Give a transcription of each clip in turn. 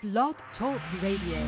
Blog Talk Radio.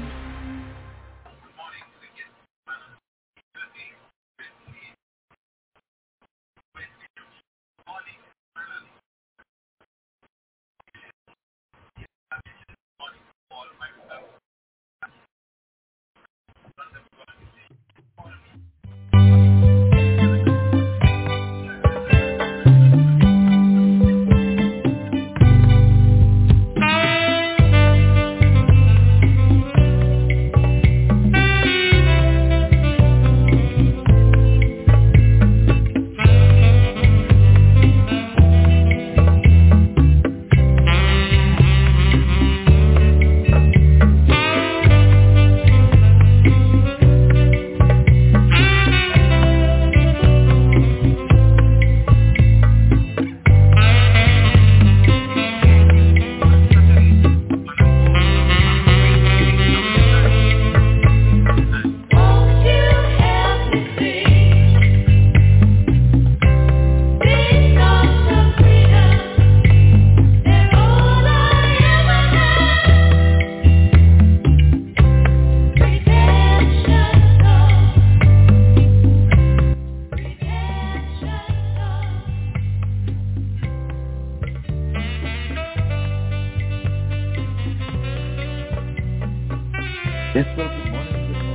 Yes, well, good morning, good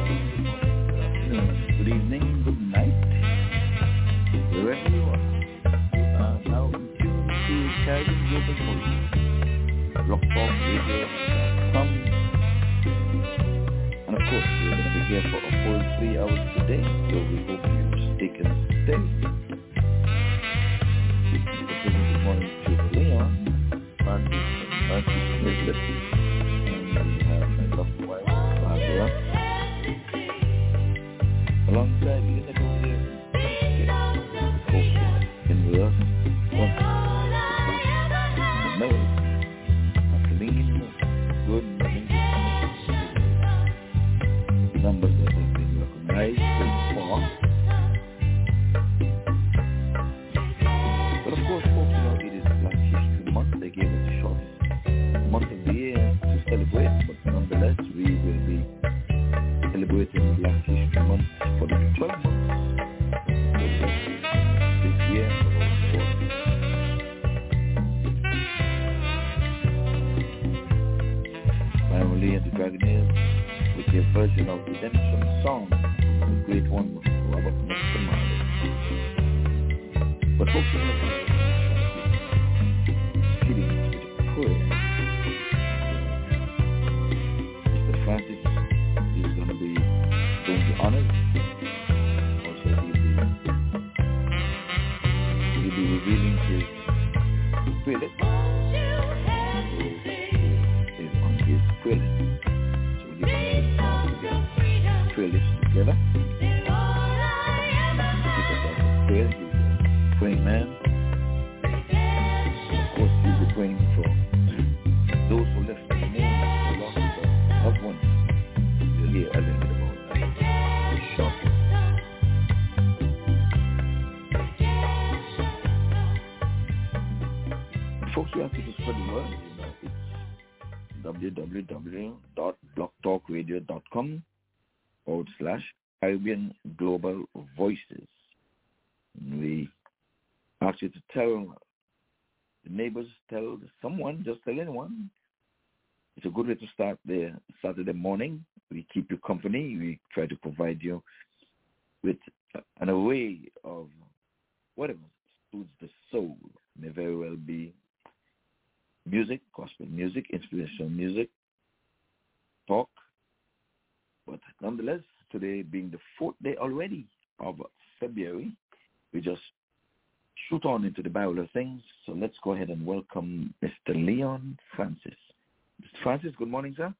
evening, good night, wherever you are. You are now in tune to Caribbean Global Voice, BlogTalkRadio.com. And of course, we're going to be here for a full 3 hours today, so we hope you stick and stay. Good morning to Leon, Francis, and Marcy Smith, and we have my lovely wife, Barbara, alongside Linda here. Hope you've been with us. Mary, Kathleen, good morning. Numbers that have been recognized so far. But of course, folks, it is Black History Month. They gave us the shortest month of the year to celebrate, but nonetheless, we will be celebrating Black History Month for the 12 months this year. Finally, the Dragonaires with their version of Redemption Song, the great one was Robert Nesta Marley. But folks, feelings with prayer. Mr. Francis is going to be doing the honors. Also, he'll be revealing his playlist. Is on his playlist. So we're going to get playlist together. Keep us out of prayer. He's a praying man. Of course, he'll be praying for those who left the moon, who lost their loved ones. We'll hear a little bit about that shortly. Folks, we have to spread the word. It's www.blogtalkradio.com/Caribbean Global Voices. And we ask you to tell the neighbors, tell someone, just tell anyone. It's a good way to start the Saturday morning. We keep you company. We try to provide you with an array of whatever soothes the soul. It may very well be music, gospel music, inspirational music, talk. But nonetheless, today being the 4th day already of February, we just shoot on into the Bible of things. So let's go ahead and welcome Mr. Leon Francis. Mr. Francis, good morning, sir.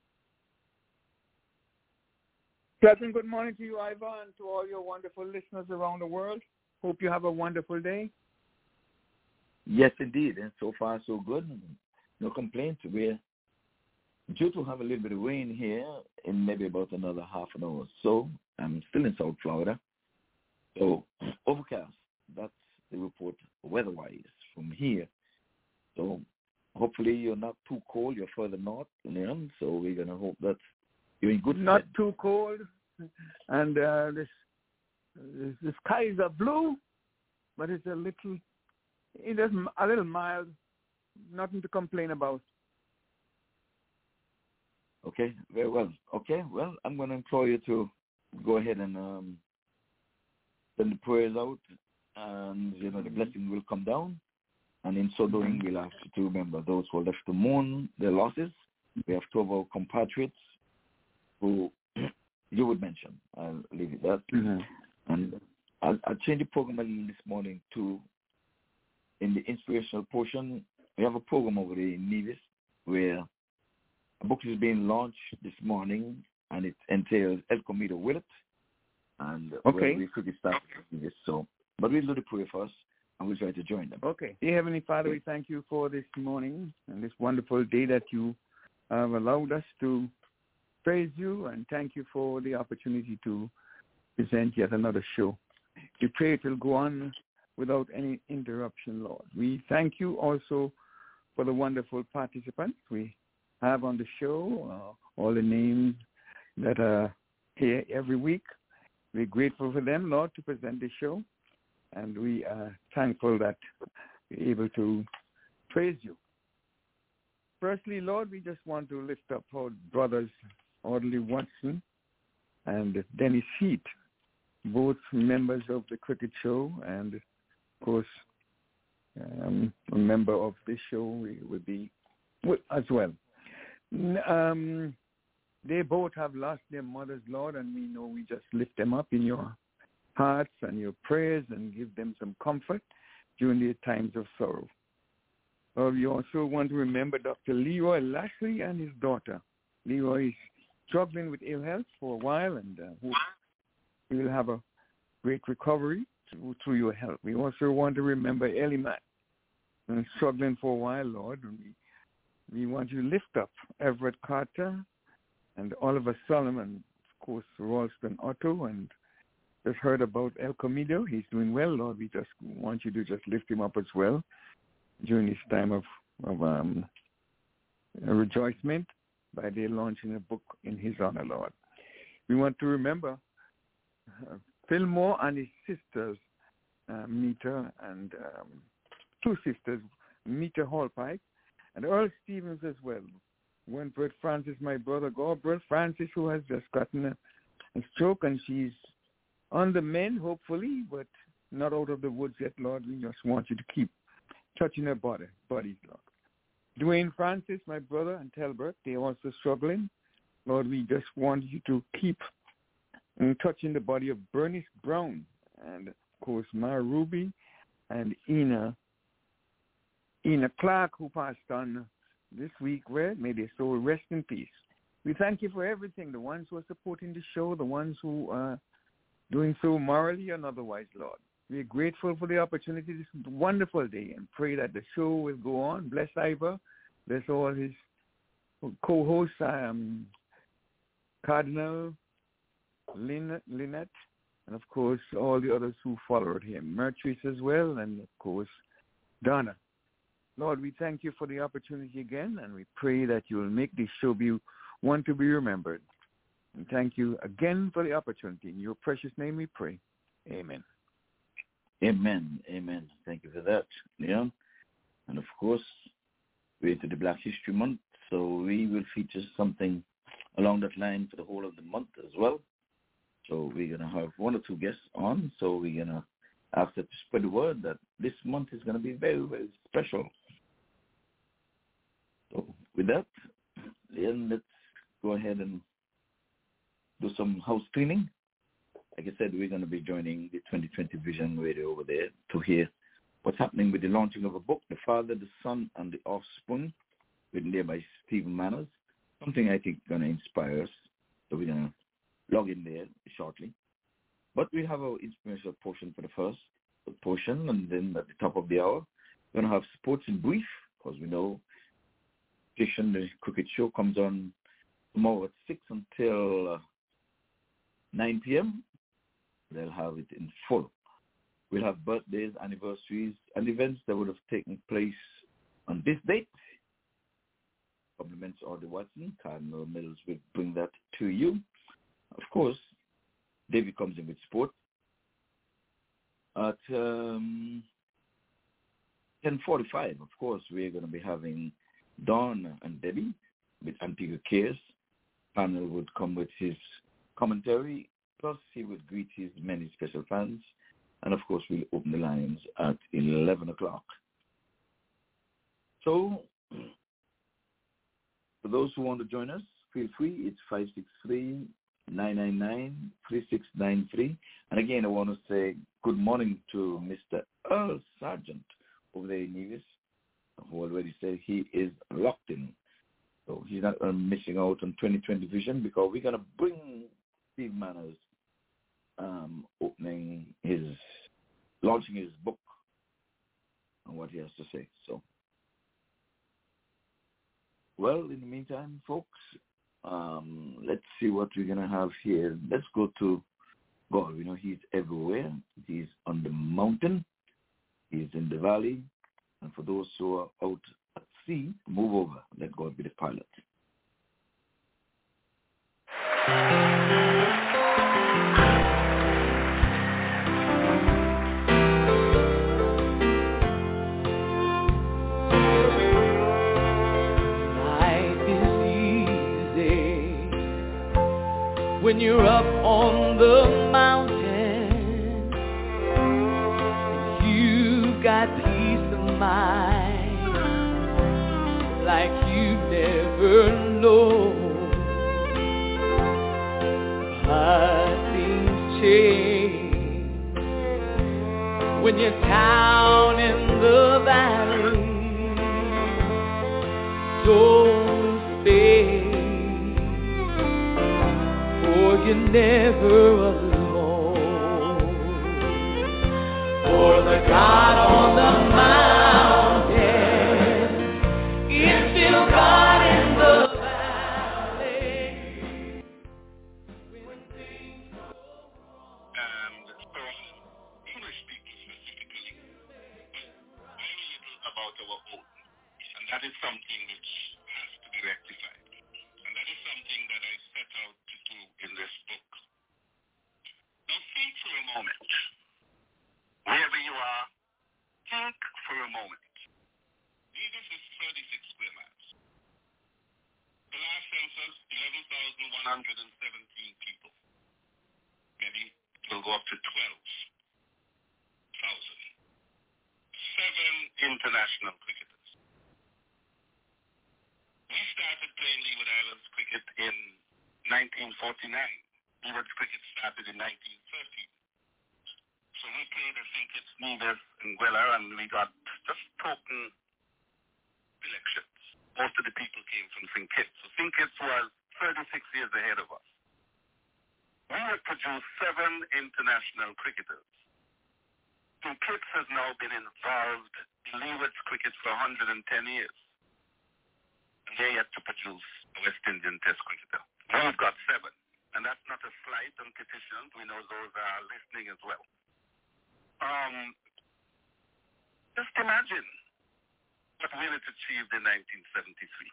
Pleasant good morning to you, Ivan, and to all your wonderful listeners around the world. Hope you have a wonderful day. Yes, indeed. And so far, so good. No complaints. We're due to have a little bit of rain here in maybe about another half an hour or so. I'm still in South Florida. So overcast. That's the report weather-wise from here. So hopefully you're not too cold. You're further north, Leon, so we're going to hope that you're in good Not stead. too cold, and the skies are blue, but it's a little mild. Nothing to complain about. Okay, very well. Okay, well, I'm going to implore you to go ahead and send the prayers out, and, the blessing will come down. And in so doing, we'll have to remember those who are left to mourn their losses. We have two of our compatriots who you would mention. I'll leave it at that. Mm-hmm. And I'll change the program a little this morning to, in the inspirational portion, we have a program over there in Nevis where a book is being launched this morning, and it entails El Comido with it. And we could get started with this. So, but we'll do the prayer first, and we'll try to join them. Okay. Dear Heavenly Father, we thank you for this morning and this wonderful day that you have allowed us to praise you, and thank you for the opportunity to present yet another show. We pray it will go on without any interruption, Lord. We thank you also for the wonderful participants we have on the show, all the names that are here every week. We're grateful for them, Lord, to present the show, and we are thankful that we're able to praise you. Firstly, Lord, we just want to lift up our brothers, Audley Watson and Dennis Heath, both members of the cricket show, and, of course, a member of this show will be as well. They both have lost their mothers, Lord, and we know we just lift them up in your hearts and your prayers and give them some comfort during their times of sorrow. Lord, we also want to remember Dr. Leroy Lashley and his daughter. Leroy is struggling with ill health for a while, and hope he will have a great recovery through your help. We also want to remember Ellie Matt, struggling for a while, Lord. We want you to lift up Everett Carter and Oliver Solomon, of course, Ralston Otto, and just heard about El Comido. He's doing well, Lord. We just want you to just lift him up as well during this time of rejoicement by their launching a book in his honor, Lord. We want to remember Fillmore and his sisters, Meta and two sisters, Meta Hallpike, and Earl Stevens as well. Wentworth Francis, my brother, Brother Francis, who has just gotten a stroke, and she's on the mend, hopefully, but not out of the woods yet, Lord. We just want you to keep touching her bodies, Lord. Dwayne Francis, my brother, and Telbert, they're also struggling. Lord, we just want you to keep touching the body of Bernice Brown and, of course, Mara Ruby and Ina Clark, who passed on this week. Where may their soul rest in peace. We thank you for everything, the ones who are supporting the show, the ones who are doing so morally and otherwise, Lord. We are grateful for the opportunity this wonderful day, and pray that the show will go on. Bless Ivor. Bless all his co-hosts, Cardinal, Lynette, and, of course, all the others who followed him. Mertrice as well, and, of course, Donna. Lord, we thank you for the opportunity again, and we pray that you will make this show be one to be remembered. And thank you again for the opportunity. In your precious name we pray. Amen. Amen. Amen. Thank you for that, Leon. And, of course, we're into the Black History Month, so we will feature something along that line for the whole of the month as well. So we're going to have one or two guests on, so we're going to ask them to spread the word that this month is going to be very, very special. So with that, Leon, let's go ahead and do some house cleaning. Like I said, we're going to be joining the 2020 Vision Radio over there to hear what's happening with the launching of a book, The Father, the Son, and the Offspring, written there by Stephen Manners. Something I think is going to inspire us. So we're going to log in there shortly. But we have our inspirational portion for the first portion, and then at the top of the hour, we're going to have sports in brief, because we know the cricket show comes on tomorrow at 6 until 9 p.m. They'll have it in full. We'll have birthdays, anniversaries, and events that would have taken place on this date Compliments Audrey Watson. Cardinal Mills will bring that to you. Of course, David comes in with sport. At 10:45, of course, we're going to be having Dawn and Debbie with Antigua Cares. Panel would come with his commentary, plus he would greet his many special fans. And, of course, we'll open the lines at 11 o'clock. So, for those who want to join us, feel free. It's 563-999-3693. And again, I want to say good morning to Mr. Earl Sargent over there in Nevis, who already said he is locked in. So he's not missing out on 2020 vision, because we're going to bring Steve Manners launching his book and what he has to say. So, well, in the meantime, folks, let's see what we're going to have here. Let's go to God. We know he's everywhere. He's on the mountain. He's in the valley. And for those who are out at sea, move over. Let God be the pilot. When you're up on the mountain, you've got peace of mind like you never known. But things change when you're down in the valley. Don't stay, you're never alone. For the God on the mountain is still God in the valley. When things go wrong. And for English people specifically, very little about our own. And that is something which has to be rectified. And that is something that I set out to do in this book. Now think for a moment. Wherever you are, think for a moment. Nevis is 36 square miles. The last census, 11,117 people. Maybe it will go up to 12,000. 7 international cricketers. We started playing Leeward Islands cricket in 1949. Leeward cricket started in 1930. So we played at St. Kitts, Nevis, and Gwella, and we got just token selections. Most of the people came from St. Kitts. So St. Kitts was 36 years ahead of us. We have produced 7 international cricketers. St. Kitts has now been involved in Leeward's cricket for 110 years. And they're yet to produce a West Indian Test cricketer. We've got 7. And that's not a slight on petitions. We know those are listening as well. Just imagine what Willett achieved in 1973.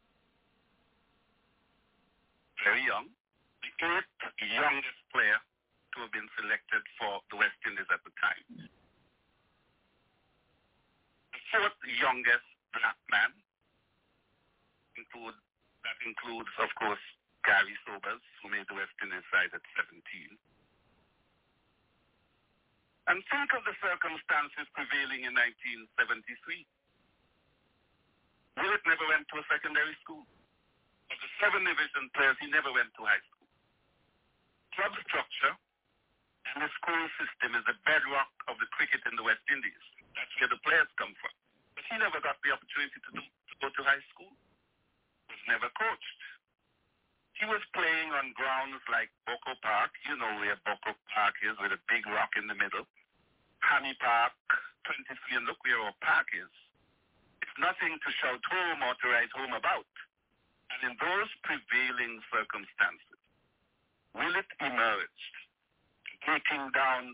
Very young. The 8th youngest player to have been selected for the West Indies at the time. The 4th youngest black man. That includes, of course, Gary Sobers, who made the West Indies side at 17. And think of the circumstances prevailing in 1973. Willett never went to a secondary school. Of the 7 division players, he never went to high school. Club structure and the school system is the bedrock of the cricket in the West Indies. That's where the players come from. But he never got the opportunity to go to high school. Was never coached. He was playing on grounds like Boko Park. You know where Boko Park is, with a big rock in the middle. Hammy Park, 23, and look where our park is. It's nothing to shout home or to write home about. And in those prevailing circumstances, Willett emerged, breaking down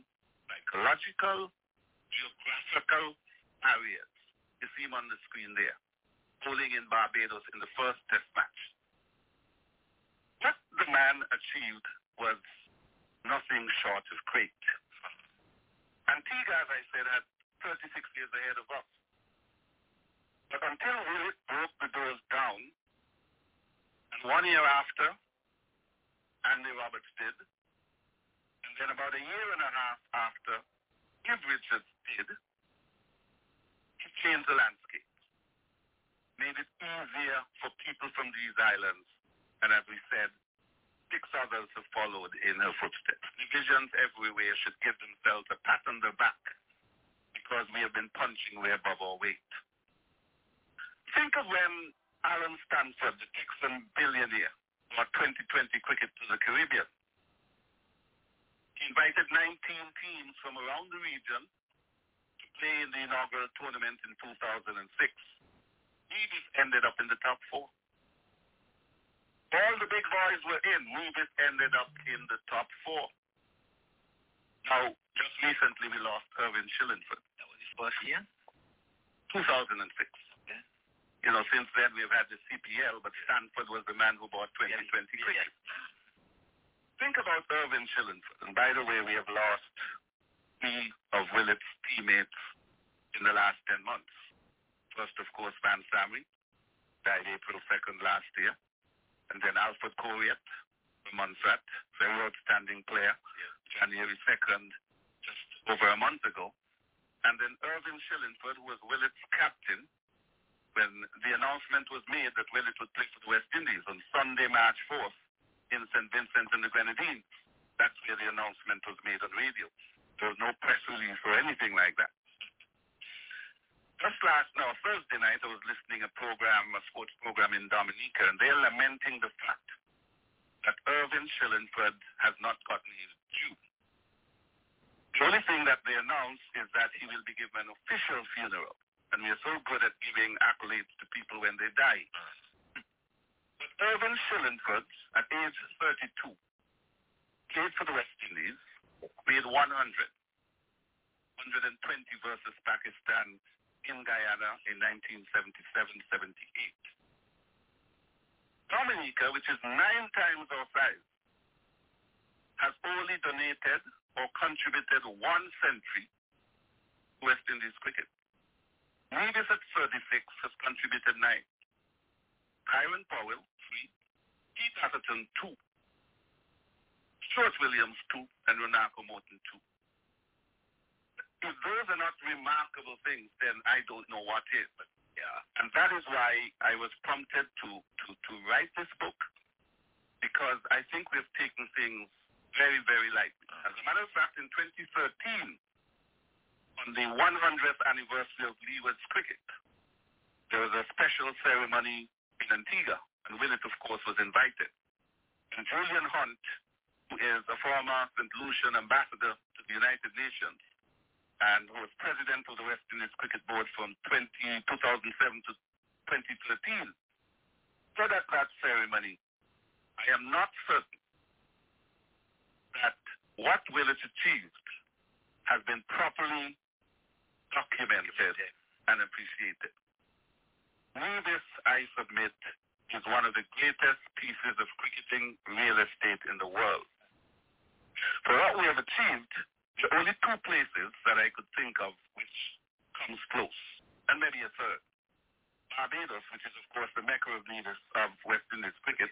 psychological, geographical barriers. You see him on the screen there. bowling in Barbados in the first test match. What the man achieved was nothing short of great. Antigua, as I said, had 36 years ahead of us. But until Willett broke the doors down, and 1 year after, Andy Roberts did, and then about a year and a half after, Cliff Richards did, he changed the landscape, made it easier for people from these islands, and as we said, 6 others have followed in her footsteps. Divisions everywhere should give themselves a pat on the back because we have been punching way above our weight. Think of when Alan Stanford, the Texan billionaire, brought 2020 cricket to the Caribbean. He invited 19 teams from around the region to play in the inaugural tournament in 2006. Nevis ended up in the top 4. All the big boys were in. Nevis ended up in the top 4. Now, just recently we lost Irvin Shillingford. That was his first year? 2006. Yeah. You know, since then we've had the CPL, but Stanford was the man who brought 2020 cricket. Yeah. Think about Irvin Shillingford. And by the way, we have lost 3 of Willett's teammates in the last 10 months. First, of course, Van Samry, died April 2nd last year. And then Alfred Corriett from Montserrat, very outstanding player, January 2nd, just over a month ago. And then Irvin Shillingford, who was Willett's captain, when the announcement was made that Willett would play for the West Indies on Sunday, March 4th in St. Vincent and the Grenadines. That's where the announcement was made on radio. There was no press release or anything like that. Just Thursday night, I was listening to a sports program in Dominica, and they're lamenting the fact that Irvin Shillingford has not gotten his due. The only thing that they announced is that he will be given an official funeral, and we are so good at giving accolades to people when they die. But Irvin Shillingford, at age 32, played for the West Indies, made 100, 120 versus Pakistan in Guyana in 1977-78. Dominica, which is 9 times our size, has only donated or contributed 1 century to West Indies cricket. Nevis at 36 has contributed 9. Kyron Powell, 3. Keith Atherton, 2. Stuart Williams, 2. And Ronaldo Morton, 2. If those are not remarkable things, then I don't know what is. Yeah. And that is why I was prompted to write this book, because I think we've taken things very, very lightly. As a matter of fact, in 2013, on the 100th anniversary of Leeward's cricket, there was a special ceremony in Antigua, and Willett, of course, was invited. And Julian Hunt, who is a former St. Lucian ambassador to the United Nations, and who was president of the West Indies Cricket Board from 2007 to 2013, said at that ceremony, I am not certain that what Willett achieved has been properly documented and appreciated. Nevis, I submit, is one of the greatest pieces of cricketing real estate in the world. For what we have achieved, there are only 2 places that I could think of which comes close, and maybe a third. Barbados, which is, of course, the mecca of West Indies cricket,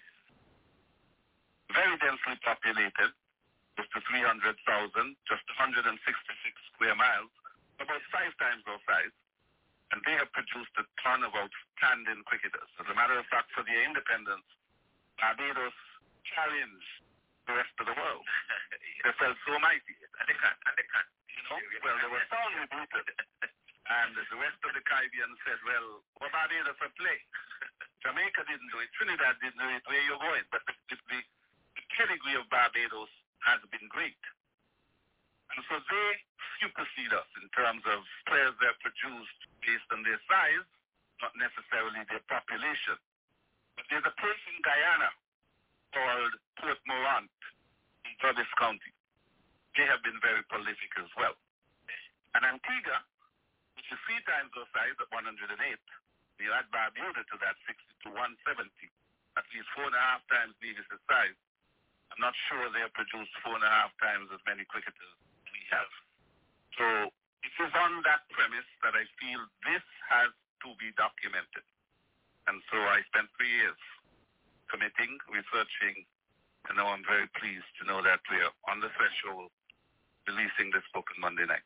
very densely populated, close to 300,000, just 166 square miles, about 5 times our size, and they have produced a ton of outstanding cricketers. As a matter of fact, for their independence, Barbados challenged the rest of the world. They felt so mighty. And they can't. You know? Well, they were soundly booted. And the rest of the Caribbean said, well, what Barbados a play? Jamaica didn't do it. Trinidad didn't do it. Where you're going? But the pedigree of Barbados has been great. And so they supersede us in terms of players they're produced based on their size, not necessarily their population. But there's a place in Guyana called Port Morant in Berbice County. They have been very prolific as well. And Antigua, which is 3 times our size at 108, You add Barbuda to that, 60 to 170. At least 4.5 times Nevis' size. I'm not sure they have produced 4.5 times as many cricketers we have. So it is on that premise that I feel this has to be documented. And so I spent 3 years committing, researching, and now I'm very pleased to know that we are on the threshold releasing this book on Monday night.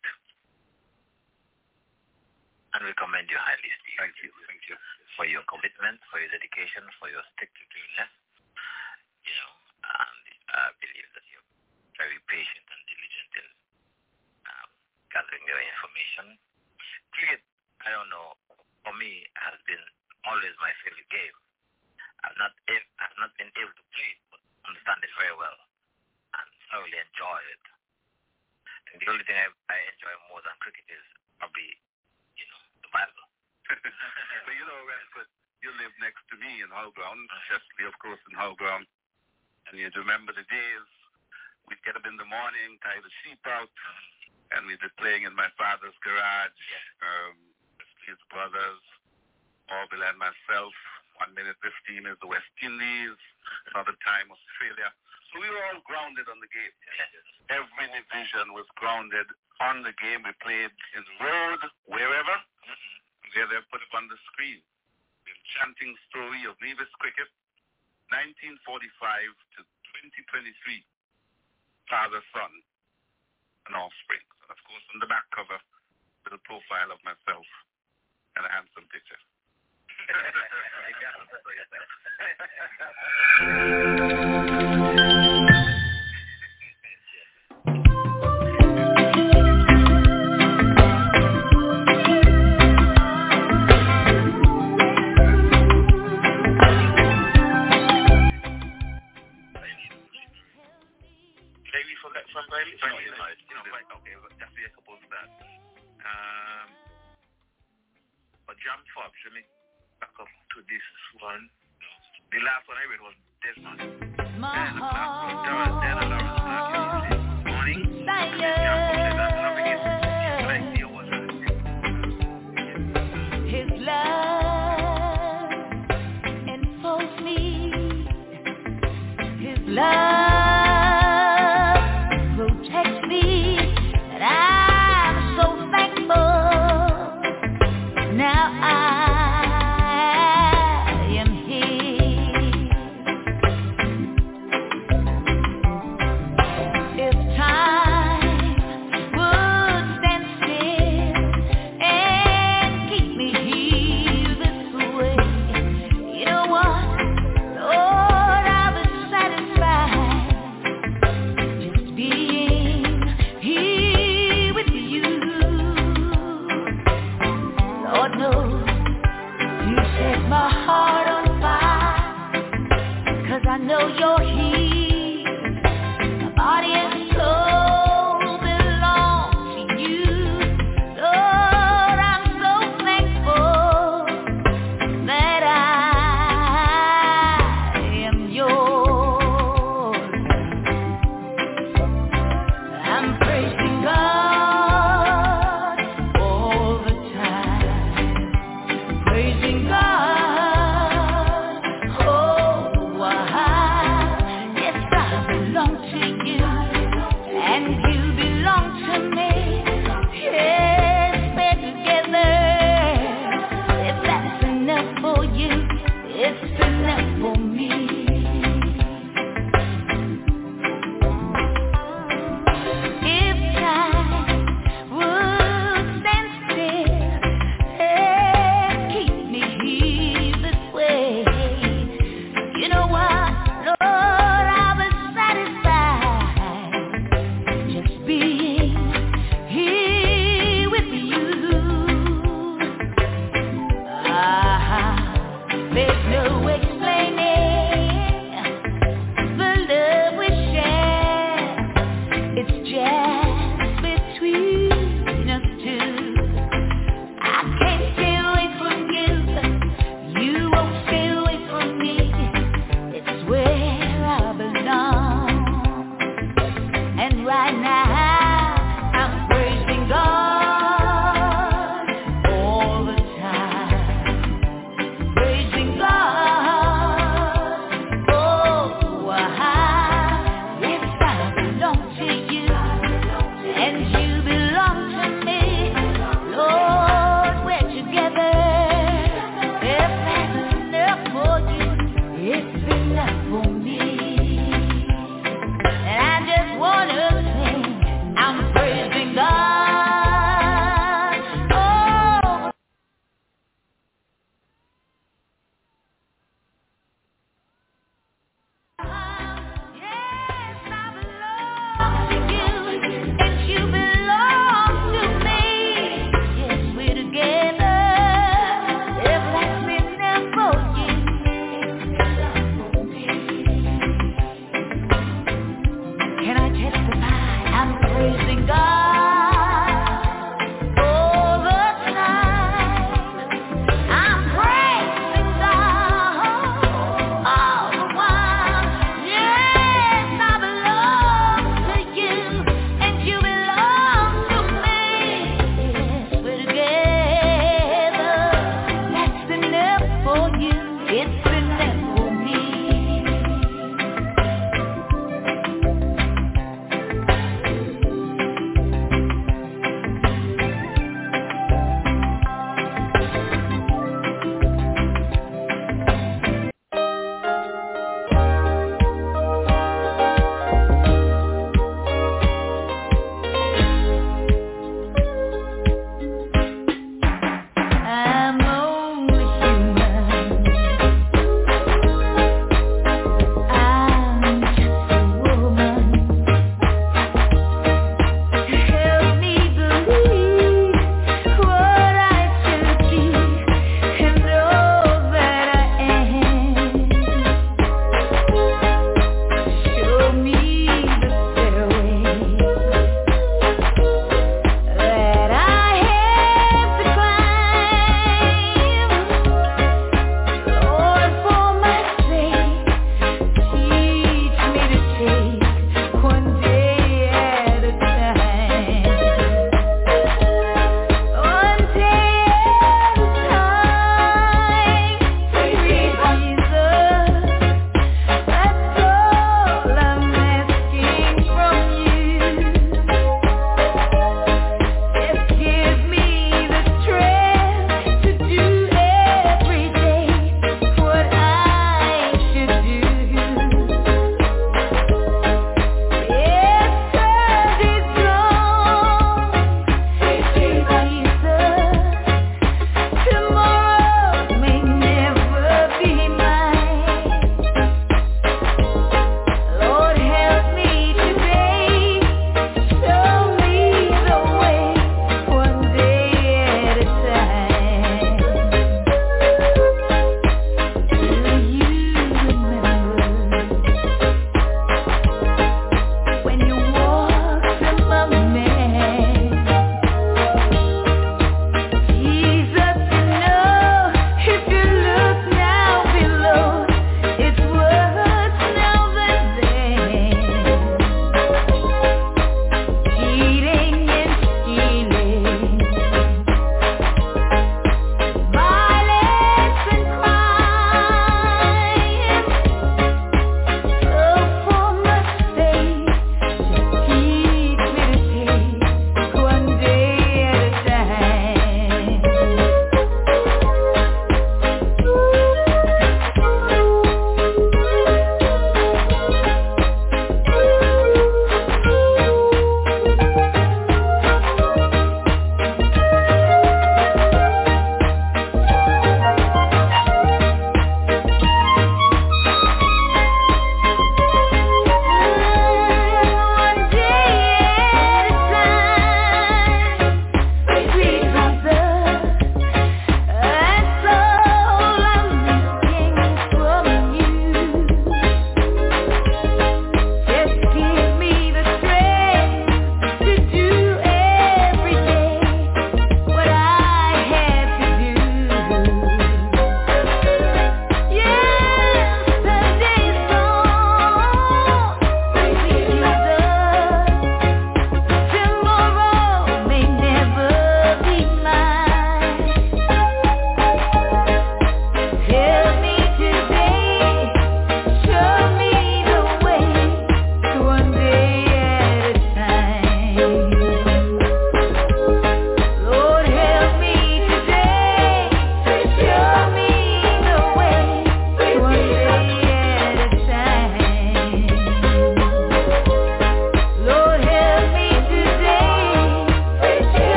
And we commend you highly, Steve. Thank you. For your commitment, for your dedication, for your stick-to-itiveness. And I believe that you're very patient and diligent in gathering your information. Cricket, I don't know, for me, has been always my favorite game. I've not been able to play it, but understand it very well and thoroughly enjoy it. And the only thing I enjoy more than cricket is probably, the Bible. Well, Renford, you live next to me in Hull Ground, Chesley, of course, in Hull Ground. And you'd remember the days we'd get up in the morning, tie the sheep out, and we'd be playing in my father's garage. His brothers, Orville and myself. 1 minute 15 is the West Indies, another time Australia. So we were all grounded on the game. Every division was grounded on the game. We played in the road, wherever. There they put it on the screen. The enchanting story of Nevis cricket, 1945 to 2023. Father, son, and offspring. And of course, on the back cover, with a profile of myself and a handsome picture. But John Forbes, let me back up to this one. The last one I read was Desmond. Morning. His love enfolds me. His love protects me. And I'm so thankful. Now I am his. It's time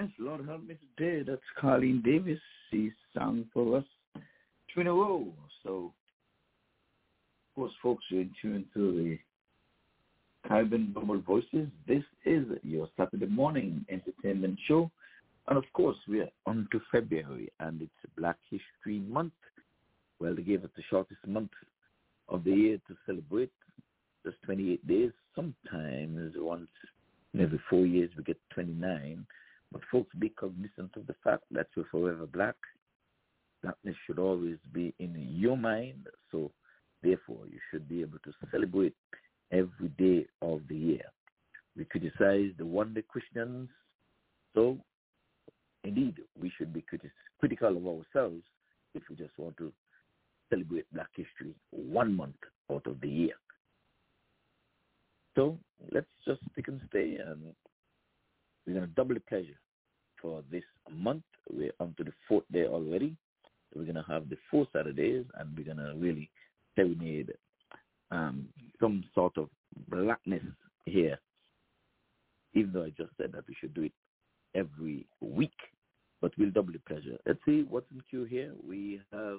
Yes, Lord help me today. That's Carleen Davis. She sang for us 2 in a row. So, of course, folks, you're in tune to the Caribbean Global Voices. This is your Saturday morning entertainment show. And, of course, we are on to February, and it's Black History Month. Well, they gave us the shortest month of the year to celebrate. Just 28 days. Sometimes once in every 4 years we get 29. But folks, be cognizant of the fact that you're forever black. Blackness should always be in your mind. So, therefore, you should be able to celebrate every day of the year. We criticize the one-day Christians. So, indeed, we should be critical of ourselves if we just want to celebrate Black history 1 month out of the year. So let's just stick and stay, and we're going to double the pleasure for this month. We're on to the 4th day already. So we're going to have the 4 Saturdays, and we're going to really serenade some sort of blackness here, even though I just said that we should do it every week. But we'll double the pleasure. Let's see what's in queue here. We have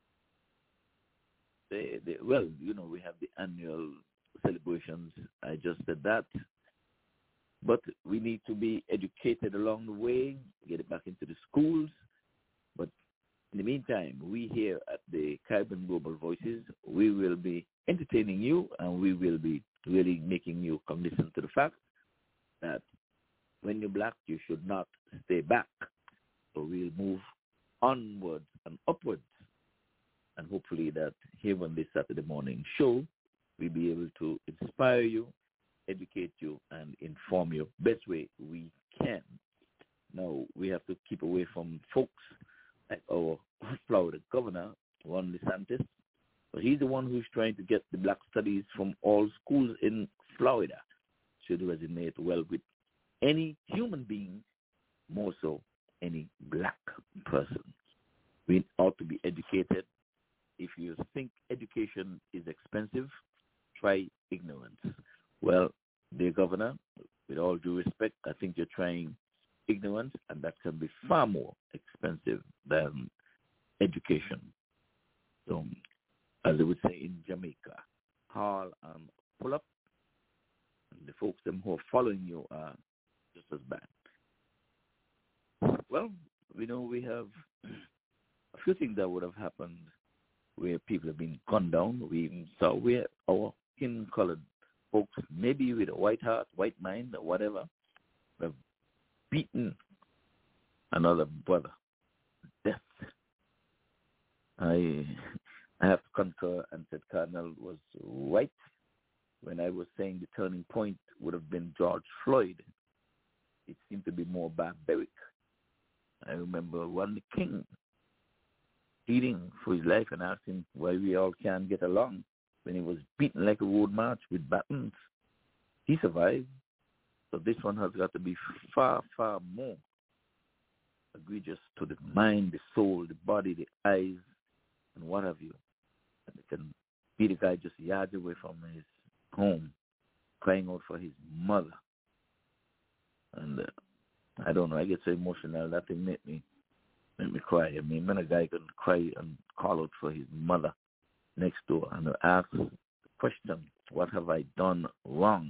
we have the annual celebrations. I just said that. But we need to be educated along the way, get it back into the schools. But in the meantime, we here at the Caribbean Global Voices, we will be entertaining you, and we will be really making you cognizant to the fact that when you're black, you should not stay back. So we'll move onwards and upwards. And hopefully that here on this Saturday morning show, we'll be able to inspire you, educate you, and inform you best way we can. Now, we have to keep away from folks like our Florida governor, Ron DeSantis. So he's the one who's trying to get the black studies from all schools in Florida. Should resonate well with any human being, more so any black person. We ought to be educated. If you think education is expensive, try ignorance. Well, dear Governor, with all due respect, I think you're trying ignorance, and that can be far more expensive than education. So, as they would say in Jamaica, haul and pull up. And the folks them who are following you are just as bad. Well, we know we have a few things that would have happened where people have been gunned down. We even saw where our skin-colored folks, maybe with a white heart, white mind, or whatever, have beaten another brother to death. I have to concur and said Cardinal was right when I was saying the turning point would have been George Floyd. It seemed to be more barbaric. I remember Rodney King pleading for his life and asking why we all can't get along when he was beaten like a road march with batons. He survived. So this one has got to be far, far more egregious to the mind, the soul, the body, the eyes, and what have you. And it can be the guy just yards away from his home, crying out for his mother. And I don't know, I get so emotional that thing make me cry. I mean, when a guy can cry and call out for his mother next door and ask the question, what have I done wrong?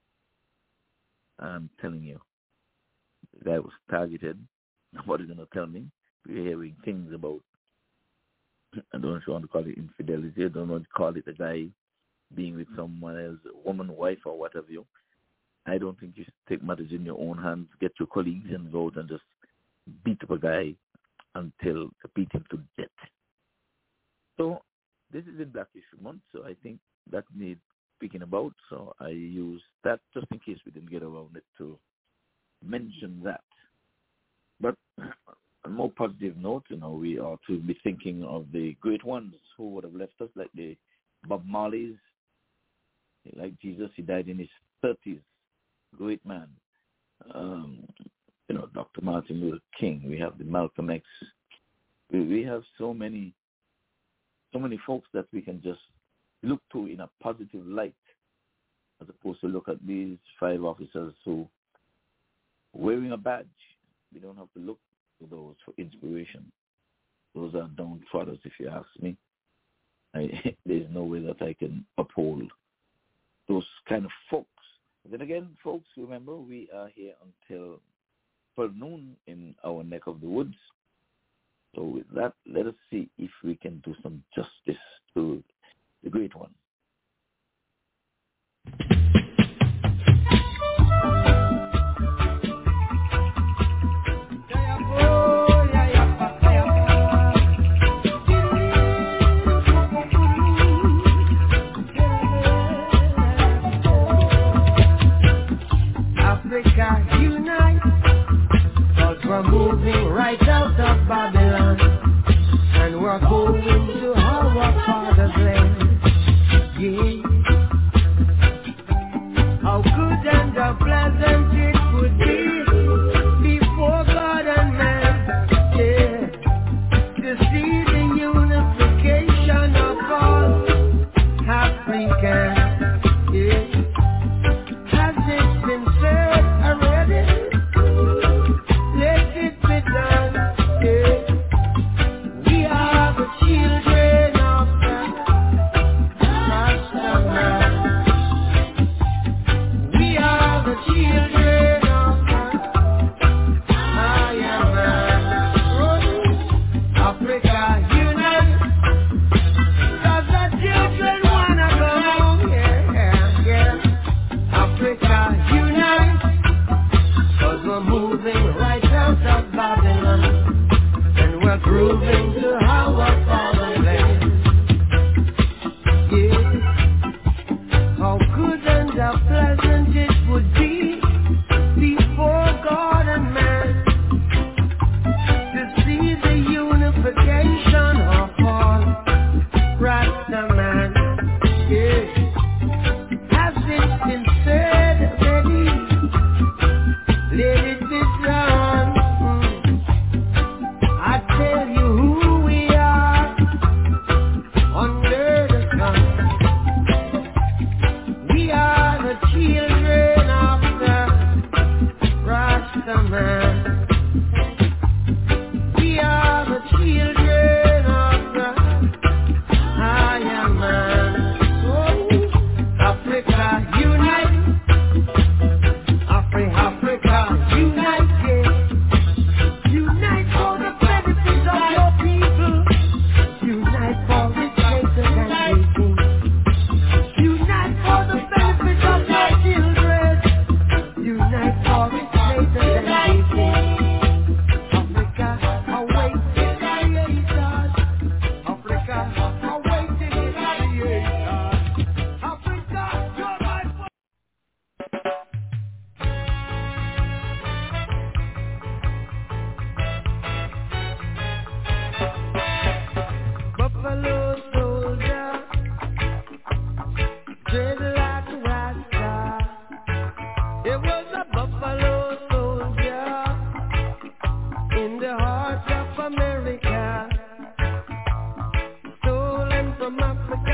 I'm telling you, the guy was targeted. What are you going to tell me? We're hearing things about, I don't know if you want to call it infidelity, I don't know what to call it, a guy being with someone else, a woman, wife, or whatever you. I don't think you should take matters in your own hands, get your colleagues and go out and just beat up a guy until beat him to death. So this is in Black History Month, so I think that needs speaking about. So I use that just in case we didn't get around it to mention that. But on a more positive note, we ought to be thinking of the great ones who would have left us, like the Bob Marleys. Like Jesus, he died in his 30s. Great man. Dr. Martin Luther King. We have the Malcolm X. We have so many folks that we can just look to in a positive light, as opposed to look at these 5 officers who wearing a badge We don't have to look to those for inspiration. Those are downtrodden, if you ask me. There's no way that I can uphold those kind of folks. But then again, folks, remember, we are here until 12 noon in our neck of the woods. So with that, let us see if we can do some justice to the great one. Africa unite, 'cause we're moving right out of Babylon, and we're going to our father's land. Yeah. How good and how pleasant it would be before God and man, yeah, to see the unification of all Africans. Yeah. Has it been said already? Let it be done. Yeah. We are the children of the Rastaman. We are the children of the Ayaman. Africa unite, 'cause the children wanna go home. Yeah, yeah. Africa unite, 'cause we're moving right out of Babylon, and we're grooving to our fatherland. Yeah. How good and how pleasant it would be before God and man to see the unification of all Rastaman. Yeah. Has it been said already? Let it be done. I tell you who we are under the sun. We are the children of the Rastaman. We are the children of the Ayaman. Oh, Africa unite. Africa unite, yeah. Unite for the benefit of your people. Unite for its greater than anything. Unite for the benefit of your children. Unite for its greater than anything. Africa, awaiting creators. Africa, awaiting creators. Africa, you're my Buffalo soldier, dreadlock Rasta. It was a buffalo soldier in the heart of America, stolen from Africa,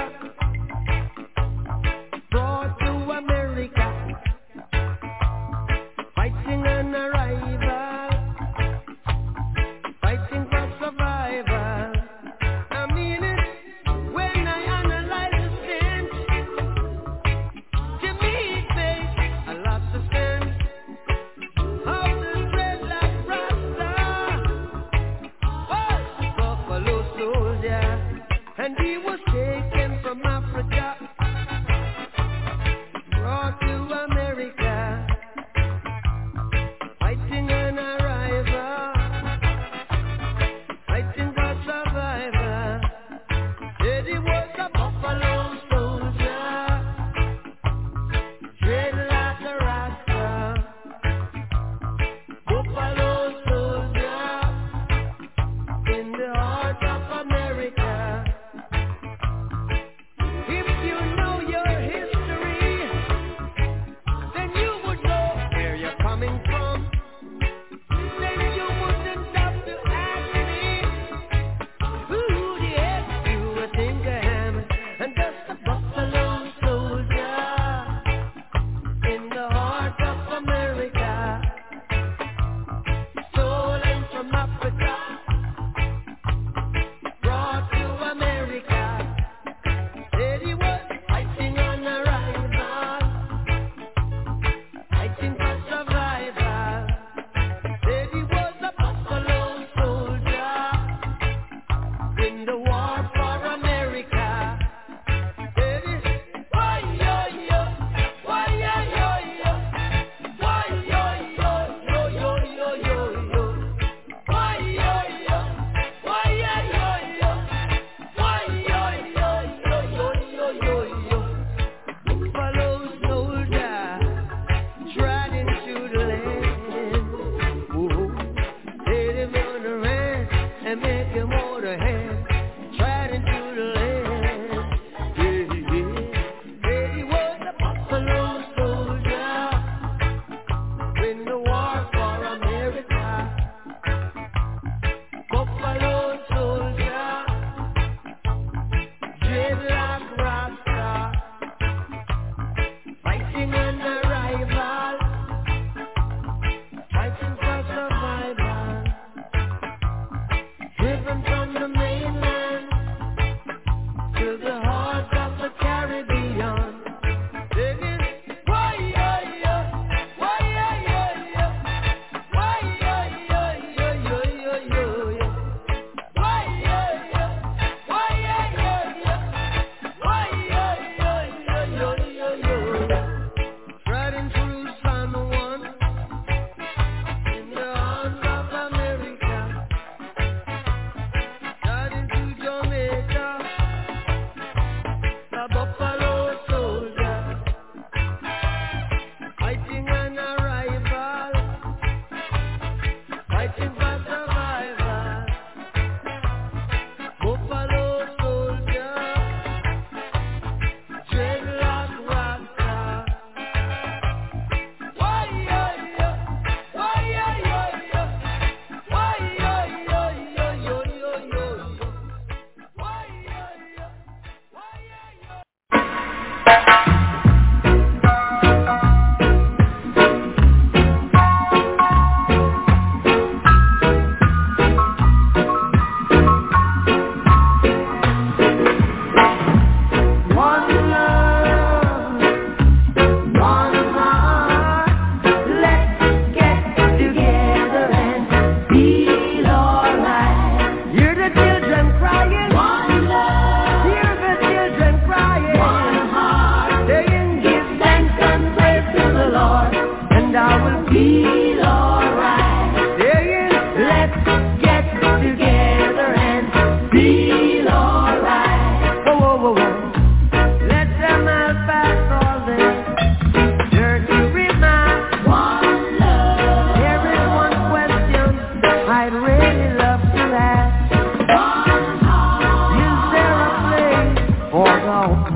brought to America, fighting an arrival, fighting for survival. I mean it when I analyze the sense. To me it makes a lot of sense. How the dreadlock Rasta was a buffalo soldier, and he was taken from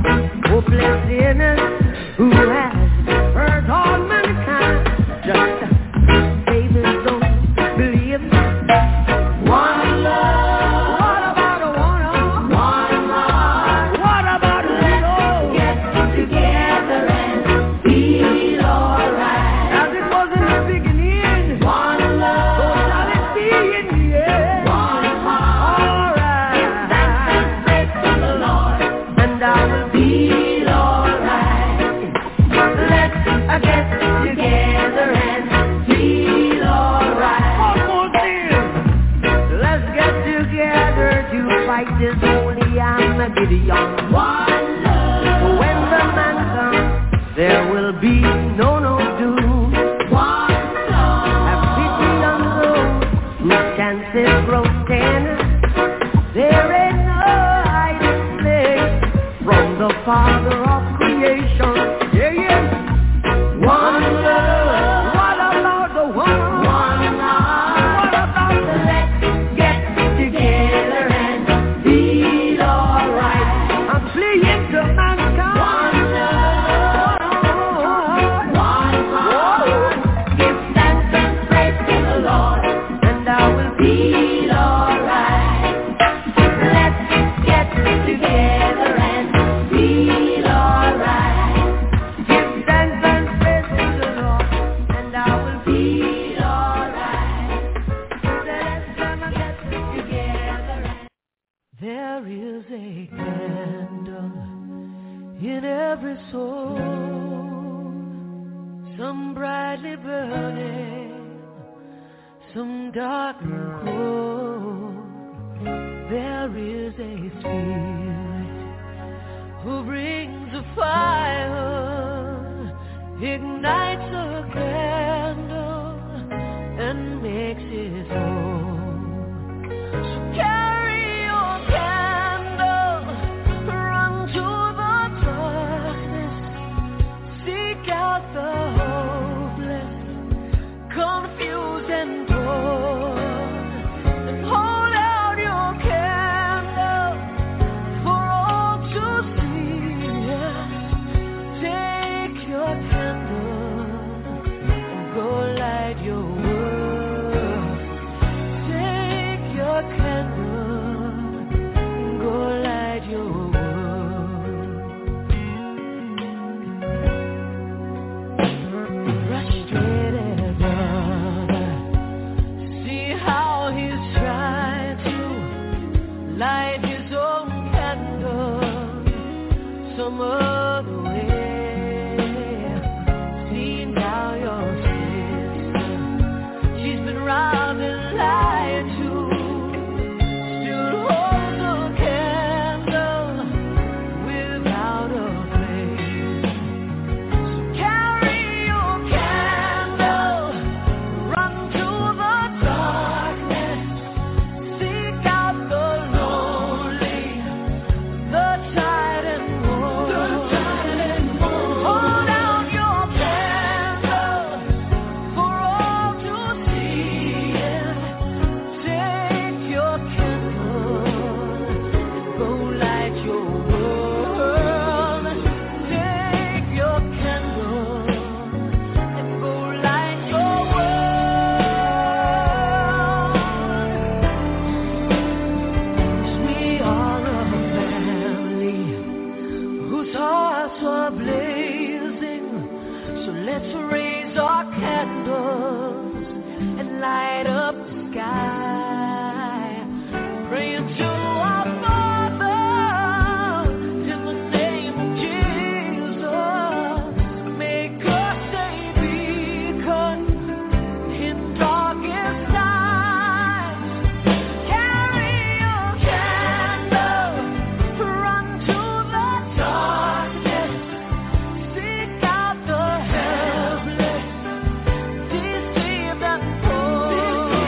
hopeless sinners who has hurt all mankind. Just save his own belief. One love. What about a one heart? What about a little? Get together and feel alright. As it was in the beginning. One love. So shall it be in the end. One heart. Alright. Give thanks and praise to the Lord, and I will feel alright. Let's get together and feel alright. One more thing. Let's get together to fight this holy Armageddon. One love. When the man comes, there will be no doom. One love. Have pity on those whose chances grow thin. There ain't no hiding place from the Father of creation. Yeah, yeah. One love. What about the one? One heart. What about the let's get together and feel alright? I'm playing to mankind. One love. One heart. Give thanks and praise to the Lord, and I will feel alright. Let's get together and feel alright. Give thanks and praise to the Lord, and I will feel alright. Let's get together. There is a candle in every soul, some brightly burning, some dark and cold. There is a spirit who brings a fire, ignites a candle, and makes it whole. So carry your candle, run to the darkness, seek out the hopeless, confused and torn, and hold out your candle for all to see. Take your candle and go light your world. Take your candle and go light your world. Frustrated brother, see how he's trying to light his own candle some other way. See now your sister, she's been robbed and lied to, still holds a candle without a flame. So carry your candle, run to the darkness, seek out the lonely, the tired and worn. Hold out your candle for all to see. Take your candle and go light your world. Take your candle and go light your world. We are a family whose hearts are blazing. So let's raise our candles and light up the sky, praying to our Father in the name of Jesus. Make us a beacon in darkest times. Carry your candle, run to the darkness, seek out the helpless, deceived and poor.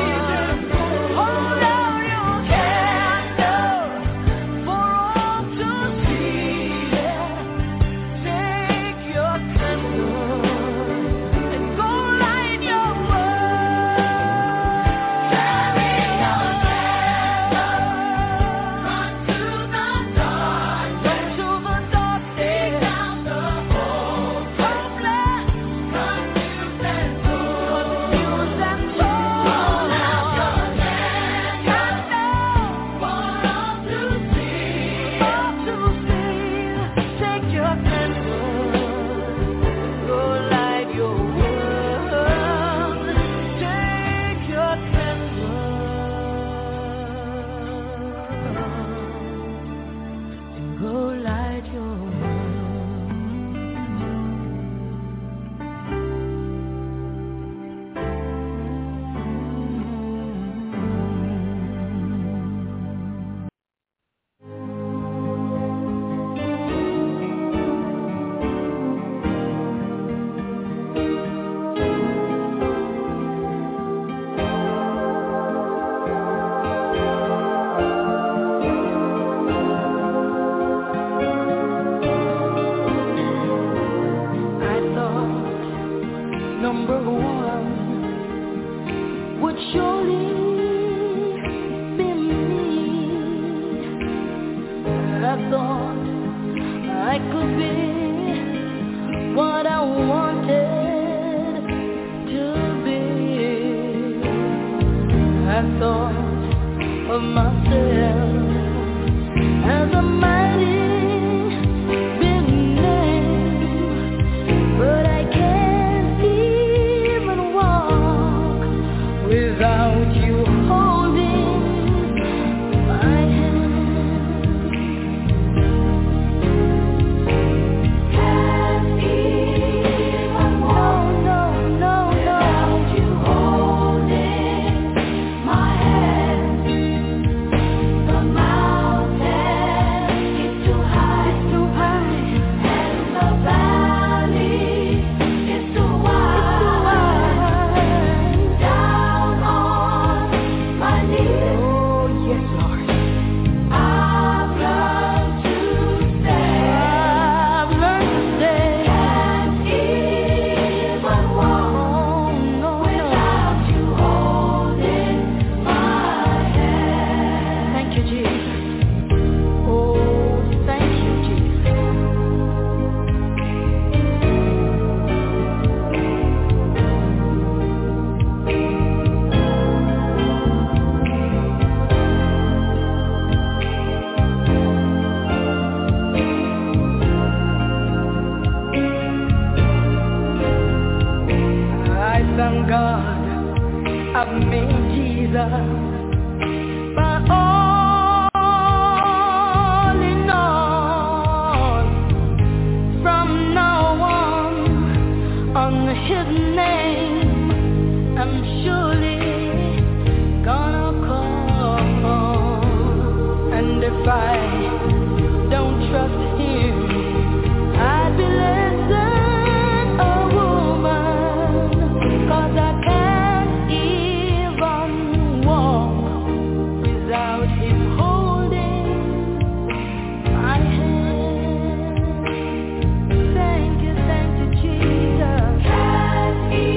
Thank you, Jesus.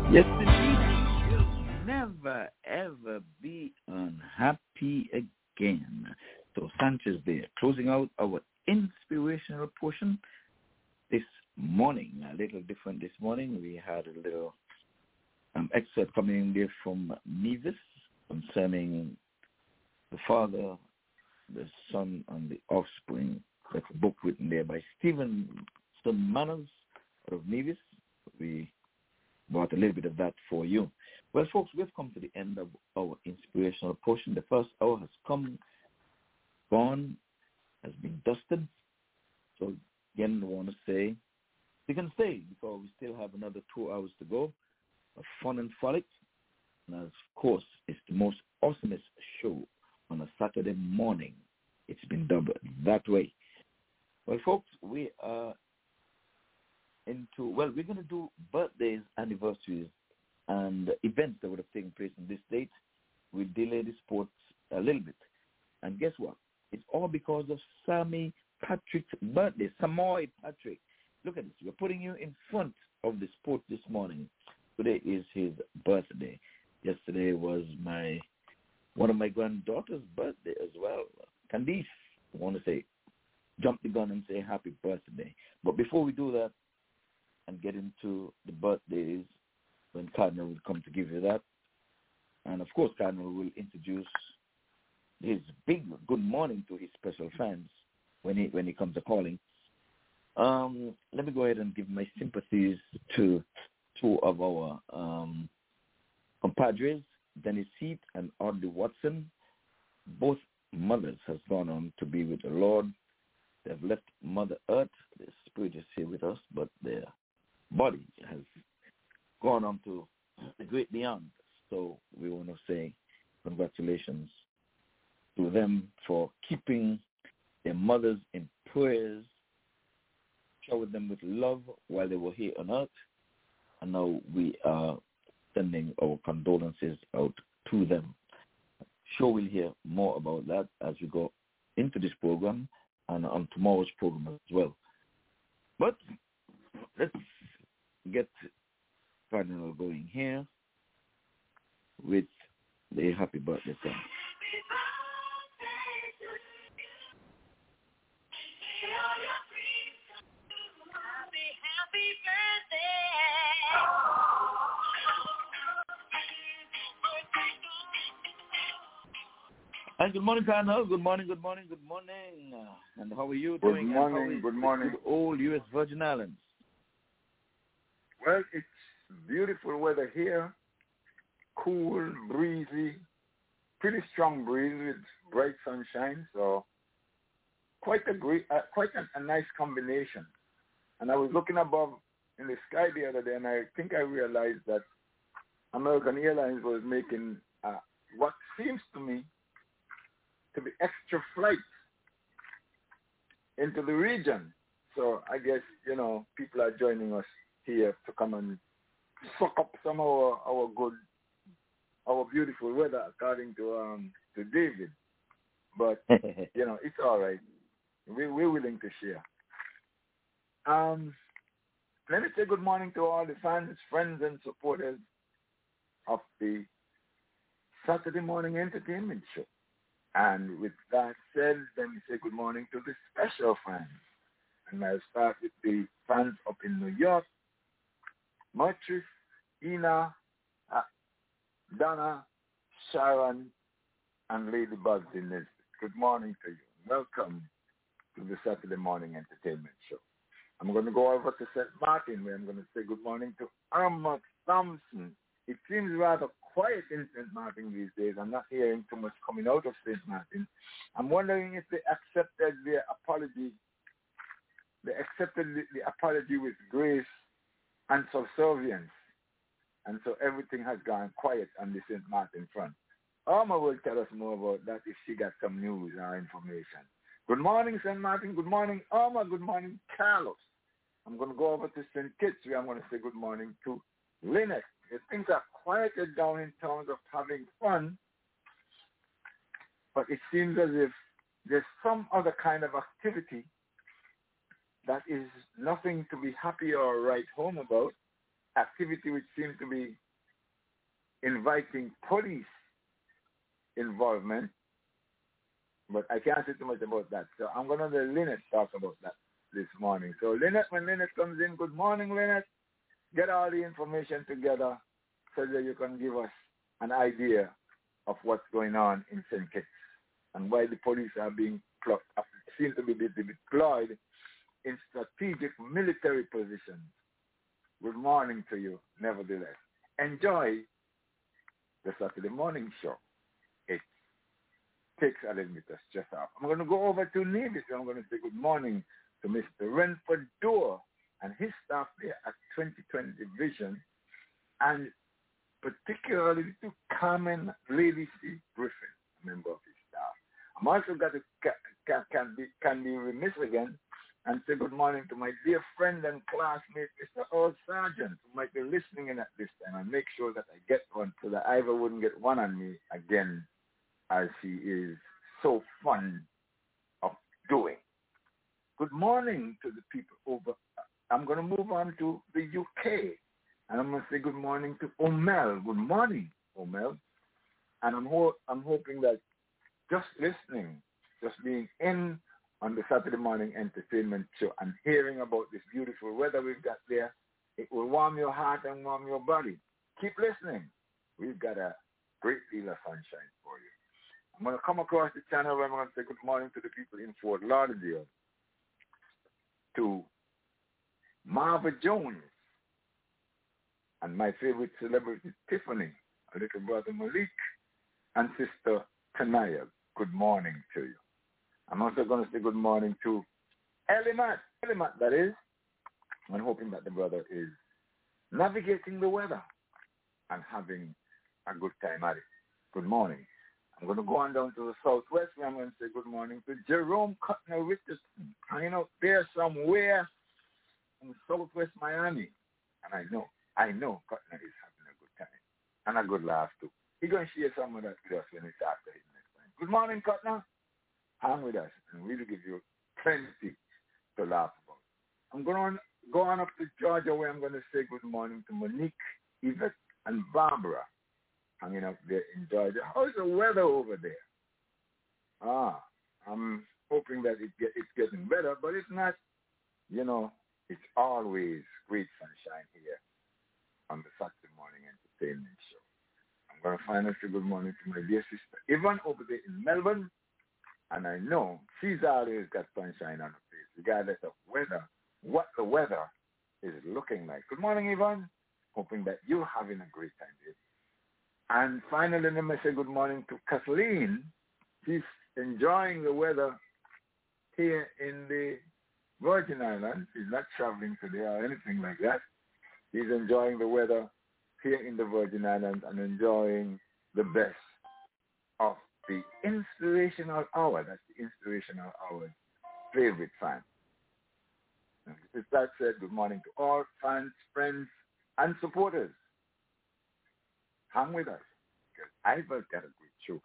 Yes, indeed. You'll never, ever be unhappy again. So Sanchez there, closing out our inspirational portion this morning. A little different this morning. We had a little excerpt coming in there from Nevis concerning the Father, the Son, and the Offspring. That's a book written there by Stephen Manners out of Nevis. We brought a little bit of that for you. Well, folks, we've come to the end of our inspirational portion. The first hour has come, gone, has been dusted. So, again, I want to say, you can stay because we still have another 2 hours to go of fun and frolic. And, of course, it's the most awesomest show on a Saturday morning. It's been dubbed that way. Well, folks, we are we're going to do birthdays, anniversaries, and events that would have taken place on this date. We delayed the sports a little bit. And guess what? It's all because of Sammy Patrick's birthday. Samoy Patrick. Look at this. We're putting you in front of the sport this morning. Today is his birthday. Yesterday was one of my granddaughter's birthday as well. Candice, I want to say, jump the gun and say happy birthday. But before we do that and get into the birthdays, when Cardinal will come to give you that, and of course Cardinal will introduce his big good morning to his special fans when he comes to calling. Let me go ahead and give my sympathies to two of our compadres, Dennis Heath and Audrey Watson. Both mothers has gone on to be with the Lord. They've left Mother Earth. Their spirit is here with us, but their body has gone on to the great beyond. So we want to say congratulations to them for keeping their mothers in prayers, showered them with love while they were here on earth. And now we are sending our condolences out to them. Sure, we'll hear more about that as we go into this program and on tomorrow's program as well. But let's get Cardinal going here with the happy birthday song. And good morning, Cardinal. Good morning. And how are you doing? Good morning. Good old U.S. Virgin Islands. Well, it's beautiful weather here. Cool, breezy, pretty strong breeze with bright sunshine. So quite a nice combination. And I was looking above in the sky the other day, and I think I realized that American Airlines was making what seems to me to be extra flights into the region. So I guess, people are joining us here to come and suck up some of our beautiful weather, according to David. But, it's all right. We're willing to share. Let me say good morning to all the fans, friends, and supporters of the Saturday Morning Entertainment Show. And with that said, let me say good morning to the special fans. And I'll start with the fans up in New York. Matrice, Ina, Donna, Sharon, and Lady Bugs in this. Good morning to you. Welcome to the Saturday Morning Entertainment Show. I'm going to go over to St. Martin, where I'm going to say good morning to Irma Thompson. It seems rather quiet in St. Martin these days. I'm not hearing too much coming out of St. Martin. I'm wondering if they accepted their apology. They accepted the apology with grace and subservience. And so everything has gone quiet on the St. Martin front. Irma will tell us more about that if she got some news or information. Good morning, St. Martin. Good morning, Irma. Good morning, Carlos. I'm going to go over to St. Kitts, where I'm going to say good morning to Lynette. Things are quieted down in terms of having fun, but it seems as if there's some other kind of activity that is nothing to be happy or write home about, activity which seems to be inviting police involvement, but I can't say too much about that. So I'm going to let Lynette talk about that this morning. So Lynette, when Lynette comes in, good morning, Lynette. Get all the information together so that you can give us an idea of what's going on in St. Kitts and why the police are being seem to be deployed in strategic military positions. Good morning to you, nevertheless. Enjoy the Saturday morning show. It takes a little bit of stress off. I'm going to go over to Nevis. I'm going to say good morning to Mr. Renford Dorr and his staff there at 2020 Vision, and particularly to Carmen Lady C. Griffin, a member of his staff. I'm also got to can be remiss again and say good morning to my dear friend and classmate, Mr. Earl Sargent, who might be listening in at this time, and make sure that I get one so that Ivor wouldn't get one on me again, as he is so fond of doing. Good morning to the people over. I'm going to move on to the UK, and I'm going to say good morning to Omel. Good morning, Omel. And I'm hoping that just listening, just being in on the Saturday morning entertainment show and hearing about this beautiful weather we've got there, it will warm your heart and warm your body. Keep listening. We've got a great deal of sunshine for you. I'm going to come across the channel where I'm going to say good morning to the people in Fort Lauderdale, to Marva Jones, and my favorite celebrity, Tiffany, a little brother Malik, and sister Tanaya. Good morning to you. I'm also going to say good morning to Elimat, that is. I'm hoping that the brother is navigating the weather and having a good time at it. Good morning. I'm going to go on down to the southwest where I'm going to say good morning to Jerome Cutner Richardson, hanging out there somewhere in southwest Miami. And I know Cutner is having a good time and a good laugh too. He's going to share some of that with us when it's after his next time. Good morning, Cutner. Hang with us, and we'll give you plenty to laugh about. I'm going to go on up to Georgia where I'm going to say good morning to Monique, Yvette, and Barbara, hanging up there in Georgia. How's the weather over there? I'm hoping that it's getting better, but it's not. It's always great sunshine here on the Saturday morning entertainment show. I'm going to finally say good morning to my dear sister Yvonne over there in Melbourne. And I know she's always got sunshine on her face, regardless of what the weather is looking like. Good morning, Yvonne. Hoping that you're having a great time here. And finally, let me say good morning to Kathleen. She's enjoying the weather here in the Virgin Islands. She's not traveling today or anything like that. She's enjoying the weather here in the Virgin Islands and enjoying the best of the Inspirational Hour. That's the Inspirational Hour's favorite fan. And with that said, good morning to all fans, friends, and supporters. Hang with us, because I've got a great show.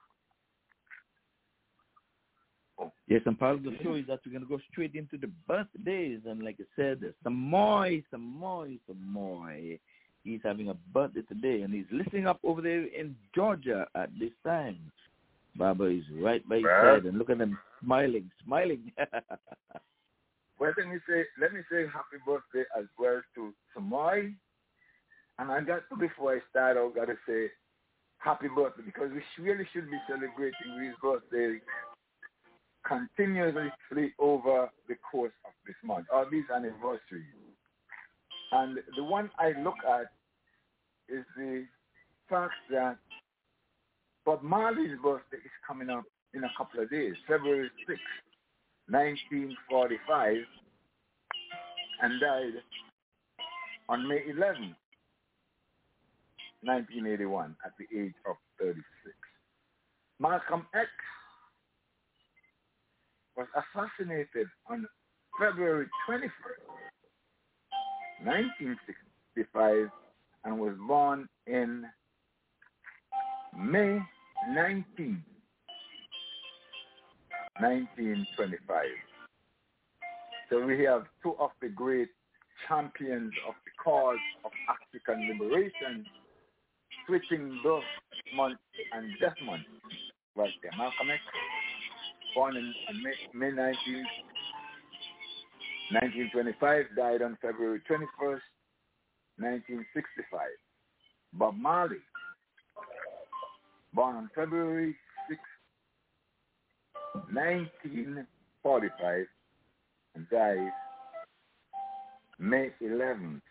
Oh. Yes, and part of the show is that we're going to go straight into the birthdays. And like I said, Samoy. He's having a birthday today, and he's listening up over there in Georgia at this time. Baba is right by his side, and look at him smiling. Well, let me say happy birthday as well to Samoy. And before I start, I've got to say happy birthday, because we really should be celebrating his birthday continuously over the course of this month, all these anniversaries. And the one I look at is the fact that Bob Marley's birthday is coming up in a couple of days, February 6th, 1945, and died on May 11th, 1981, at the age of 36. Malcolm X was assassinated on February 21st, 1965, and was born in May 19, 1925. So we have two of the great champions of the cause of African African liberation, switching birth month and death month was Malcolm X, born in May 1925, died on February 21st, 1965. Bob Marley, born on February 6, 1945, and died May 11th,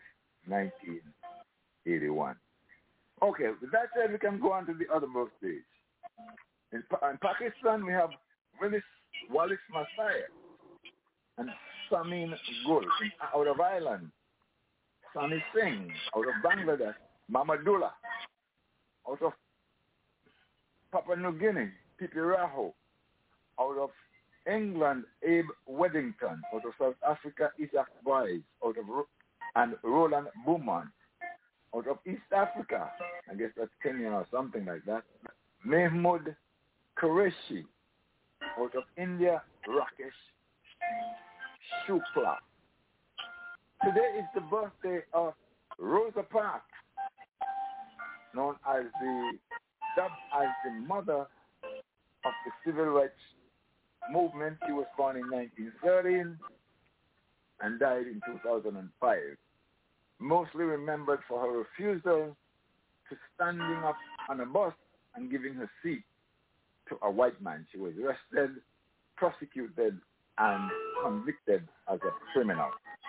1981. Okay, with that said, we can go on to the other birthdays. In Pakistan, we have Wallace Messiah and Samin Gul out of Ireland, Sunny Singh out of Bangladesh, Mamadullah out of Papua New Guinea, Pipi Raho out of England, Abe Weddington out of South Africa, Isaac Boys and Roland Beaumont out of East Africa, I guess that's Kenya or something like that, Mahmoud Qureshi out of India, Rakesh Shukla. Today is the birthday of Rosa Parks, known as dubbed as the mother of the civil rights movement. She was born in 1913 and died in 2005. Mostly remembered for her refusal to standing up on a bus and giving her seat to a white man. She was arrested, prosecuted, and convicted as a criminal.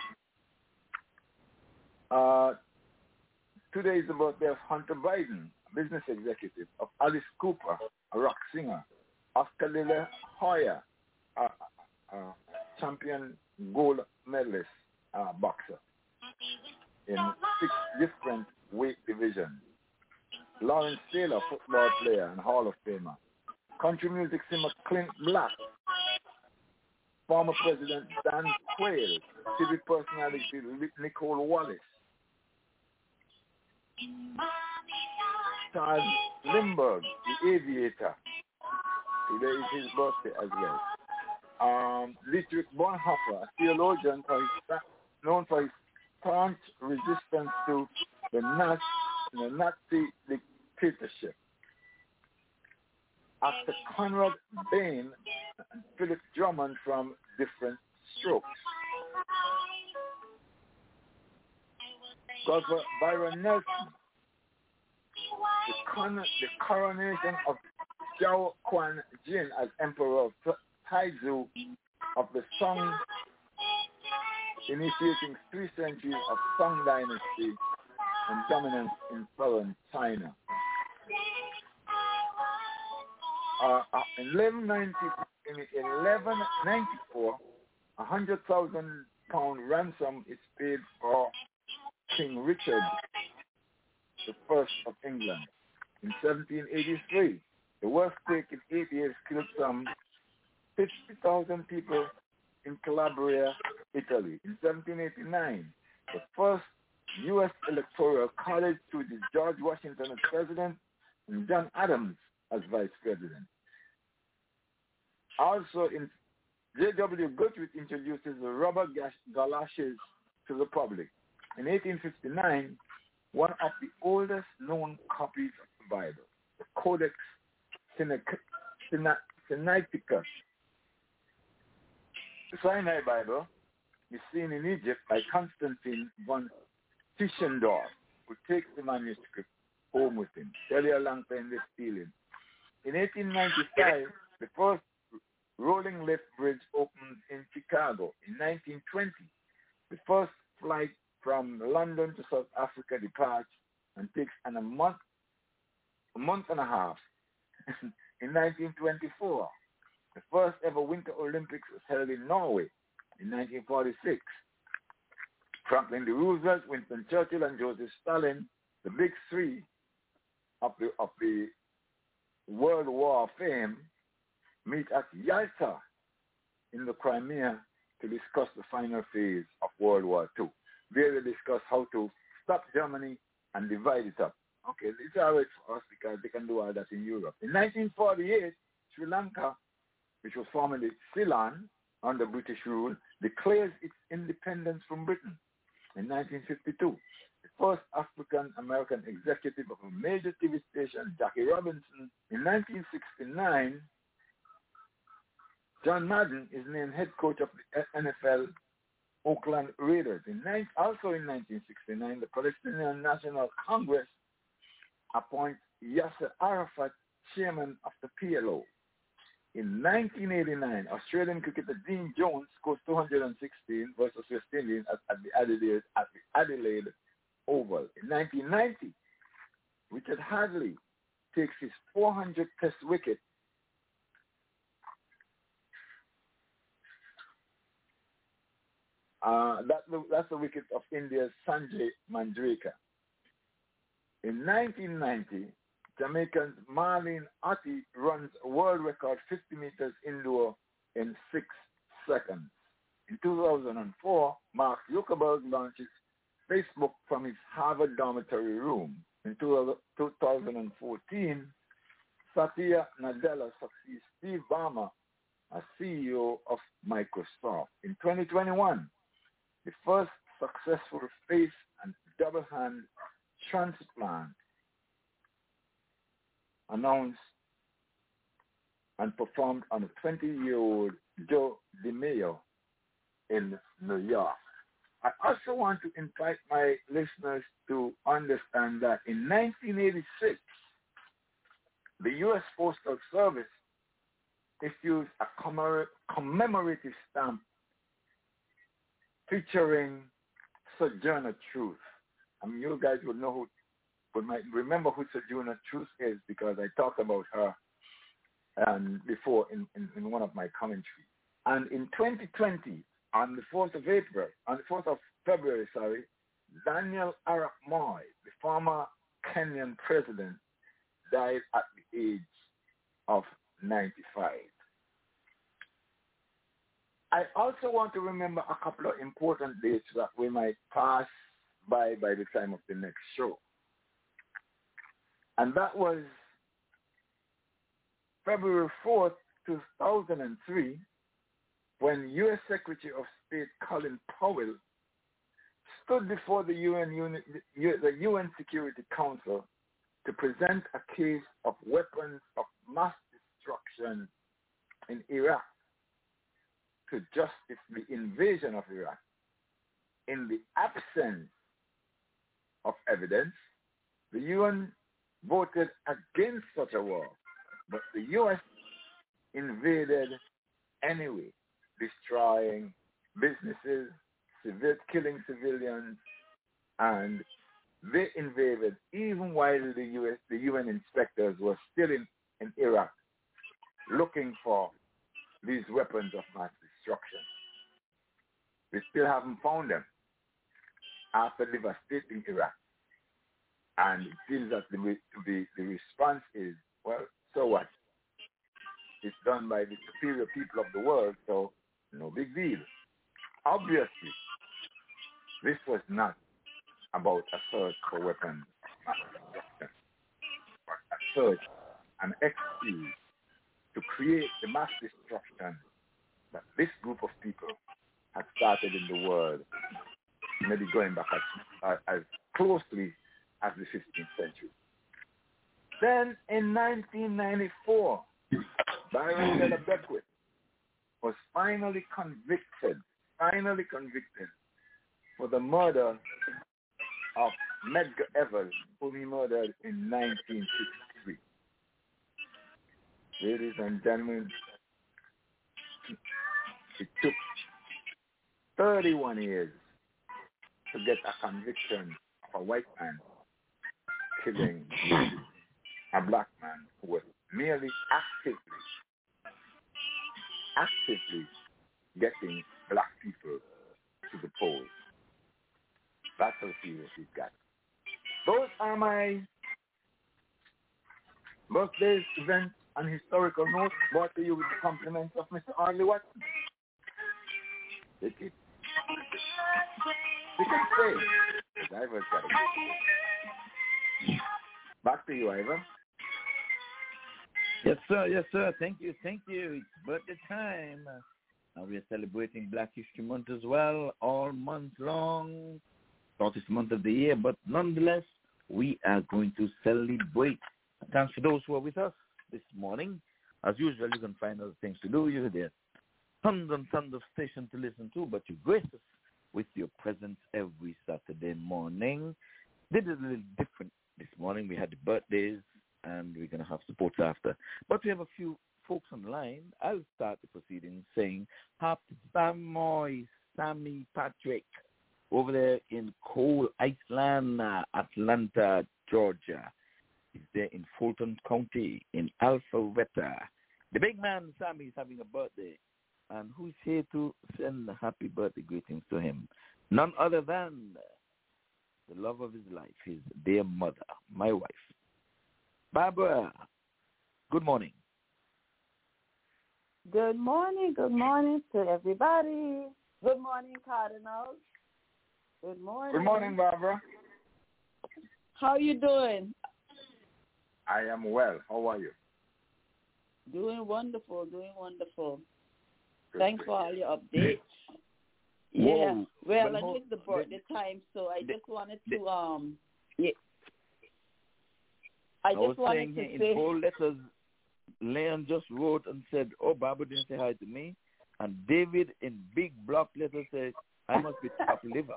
Today is the birthday of Hunter Biden, a business executive, of Alice Cooper, a rock singer, Oscar De La Hoya, a champion gold medalist boxer in 6 different weight divisions. Lawrence Taylor, football player and Hall of Famer. Country music singer Clint Black. Former President Dan Quayle. TV personality Nicole Wallace. Charles Lindbergh, the aviator. Today is his birthday as well. Dietrich Bonhoeffer, a theologian known for his staunch resistance to the Nazi dictatorship. Actor Conrad Bain and Philip Drummond from Different Strokes. Golfer Byron Nelson. The coronation of Zhao Quan Jin as Emperor of Taizu of the Song, initiating 3 centuries of Song dynasty and dominance in southern China. In 1194, £100,000 ransom is paid for King Richard I of England. In 1783, the worst quake in 8 years killed some 50,000 people in Calabria, Italy. In 1789, the first U.S. Electoral College chooses George Washington as president and John Adams as vice president. Also, J.W. Goodrich introduces the rubber galoshes to the public. In 1859, one of the oldest known copies of the Bible, the Codex Sinaiticus, the Sinai Bible, is seen in Egypt by Constantine von Tischendorf, who takes the manuscript home with him. Tell you a long time they're stealing. In 1895, the first rolling lift bridge opened in Chicago. In 1920, the first flight from London to South Africa departs and takes a month and a half. In 1924, the first ever Winter Olympics was held in Norway. In 1946, Franklin D. Roosevelt, Winston Churchill, and Joseph Stalin, the big 3 of the World War fame, meet at Yalta in the Crimea to discuss the final phase of World War II. There they discuss how to stop Germany and divide it up. Okay, it's all right for us because they can do all that in Europe. In 1948, Sri Lanka, which was formerly Ceylon under British rule, declares its independence from Britain. In 1952, the first African African-American executive of a major TV station, Jackie Robinson. In 1969, John Madden is named head coach of the NFL Oakland Raiders. Also in 1969, the Palestinian National Congress appoints Yasser Arafat chairman of the PLO. In 1989, Australian cricketer Dean Jones scores 216 versus West Indies at the Adelaide Oval. In 1990, Richard Hadley takes his 400th Test wicket that's the wicket of India's Sanjay Manjrekar. In 1990, Jamaican's Marlene Ottey runs a world record 50 meters indoor in 6 seconds. In 2004, Mark Zuckerberg launches Facebook from his Harvard dormitory room. In 2014, Satya Nadella succeeds Steve Ballmer as CEO of Microsoft. In 2021, the first successful face and double hand transplant announced and performed on a 20-year-old Joe DiMaio in New York. I also want to invite my listeners to understand that in 1986, the U.S. Postal Service issued a commemorative stamp featuring Sojourner Truth. I mean, you guys would know might remember who Sojourner Truth is because I talked about her before in one of my commentaries. And in 2020, on the 4th of February, Daniel Arap Moi, the former Kenyan president, died at the age of 95. I also want to remember a couple of important dates that we might pass by the time of the next show. And that was February 4th, 2003, when U.S. Secretary of State Colin Powell stood before the UN Security Council to present a case of weapons of mass destruction in Iraq to justify the invasion of Iraq. In the absence of evidence, the UN voted against such a war, but the U.S. invaded anyway, destroying businesses, killing civilians, and they invaded even while the UN inspectors were still in Iraq looking for these weapons of mass destruction. We still haven't found them after devastating Iraq. And it seems that the response is, well, so what? It's done by the superior people of the world, so no big deal. Obviously, this was not about a search for weapons of mass destruction, but a search, an excuse to create the mass destruction that this group of people had started in the world, maybe going back as closely as the 15th century. Then in 1994, Byron Della Beckwith was finally convicted for the murder of Medgar Evers, whom he murdered in 1963. Ladies and gentlemen, it took 31 years to get a conviction of a white man killing a black man who was merely actively getting black people to the polls. That's how serious it got. Those are my birthdays, events, and historical notes brought to you with the compliments of Mr. Arley Watson. Take it. You can stay. Ivor's got it. Back to you, Ivor. Yes, sir. Thank you. It's birthday time. Now we are celebrating Black History Month as well, all month long. Shortest month of the year, but nonetheless, we are going to celebrate. Thanks to those who are with us this morning. As usual, you can find other things to do. You're there. Tons and tons of stations to listen to, but you grace us with your presence every Saturday morning. This is a little different this morning. We had the birthdays, and we're going to have support after. But we have a few folks on the line. I'll start the proceedings saying, happy birthday, Sammy Patrick, over there in Coal Island, Atlanta, Georgia. He's there in Fulton County, in Alpharetta. The big man, Sammy, is having a birthday. And who is here to send happy birthday greetings to him? None other than the love of his life, his dear mother, my wife. Barbara, good morning. Good morning to everybody. Good morning, Cardinals. Good morning. Good morning, Barbara. How you doing? I am well. How are you? Doing wonderful. Good. Thanks for all your updates. Yeah. Well, I missed the birthday time, so I just wanted to I just wanted to say in bold letters, Leon just wrote and said, "Oh, Barbara didn't say hi to me," and David in big block letters said, "I must be top liver."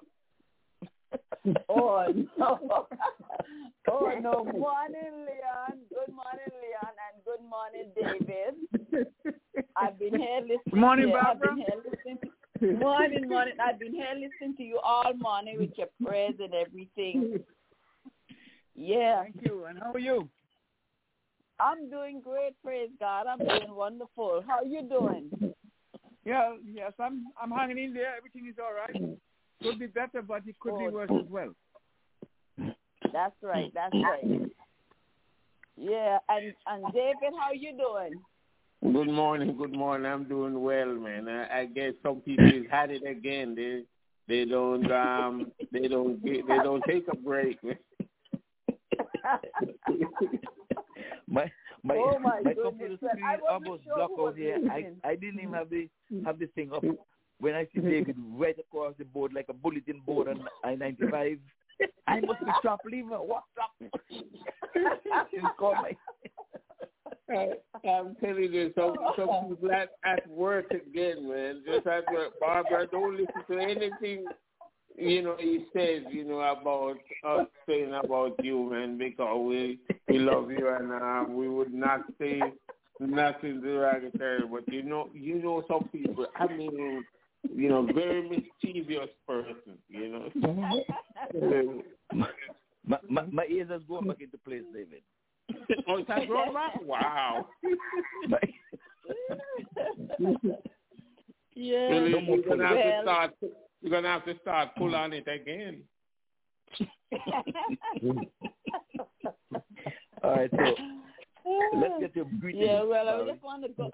Oh no! Oh no! Morning, Leon. Good morning, Leon, and good morning, David. I've been here listening. Good morning, Barbara. Morning. I've been here listening to you all morning with your prayers and everything. Yeah. Thank you. And how are you? I'm doing great, praise God. I'm doing wonderful. How are you doing? Yeah, yes, I'm hanging in there. Everything is all right. Could be better, but it could be worse as well. That's right. Yeah, and David, how are you doing? Good morning. I'm doing well, man. I guess some people had it again. They don't take a break. my goodness, computer screen almost blocked out here. I didn't even have this thing up. When I see David right across the board like a bulletin board on I-95, I must be top lever. What's up? I'm telling you, some people at work again, man. Just at work. Barbara, don't listen to anything, he says, about us saying about you, man, because we love you and we would not say nothing derogatory. But some people, very mischievous person, My ears are going back into place, David. Oh, is that going back? Wow. Yeah. You're gonna have to start pull on it again. All right, so let's get your greetings. Yeah, well, I just want to go,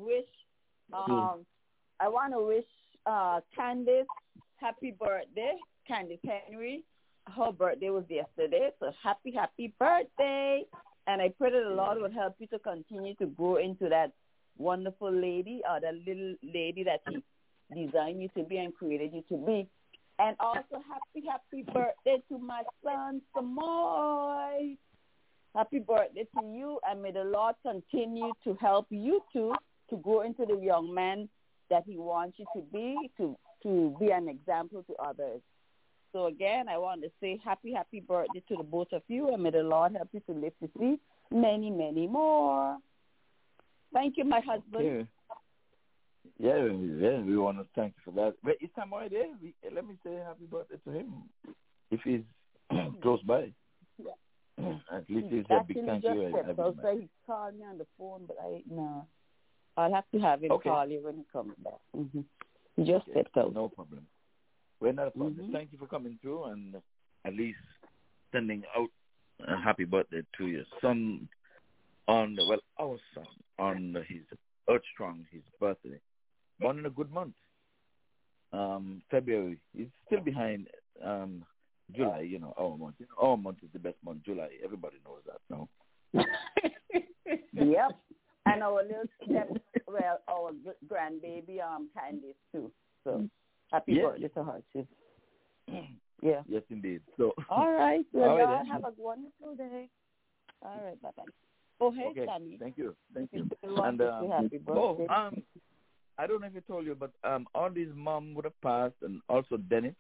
I want to wish Candice happy birthday, Candice Henry. Her birthday was yesterday, so happy birthday. And I pray that the Lord would help you to continue to grow into that wonderful lady, or that little lady that He designed you to be and created you to be. And also happy birthday to my son, Samoy. Happy birthday to you, and may the Lord continue to help you to grow into the young man that He wants you to be an example to others. So again, I want to say happy birthday to the both of you, and may the Lord help you to live to see many, many more. Thank you, my husband. Yeah, we want to thank you for that. But is Samoy there? Let me say happy birthday to him if he's close by. Yeah. At least he's a big thank you. So he called me on the phone, but I'll have to have him call you when he comes back. Mm-hmm. He just stepped out. No problem. We're not a problem. Mm-hmm. Thank you for coming through and at least sending out a happy birthday to your son our son on his Earth Strong, his birthday. Born in a good month. February. He's still behind July, our month. Our month is the best month, July. Everybody knows that now. Yep. And our little our grandbaby, Candice too. So happy birthday to her too. Yeah. Yes, indeed. So all right. right, All right, y'all then. have a wonderful day. All right, bye-bye. Oh, hey, Okay, Sammy. thank you. And I happy birthday. don't know if I told you, but Audrey's mom would have passed, and also Dennis.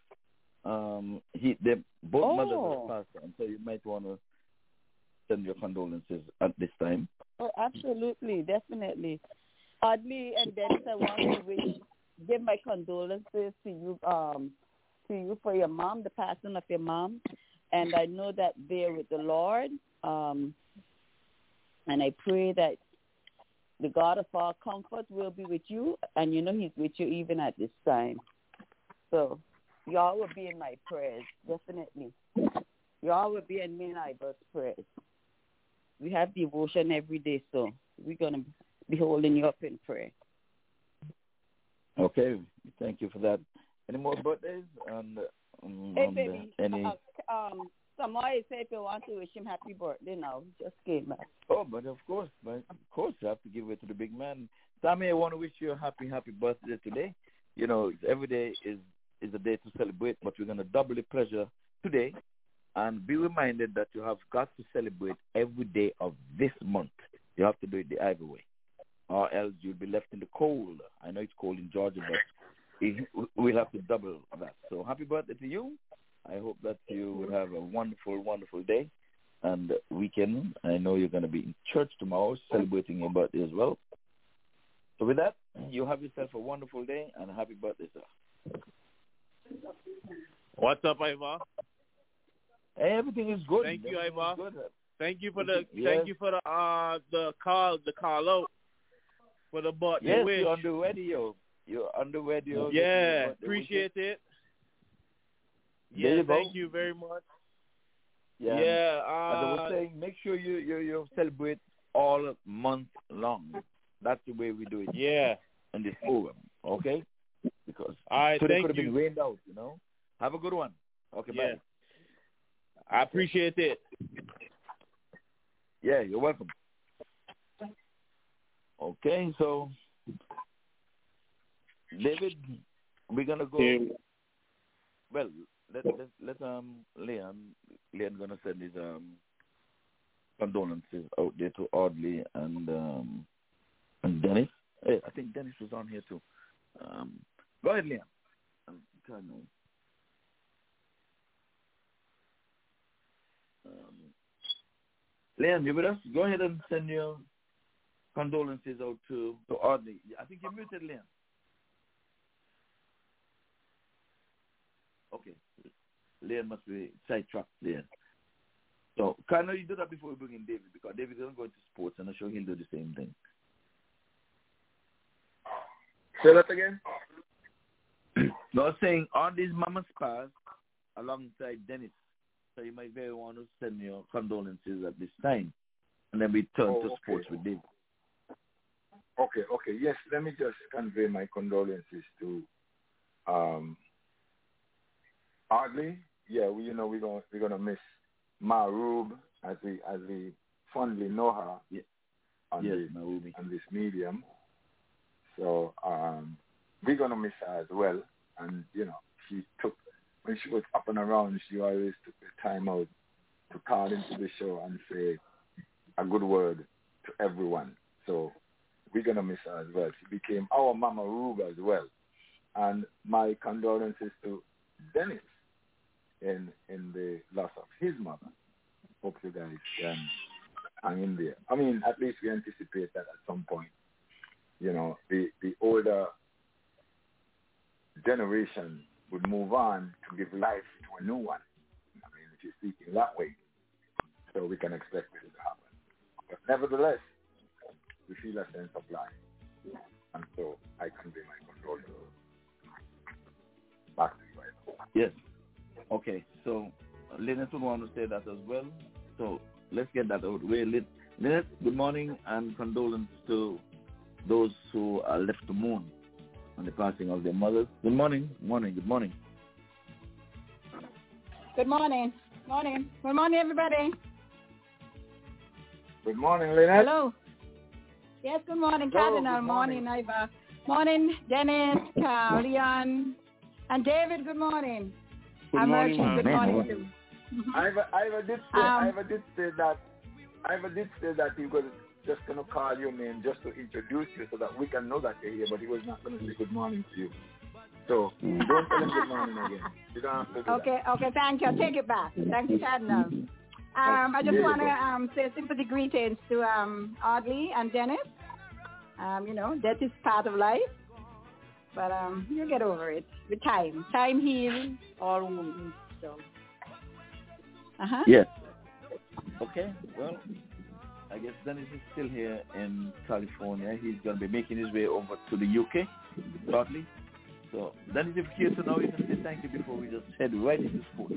Both mothers would have passed, and so you might want to send your condolences at this time. Oh, absolutely, definitely. Audley and Dennis, I want to give my condolences to you for your mom, the passing of your mom, and I know that they're with the Lord. And I pray that the God of all comfort will be with you, and you know He's with you even at this time. So y'all will be in my prayers, definitely. Y'all will be in me and Iber's prayers. We have devotion every day, so we're going to be holding you up in prayer. Okay, thank you for that. Any more birthdays? Hey, baby. Somebody said if you want to wish him happy birthday now, just came back. Oh, but of course, you have to give it to the big man. Sammy, I want to wish you a happy birthday today. You know, every day is a day to celebrate, but we're going to double the pleasure today. And be reminded that you have got to celebrate every day of this month. You have to do it the Ivy way, or else you'll be left in the cold. I know it's cold in Georgia, but we'll have to double that. So happy birthday to you. I hope that you will have a wonderful, wonderful day and weekend. I know you're going to be in church tomorrow celebrating your birthday as well. So with that, you have yourself a wonderful day and a happy birthday, sir. What's up, Ivar? Hey, everything is good. Thank you, Ivar. Thank you for the call out for the birthday wish. You're on the radio. Yeah, appreciate it. Yeah, thank you very much. Yeah. As I was saying, make sure you celebrate all month long. That's the way we do it. Yeah. In this program, okay? Because today could have been rained out, you know. Have a good one. Okay, bye. I appreciate it. Yeah, you're welcome. Okay, so David, we're gonna go. Well, let Leon gonna send his condolences out there to Audley and Dennis. Hey, I think Dennis was on here too. Go ahead, Leon. Leon, you with us? Go ahead and send your condolences out to Audley. I think you're muted, Leon. Okay. Leon must be sidetracked there. So, can you do that before we bring in David? Because David doesn't go into sports, and I'm sure he'll do the same thing. Say that again? No, I was saying, on these mama's pass, alongside Dennis, so you might very want to send your condolences at this time. And then we turn to sports with David. Okay. Yes, let me just convey my condolences to Audley. Yeah, we're gonna miss Ma Rube as we fondly know her on this medium. So we're gonna miss her as well. And when she was up and around, she always took the time out to call into the show and say a good word to everyone. So we're gonna miss her as well. She became our Mama Rube as well. And my condolences to Dennis in the loss of his mother. Hope you guys can hang in there. I mean, at least we anticipate that at some point, the older generation would move on to give life to a new one. I mean, if you're speaking that way, so we can expect this to happen. But nevertheless, we feel a sense of life. And so I convey my condolences. Back to you, right? Yes. Okay, so Lynette would want to say that as well. So let's get that out of the way. Lynette, good morning and condolences to those who are left to mourn on the passing of their mothers. Good morning. Good morning. Good morning. Good morning, everybody. Good morning, Lynette. Hello. Yes, good morning, Hello, Cardinal. good morning. Iva. Morning, Dennis, Leon, and David. Good morning. Good morning, Merchant. Good morning, man. too. Ivor did say that he was just gonna call your name just to introduce you so that we can know that you're here, but he was not gonna say good morning to you. So don't tell him good morning again. You don't have to do Okay, thank you. I'll take it back. Thank you, Cardinal. I just want to say sympathy greetings to Audley and Dennis. Death is part of life, but you'll get over it with time. Time heals all wounds. So. Yes. Okay. Well, I guess Dennis is still here in California. He's going to be making his way over to the UK shortly. So, Dennis, if you're here to know, you can say thank you before we just head right into sports.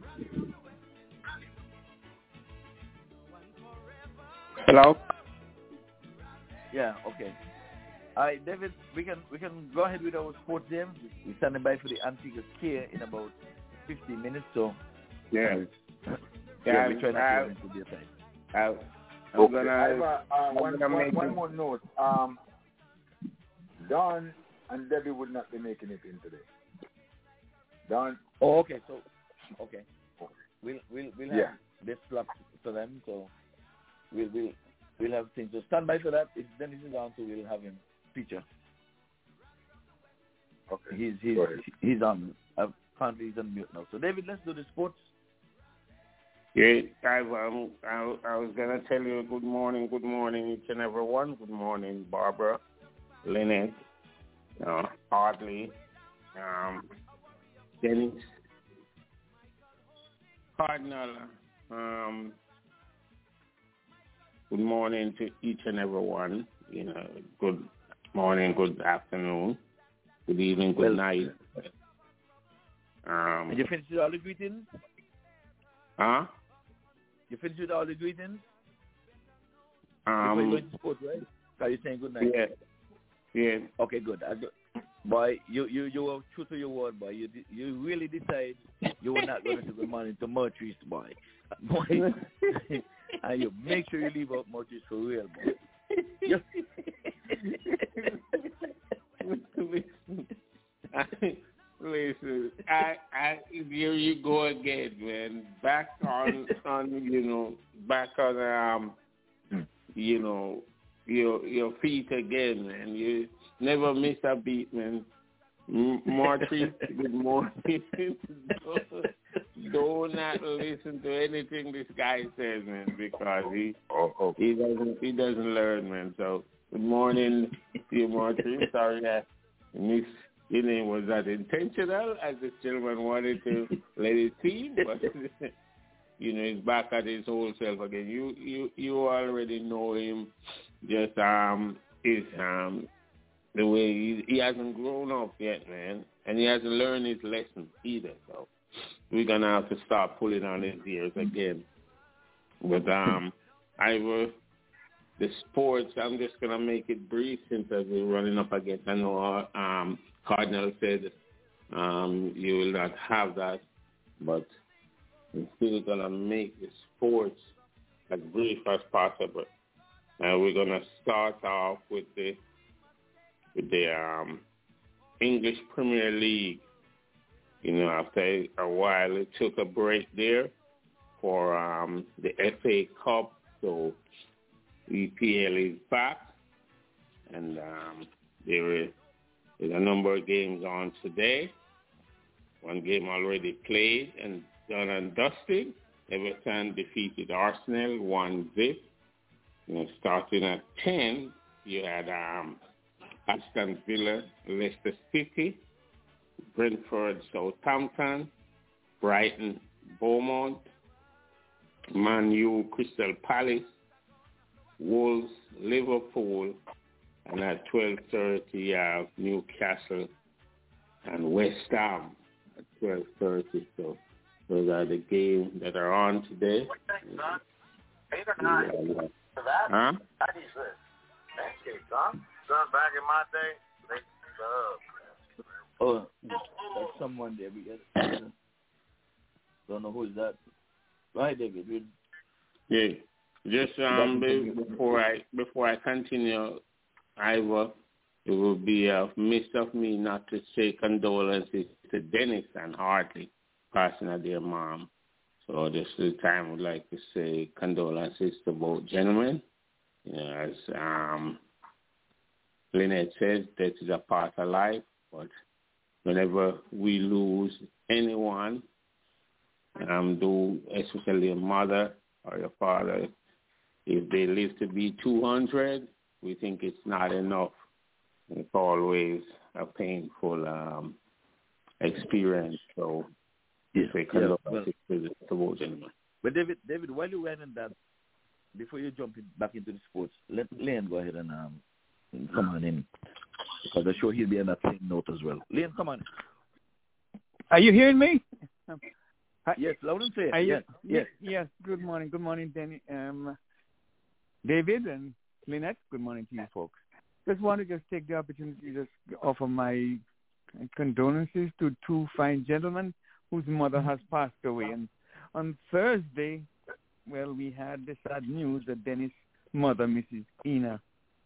Hello? Yeah, okay. All right, David, we can go ahead with our sports games. We're standing by for the Antigua Care in about 15 minutes, so... Yeah. We're trying not to into the time. One more note. Don and Debbie would not be making it in today. Don. Oh, okay. So, okay. We'll have this slot for them. So we'll have things. So stand by for that. If Dennis is on, so we'll have him feature. Okay. He's on. Apparently he's on mute now. So David, let's do the sports. Yeah, I was gonna tell you good morning each and every one. Good morning, Barbara, Lynette, Audley, Dennis, Cardinal. Good morning to each and every one. Good morning, good afternoon, good evening, good night. Did you finish with all the greetings? Huh? You finished with all the greetings? Before you going to sports, right? Are you saying good night? Yeah. Okay, good. Boy, you were true to your word, boy. You really decide you were not going to good morning to Murtry's, boy. And you make sure you leave out Murtry's for real, boy. Listen, here you go again, man. Back on your feet again, man. You never miss a beat, man. More treats, good morning. Do not listen to anything this guy says, man, because he doesn't learn, man. So good morning to you, Martin. Sorry that Miss. Your name was not intentional, as the gentleman wanted to let it seem, but he's back at his old self again. You already know him. Just the way he hasn't grown up yet, man, and he hasn't learned his lesson either. So we're gonna have to start pulling on his ears again. But the sports, I'm just gonna make it brief since we're running up against. I know Cardinal said you will not have that, but I'm still going to make the sports as brief as possible. We're going to start off with the English Premier League. After a while, it took a break there for the FA Cup, so EPL is back, and there's a number of games on today. One game already played and done and dusted. Everton defeated Arsenal 1-0. Starting at 10, you had Aston Villa, Leicester City, Brentford, Southampton, Brighton, Bournemouth, Man U, Crystal Palace, Wolves, Liverpool, and at 12:30 you have Newcastle and West Ham at 12:30. So those are the games that are on today. Huh? Son, back in my day, oh, that's someone there. Don't know who is that. Right, David. Yeah. Just before I continue, Ivor, it would be remiss of me not to say condolences to Dennis and Hartley passing of their mom. So this is the time I would like to say condolences to both gentlemen. As Lynette says, that is a part of life, but whenever we lose anyone, especially a mother or your father, if they live to be 200, we think it's not enough. It's always a painful experience. So, say condolences to both gentlemen. But David, while you were in that, before you jump back into the sports, let Lane go ahead and come on in, because I'm sure he'll be on that same note as well. Lane, come on. Are you hearing me? Yes, loud and clear. Yes. Good morning, Danny, David and Lynette. Good morning to you folks. Just want to take the opportunity to offer my condolences to two fine gentlemen whose mother has passed away. And on Thursday, we had the sad news that Dennis' mother, Mrs. Enid,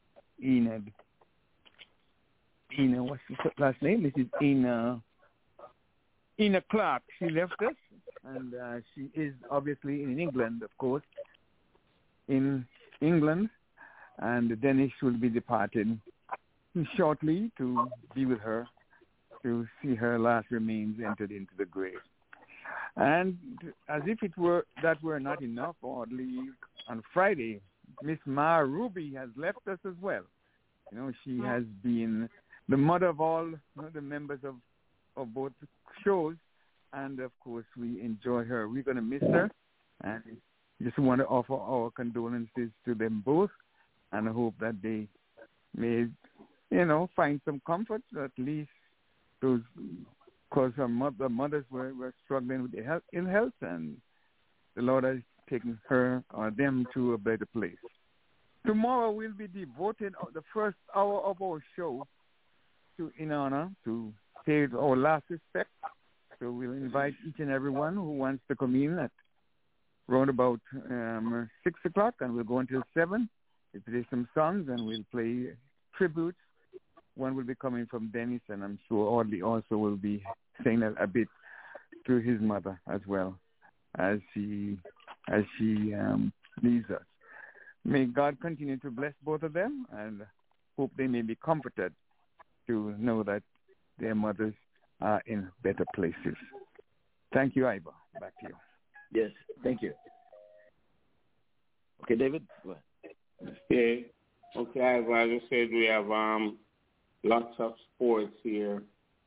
what's her last name? Mrs. Ina Clark. She left us, and she is obviously in England, of course, in England, and Dennis will be departing shortly to be with her, to see her last remains entered into the grave. And as if that were not enough, oddly, on Friday, Miss Ma Ruby has left us as well. She has been the mother of all the members of both shows, and of course we enjoy her. We're going to miss her, and just want to offer our condolences to them both, and I hope that they may, find some comfort, at least those, because her mothers were struggling with ill health, and the Lord has taken her or them to a better place. Tomorrow we'll be devoting the first hour of our show in honor to pay our last respect. So we'll invite each and everyone who wants to come in at around about 6 o'clock, and we'll go until 7. We'll play some songs, and we'll play tributes. One will be coming from Dennis, and I'm sure Audley also will be saying a bit to his mother as well as she leaves us. May God continue to bless both of them, and hope they may be comforted to know that their mothers are in better places. Thank you, Iva. Back to you. Yes, thank you. Okay, David, go ahead. Okay, Iva, as I said, we have lots of sports here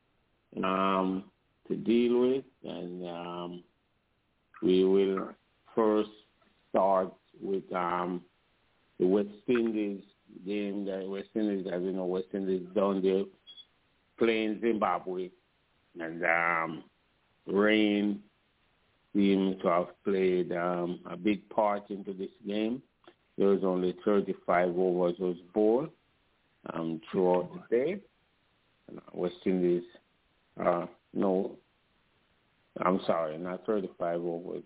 to deal with, and we will first start with the West Indies game. That West Indies, as you know, West Indies down there playing Zimbabwe, and rain seems to have played a big part into this game. There was only 35 overs was bowled throughout the day. West Indies, no, I'm sorry, not 35 overs.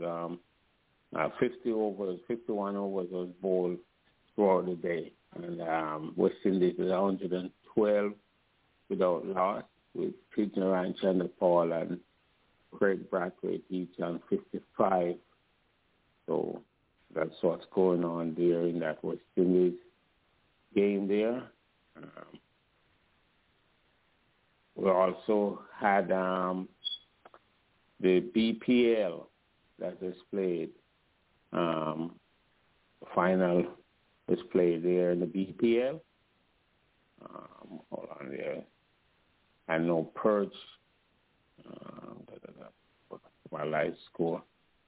51 overs was bowled throughout the day. And West Indies is 112 without loss, with Pete Naran, Chanderpaul, and Craig Brathwaite each on 55. So that's what's going on there in that West Indies game there. We also had the BPL that is played. Final was played there in the BPL. Hold on there. I know Perch. My live score.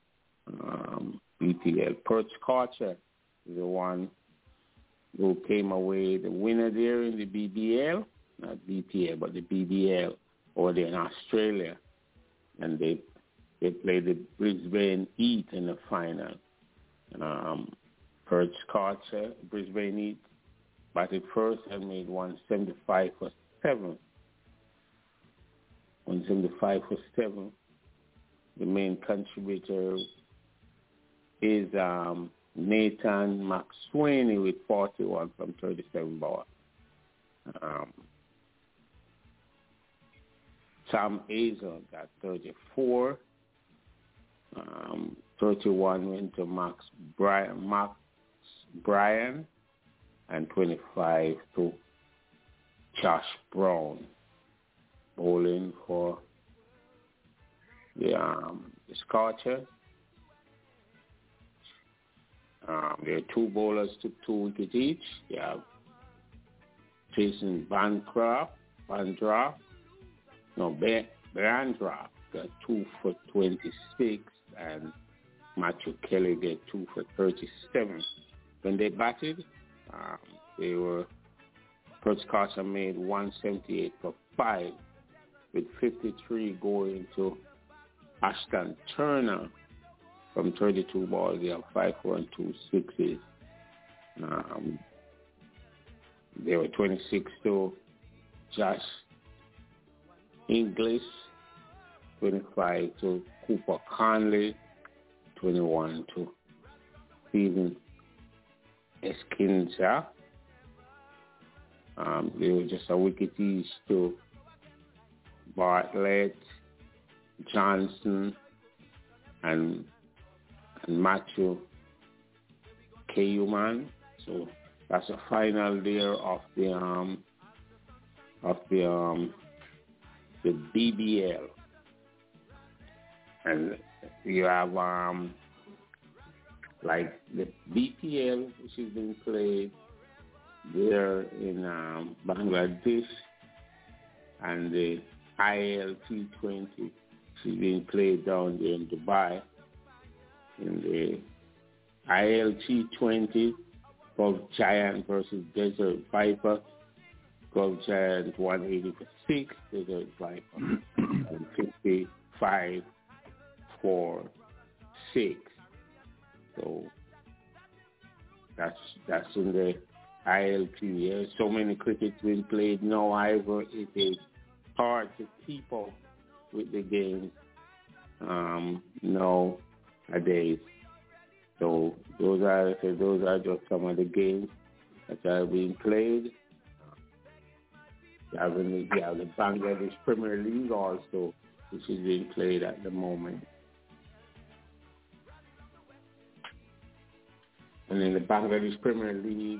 BPL. Perch Karcher is the one who came away the winner there in the BBL, not BPL, but the BBL over there in Australia. And they played the Brisbane Heat in the final. Perch Karcher, Brisbane Heat, batted first and made 175 for 7. 175 for 7. The main contributor is Nathan McSwaney with 41 from 37 balls. Tom Hazel got 34. 31 went to Max Bryan, and 25 to Josh Brown. Bowling for the Scorcher. There are two bowlers took 2 wickets each. You have Jason Bancroft, Bandraft got 2 for 26, and Matthew Kelly get 2 for 37. When they batted, Perth Scorcher made 178 for 5, with 53 going to Ashton Turner. From 32 balls, they have 5 4 and 2 sixes. There were 26 to Josh Inglis, 25 to Cooper Conley, 21 to Stephen Eskinza. They were just a wicket each to Bartlett, Johnson, and Matthew Kayuman. So that's a final there of the BBL. And you have like the BPL, which has been played there in Bangladesh, and the ILT20, which is being played down there in Dubai. In the ILT20, Gulf Giant versus Desert Viper. Gulf Giant 180 for 6, Desert Viper and 55 for 6. So that's in the ILT. There's so many crickets being played now, however, it is hard to keep up with the games nowadays. So those are just some of the games that are being played. You have the Bangladesh Premier League also, which is being played at the moment. And in the Bangladesh Premier League,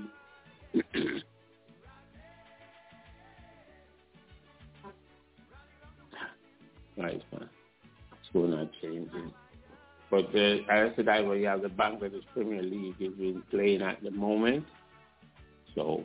right, it's going on changing. But as I said, you have the Bangladesh Premier League is being playing at the moment. So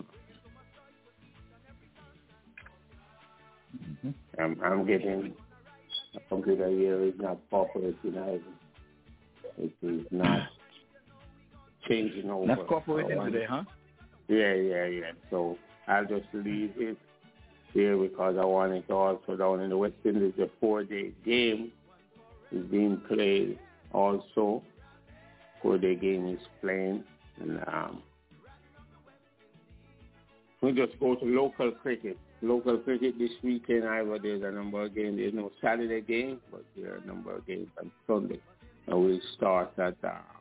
I'm getting a computer here is not cooperating either. It is not changing over. Not cooperating today, huh? Yeah. So I'll just leave it here because I want it also down in the West Indies. The 4-day game is being played also. 4-day game is playing. And we just go to local cricket. Local cricket this weekend, there's a number of games. There's no Saturday game, but there are a number of games on Sunday. And we'll start at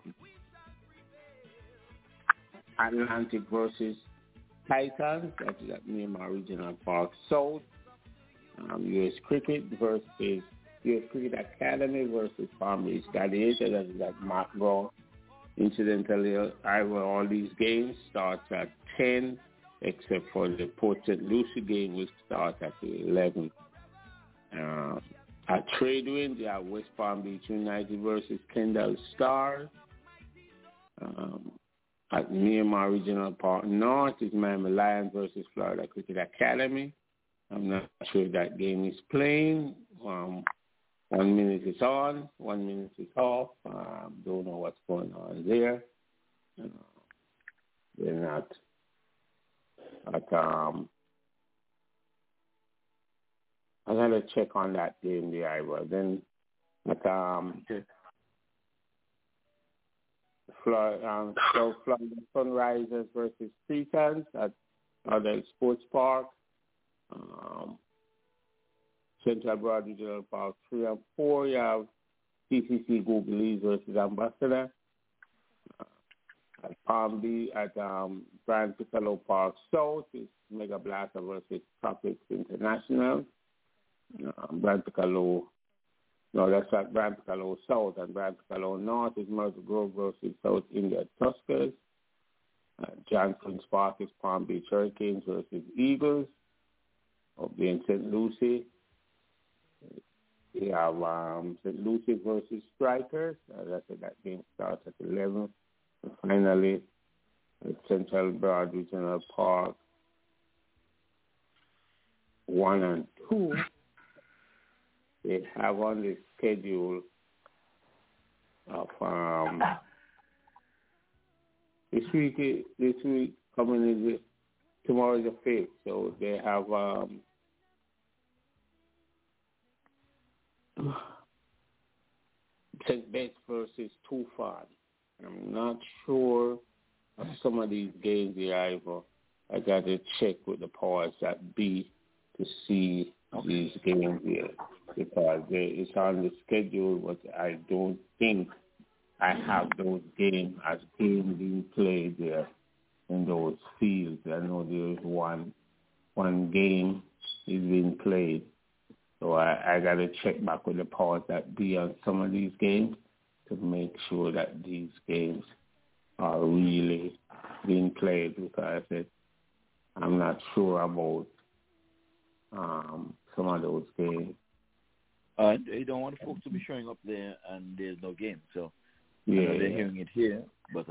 Atlantic versus Titans. That is at Myanmar Regional Park South. U.S. Cricket versus U.S. Cricket Academy versus Palm Beach Gladiators. That is at Mark Brown. Incidentally, all these games start at 10, except for the Port St. Lucie game, which starts at 11. At Tradewind, you have West Palm Beach United versus Kendall Stars. At Myanmar Regional Park North is Miami Lions versus Florida Cricket Academy. I'm not sure if that game is playing. 1 minute is on, 1 minute is off. Don't know what's going on there. They're not at I gotta check on that game there, Iowa. Then at Florida Sunrisers versus Titans at Adel Sports Park. Central Broad Regional Park 3 and 4. You have CCC Googleese versus Ambassador. At Palm Beach, at Brian Piccolo Park South is Mega Blaster versus Tropics International. Brian Piccolo No, that's at Brampicalo South, and Brampicalo North is Myrtle Grove versus South India Tuskers. Johnson's Park is Palm Beach Hurricanes versus Eagles. Up there in St. Lucie, we have St. Lucie versus Strikers. That game starts at 11. And finally, at Central Broad Regional Park, 1 and 2. They have on the schedule of this week coming is tomorrow is the 5th, so they have St. Betts versus Tufan. I'm not sure of some of these games here either. I got to check with the powers that be to see these games here because it's on the schedule, but I don't think I have those games as games being played there in those fields. I know there's one game is being played. So I got to check back with the powers that be on some of these games to make sure that these games are really being played because I'm not sure about some of those games. You don't want folks to be showing up there and there's no game. So yeah, they're hearing it here, but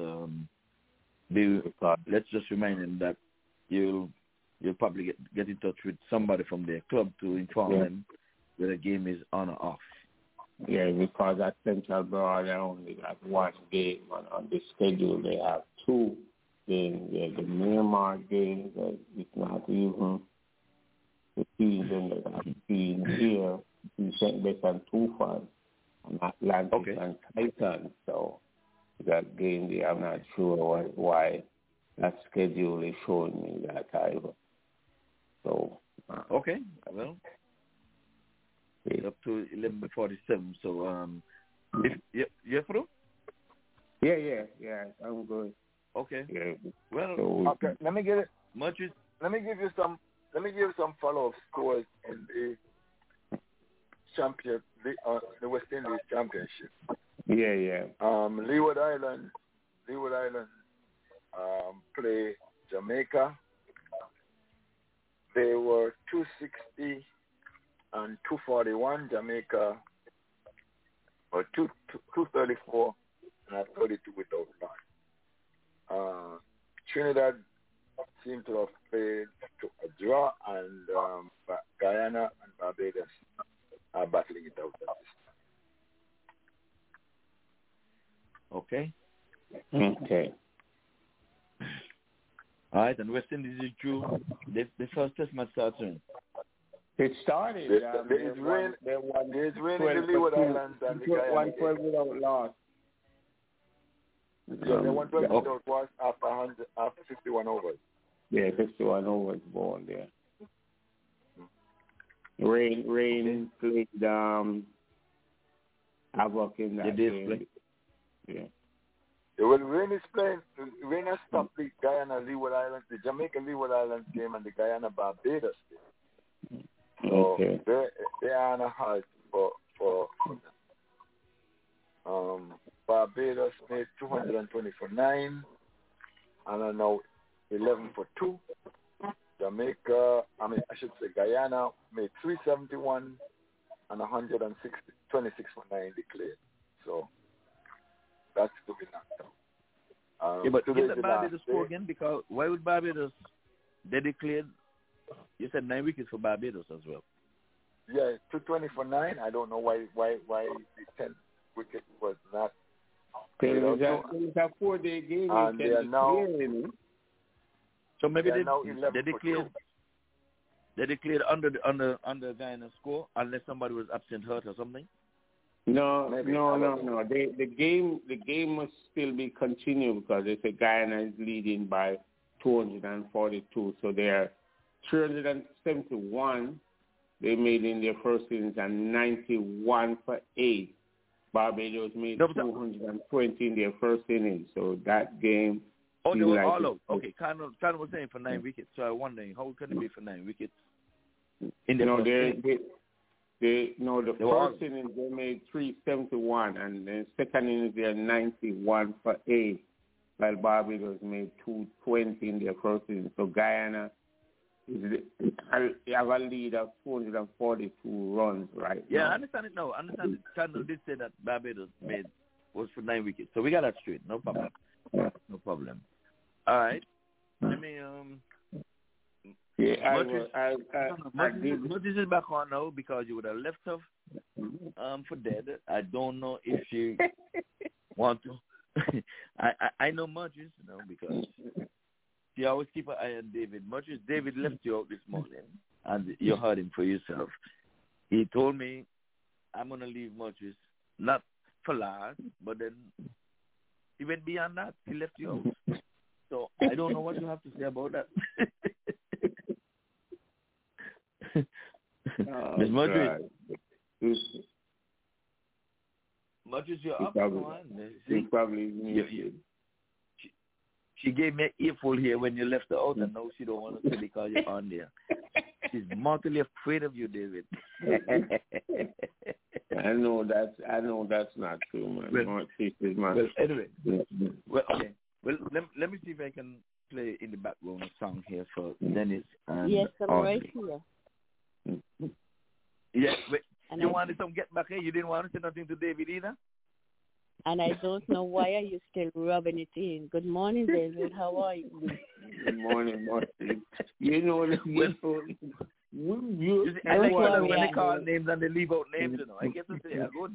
let's just remind them that you'll probably get in touch with somebody from their club to inform them whether the game is on or off. Yeah, because at Central Broad they only got one game on the schedule. They have two games. The Myanmar game, it's not even the season that I've seen here. You St. Betts and Tufan and Atlantic and Titan. So that game there, I'm not sure why that schedule is showing me that either. So well, it's up to 11:47. So if you're through? Yeah, I'm good. Okay. Yeah. Well, okay. Let me give you some follow-up scores in the championship, the West Indies Championship. Yeah. Leeward Island play Jamaica. They were 260 and 241. Jamaica or 234 and 32 without loss. Trinidad seemed to have played to a draw, and Guyana and Barbados are battling it out. Okay. All right, and West Indies is due. The first test match starts soon. It started. There's rain in the Leeward Islands and the Guyana. 112 without loss. Yeah, they 112 without loss after 51 overs. Yeah, 51 overs ball there. Rain played havoc in that game. Yeah. Well, Rain is playing. Rain has stopped the Guyana Leeward Islands, the Jamaica Leeward Islands game, and the Guyana Barbados game. So they are on a halt for Barbados made 220 for 9, and are now 11 for 2. Jamaica, Guyana made 371 and 26 for 9 declared. So that's to be knocked out. But give the Barbados score again, because why would Barbados, they declared, you said 9 wickets for Barbados as well. Yeah, 220 for 9. I don't know why the 10 wicket was not. It's a 4-day game. And they are now. So maybe they declared under Guyana's score unless somebody was absent, hurt or something. No. The game must still be continued because they say Guyana is leading by 242. So they are 371 they made in their first innings and 91 for 8. Barbados made 220 in their first innings. So that game. Oh, they were all out. Okay, Khan was saying for 9 wickets. So I'm wondering how can it be for 9 wickets? The first innings they made 371, and the second innings they had 91 for 8, while Barbados made 220 in their first innings. So Guyana have a lead of 242 runs right now. Yeah, I understand it now. I understand it. Chandler did say that Barbados was for 9 wickets. So we got that straight. No problem. No problem. All right. Let me Moses is back on now because you would have left her for dead. I don't know if she want to. I know Moses, because she always keep an eye on David. Moses, David left you out this morning, and you heard him for yourself. He told me, I'm going to leave Moses, not for last, but then he went beyond that. He left you out. So I don't know what you have to say about that. Miss Madrid. Madrid, you're up probably she gave me an earful here when you left her out, and now she don't want to say because you're on there. She's mortally afraid of you, David. I know that's not true, man. Well, anyway. Well, okay. Well, let me see if I can play in the background a song here for Dennis and yes, I'm Audrey. right here. Yeah, but you wanted some get back here? You didn't want to say nothing to David either? And I don't know why are you still rubbing it in. Good morning, David. How are you? Good morning, Martin. You know, I like when they call names and they leave out names, I get to say, good.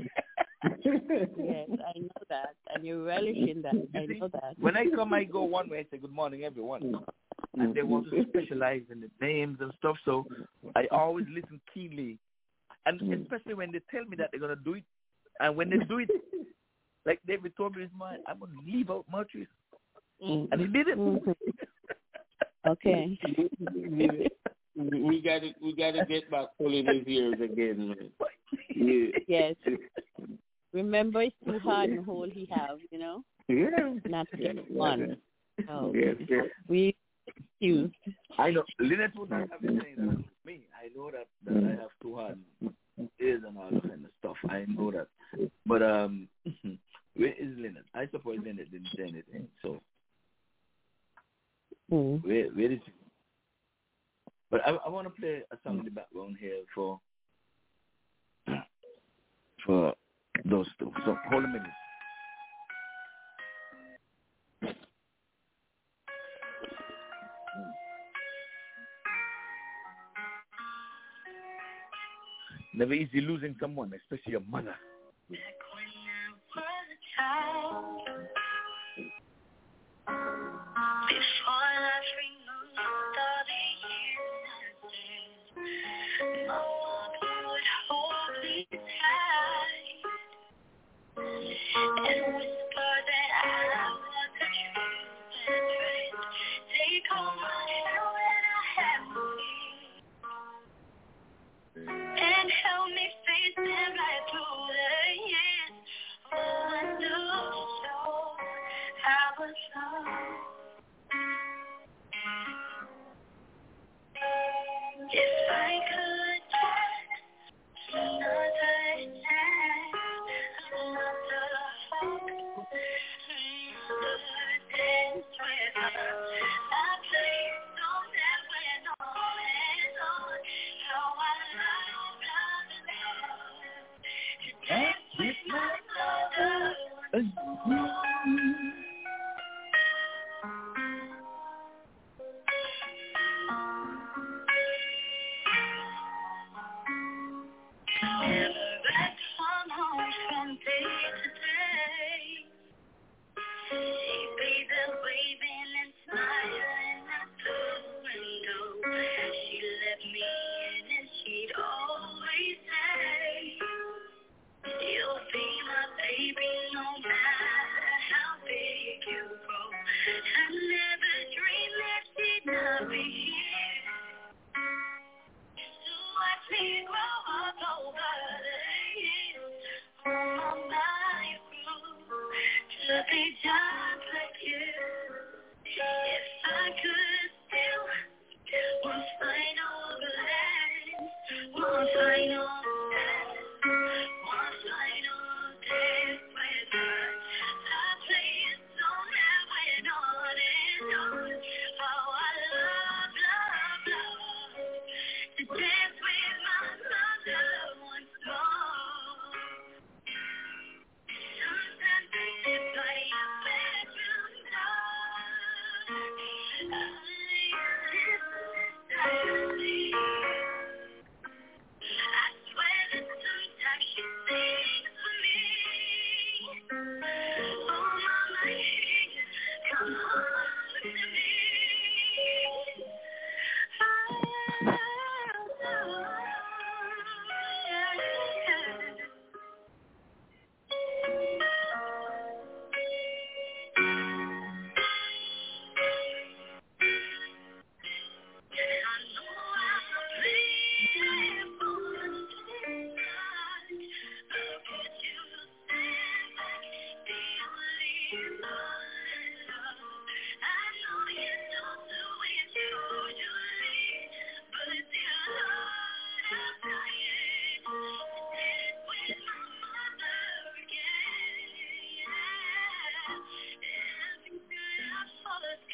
Yes, I know that. And you relish in that. I know that. When I come, I go one way. I say, good morning, everyone. And they want to specialize in the names and stuff, so I always listen keenly. And especially when they tell me that they're going to do it. And when they do it, like David told me, I'm going to leave out Martris. And he did it. Okay. We got to get back pulling his ears again, man. Yeah. Yes. Remember, it's too hard and hole he have, Yeah. Not to get one. So yes. we used. I know. Lynette would not have been saying that to me. I know that I have too hard ears and all that kind of stuff. I know that. But where is Lynette? I suppose Lynette didn't say anything. So where is she? But I want to play a song in the background here for those two. So hold a minute. Never easy losing someone, especially your mother. One final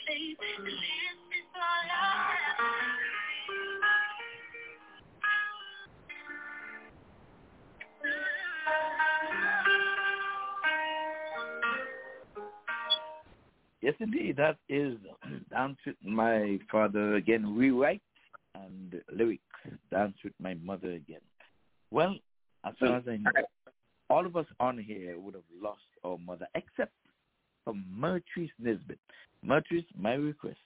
Yes, indeed. That is Dance with My Father Again, rewrite, and lyrics, Dance with My Mother Again. Well, as far as I know, all of us on here would have lost our mother, except for Myrtrice Nisbet. Myrtrice, my request,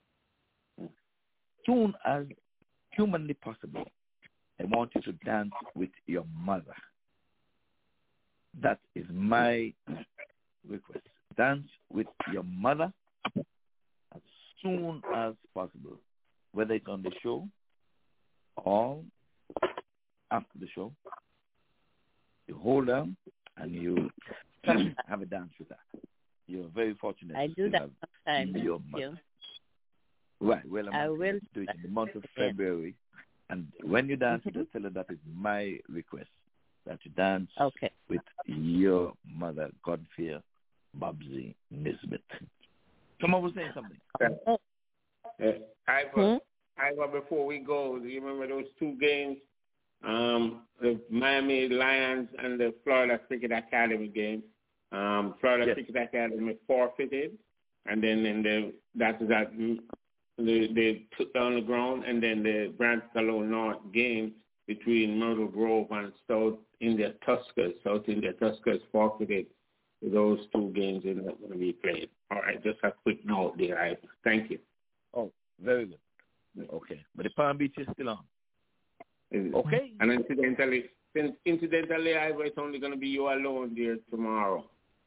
soon as humanly possible, I want you to dance with your mother. That is my request. Dance with your mother as soon as possible, whether it's on the show or after the show. You hold her and you have a dance with her. You're very fortunate. I do that sometimes. Your mother. Right. Well, I will do it in the month of February. And when you dance with her, tell her that is my request, that you dance with your mother, Godfrey Babsy Nisbet. Someone was saying something. Ivor, before we go, do you remember those two games? The Miami Lions and the Florida Cricket Academy game. Florida Cricket Academy forfeited, and then they took down the ground, and then the Branscalo North game between Myrtle Grove and South India Tuskers forfeited. Those two games are not going to be played. All right, just a quick note there, Ivor. Thank you. Oh, very good. Okay, but the Palm Beach is still on. Okay. And incidentally, Ivor, it's only going to be you alone there tomorrow.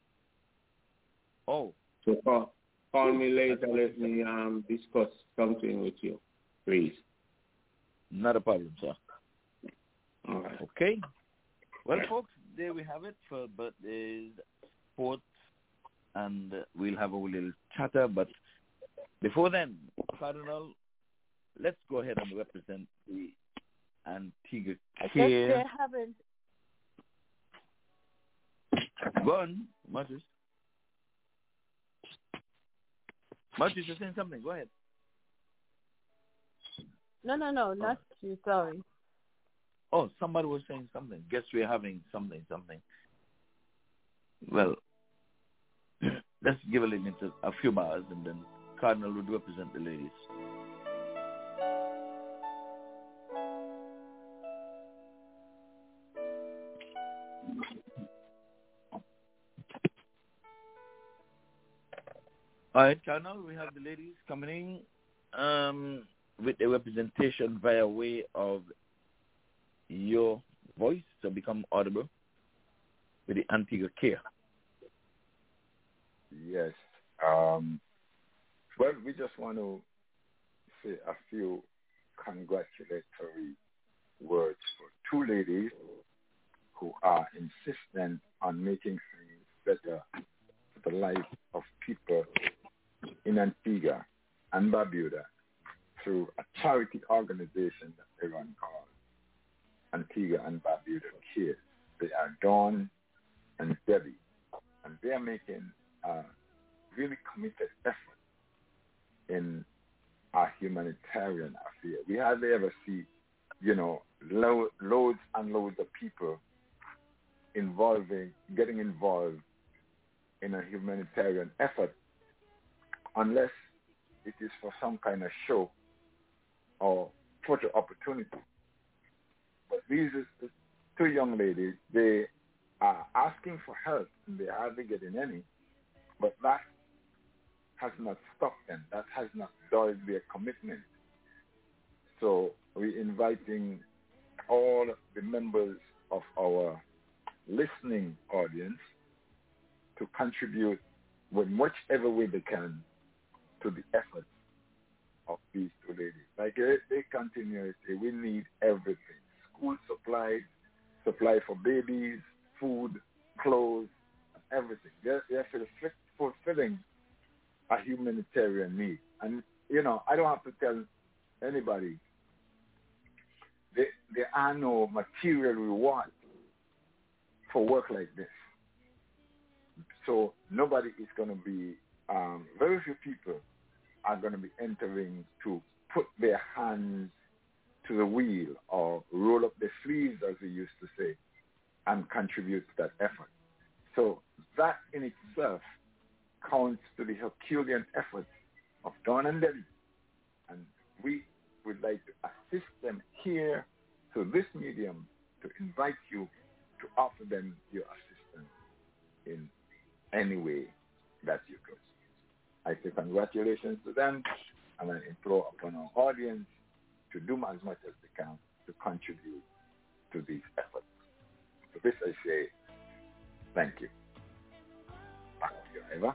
Oh. So call me later. Let me discuss something with you, please. Not a problem, sir. All right. Okay. Well, folks, there we have it for birthdays, sports, and we'll have a little chatter. But before then, Cardinal, let's go ahead and represent the Antigua Care. Go on, Marcus. Marcus, you're saying something. Go ahead. No, not you. Sorry. Oh, somebody was saying something. Guess we're having something. Well, let's give a few bars, and then Cardinal would represent the ladies. All right, Cardinal, we have the ladies coming in with a representation via way of your voice to become audible with the Antigua Care. Yes. Well, we just want to say a few congratulatory words for two ladies who are insistent on making things better for the life of people in Antigua and Barbuda through a charity organization that they run called Antigua and Barbuda Care. They are Dawn and Debbie, and they are making a really committed effort in our humanitarian affair. We hardly ever see, loads and loads of people getting involved in a humanitarian effort unless it is for some kind of show or photo opportunity. But these are the two young ladies. They are asking for help, and they hardly getting any. But that has not stopped them. That has not dulled their commitment. So we're inviting all the members of our listening audience to contribute with whichever way they can to the efforts of these two ladies. Like they continue to say, we need everything. School supplies, supply for babies, food, clothes, everything. They're fulfilling a humanitarian need. And, I don't have to tell anybody, there are no material rewards for work like this. So nobody is going to be, very few people are going to be entering to put their hands to the wheel or roll up their sleeves, as we used to say, and contribute to that effort. So that in itself counts to the Herculean effort of Dawn and Debbie. And we would like to assist them here through this medium to invite you to offer them your assistance in any way that you could. I say congratulations to them, and I implore upon our audience to do as much as they can to contribute to these efforts. For this I say thank you. Back to you, Eva.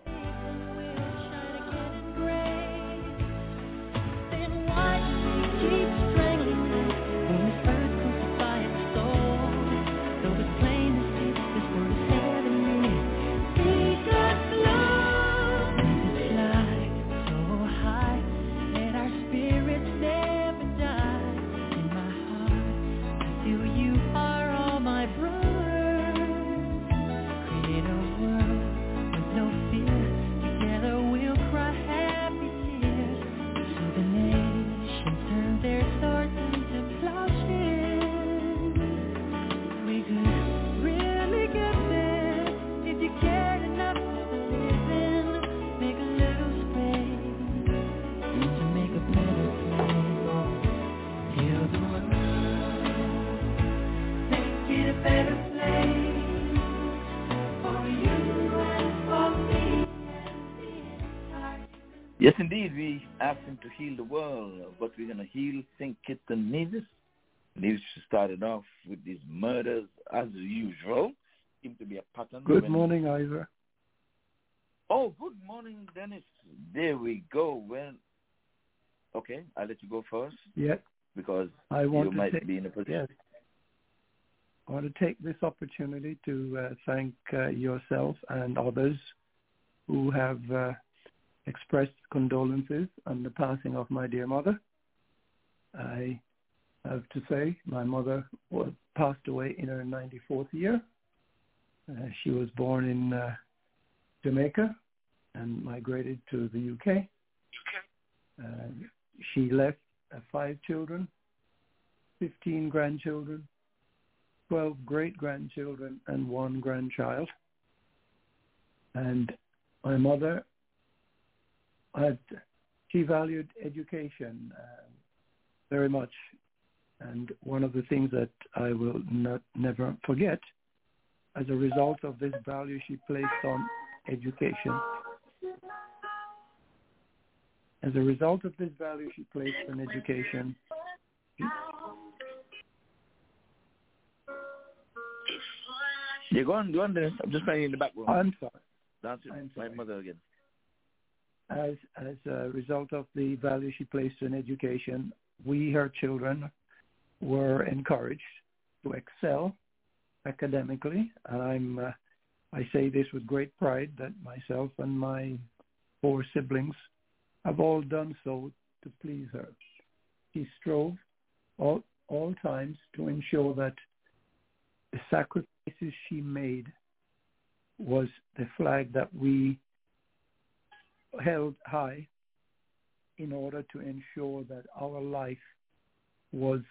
Yes, indeed, we asked him to heal the world, but we're going to heal St. Kitts and Nevis. Nevis started off with these murders as usual. Seemed to be a pattern. Good morning, Ivor. Oh, good morning, Dennis. There we go. Well, okay, I'll let you go first. Yes. Because you might be in a position. Yes. I want to take this opportunity to thank yourself and others who have expressed condolences on the passing of my dear mother. I have to say my mother passed away in her 94th year. She was born in Jamaica and migrated to the UK. She left 5 children, 15 grandchildren, 12 great-grandchildren, and 1 grandchild. And my mother, she valued education very much. And one of the things that I will never forget, as a result of this value she placed on education, as a result of this value she placed on education, Yeah, go on there. I'm just playing in the background. I'm sorry. That's it. My mother again. As a result of the value she placed in education, we, her children, were encouraged to excel academically. And I say this with great pride that myself and my 4 siblings have all done so to please her. She strove all times to ensure that the sacrifices she made was the flag that we held high in order to ensure that our life was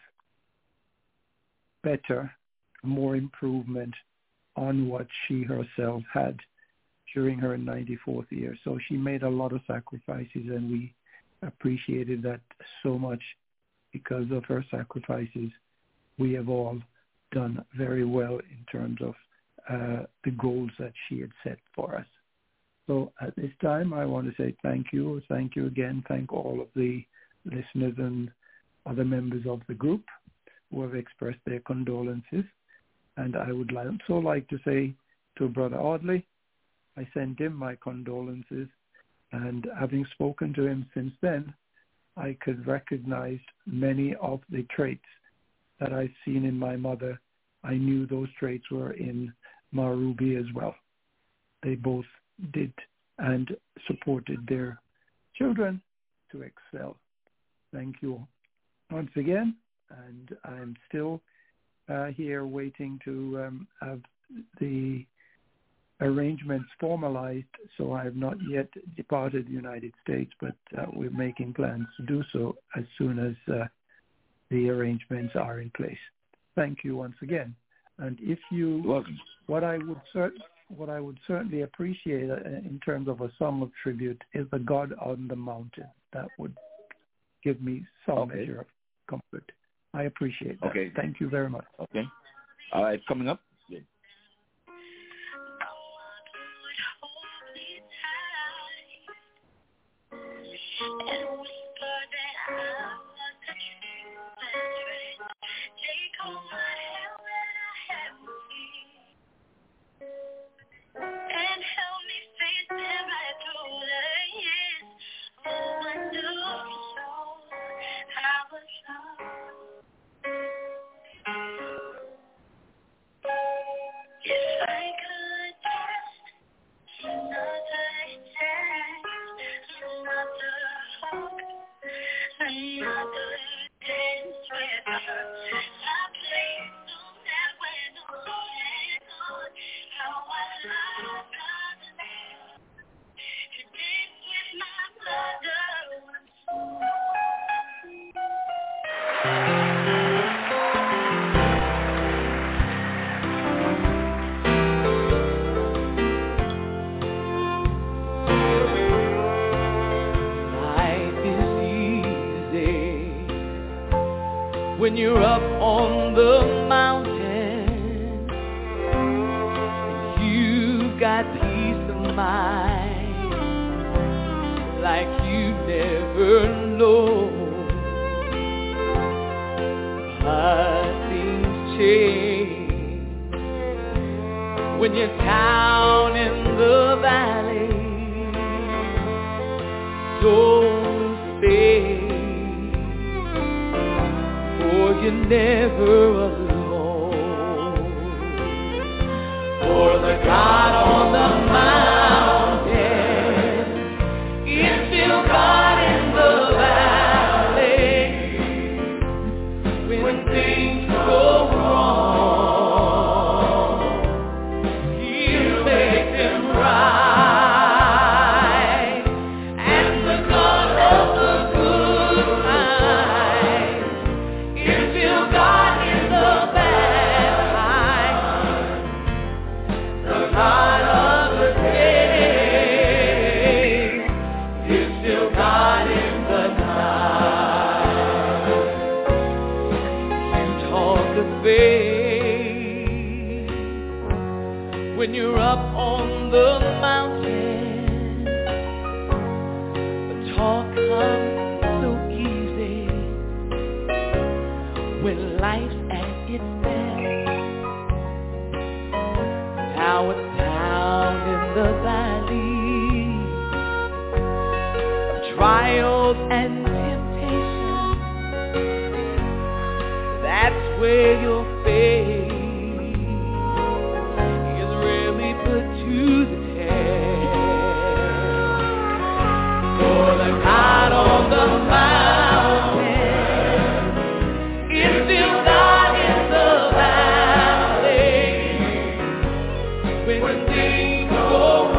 better, more improvement on what she herself had during her 94th year. So she made a lot of sacrifices, and we appreciated that so much. Because of her sacrifices, we have all done very well in terms of the goals that she had set for us. So at this time, I want to say thank you again. Thank all of the listeners and other members of the group who have expressed their condolences. And I would also like to say to Brother Audley, I sent him my condolences, and having spoken to him since then, I could recognize many of the traits that I've seen in my mother. I knew those traits were in Ma Ruby as well. They both did and supported their children to excel. Thank you once again, and I'm still here waiting to have the arrangements formalized, so I have not yet departed the United States, but we're making plans to do so as soon as the arrangements are in place. Thank you once again. And if you, welcome. What I would certainly appreciate in terms of a song of tribute is the God on the Mountain. That would give me some measure of comfort. I appreciate that. Okay. Thank you very much. Okay. All right, coming up. Yeah. When you're up on the mountain, you've got peace of mind like you never known. Things change when you're down in the valley. Don't stay, you're never alone. For the God on the mountain is still God in the valley. When things go wrong, He'll make them right. And the God of the good times is still God in the bad times. The God of the day is still God in the night. You talk of faith when you're up on the mountain. The talk comes so easy when life's at its best. Now it's down in the valley of trials and temptations. That's where your faith is really put to the test. For the God on the mountain is still God in the valley. When things go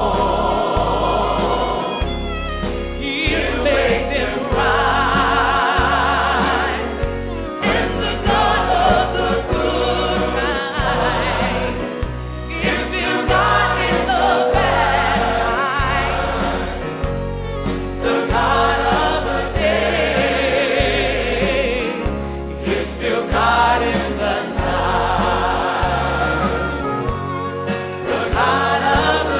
wrong, He'll make them right. And the God of the good times is still God in the bad times. The God of the day is still God in the night. The God of the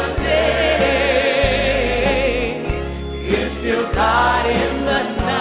day is still God in the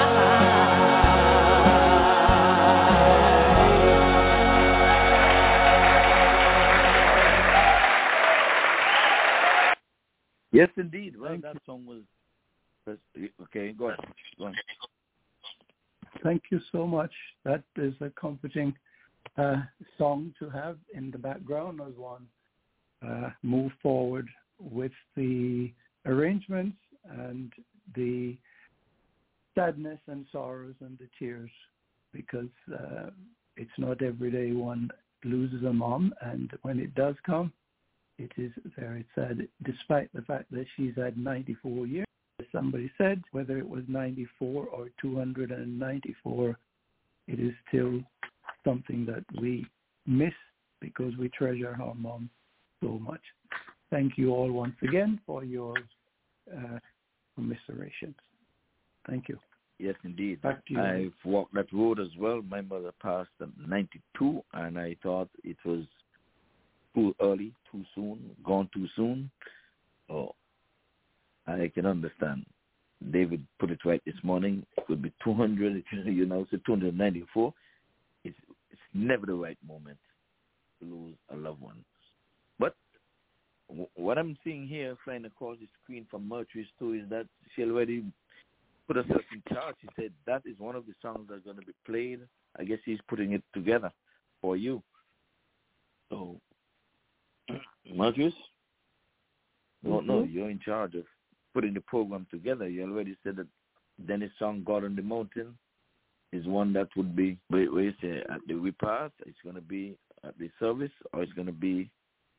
night. Yes, indeed. Well, that song was okay. Go ahead. Go on. Thank you so much. That is a comforting song to have in the background as one move forward with the arrangements and the sadness and sorrows and the tears, because it's not every day one loses a mom, and when it does come, it is very sad, despite the fact that she's had 94 years. As somebody said, whether it was 94 or 294, it is still something that we miss because we treasure our mom so much. Thank you all once again for your commiserations. Thank you. Yes, indeed. Back to you. I've walked that road as well. My mother passed at 92, and I thought it was too early, too soon, gone too soon. Oh, I can understand. David put it right this morning. It would be 200, you know, so 294. It's never the right moment to lose a loved one. But what I'm seeing here flying across the screen from Mercury's too is that she already put herself in charge. She said that is one of the songs that's going to be played. I guess she's putting it together for you. So, Marcus? No, you're in charge of putting the program together. You already said that Dennis' song, God on the Mountain, is one that would be, where you say, at the repast, it's going to be at the service, or it's going to be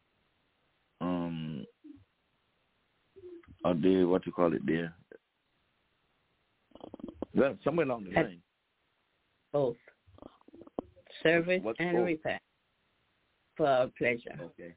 at the, what you call it there? Well, somewhere along the line. Both. Service and repast. For our pleasure. Okay.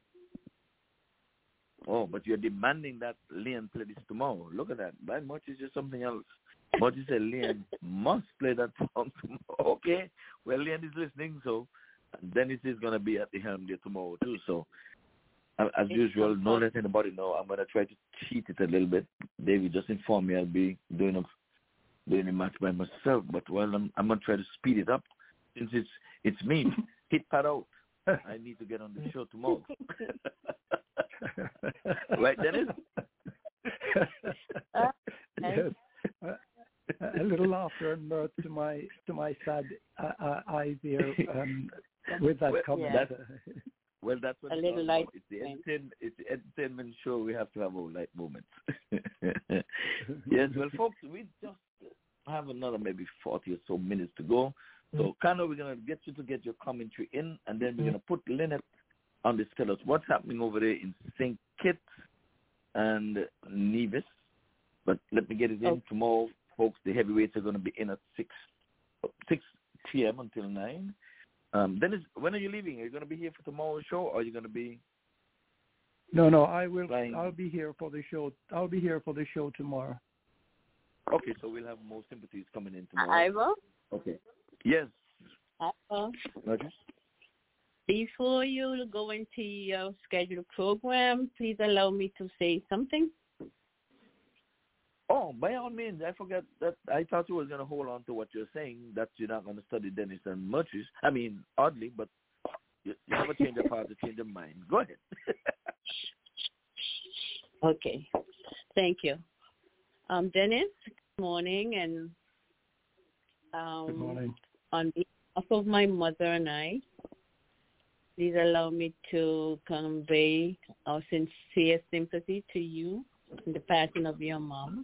Oh, but you're demanding that Leon play this tomorrow. Look at that. By much is just something else. But you said Leon must play that song tomorrow. Okay. Well, Leon is listening, so Dennis is going to be at the helm there tomorrow, too. So, as usual, don't let anybody know. I'm going to try to cheat it a little bit. David just informed me I'll be doing a match by myself. But, well, I'm going to try to speed it up since it's me. Hit that out. I need to get on the show tomorrow. Right, Dennis? Yes. A little laughter and mirth to my sad eyes here with that comment. Well, that's what a little light. It's the entertainment show. We have to have our light moments. Yes, well, folks, we just have another maybe 40 or so minutes to go. So, Kano, we're going to get you to get your commentary in, and then we're going to put Lynette on this. Tell us what's happening over there in St. Kitts and Nevis. But let me get it in tomorrow, folks. The heavyweights are going to be in at 6 p.m. until 9. Dennis, when are you leaving? Are you going to be here for tomorrow's show, or are you going to be? No, I will. Flying? I'll be here for the show. I'll be here for the show tomorrow. Okay, so we'll have more sympathies coming in tomorrow. I will. Okay. Yes. Okay. Before you go into your scheduled program, please allow me to say something. Oh, by all means, I forgot that. I thought you were going to hold on to what you're saying, that you're not going to study Dennis and Murchis. I mean, oddly, but you never change your part to change your mind. Go ahead. Okay. Thank you. Dennis, good morning. And good morning. On behalf of my mother and I, please allow me to convey our sincere sympathy to you in the passing of your mom.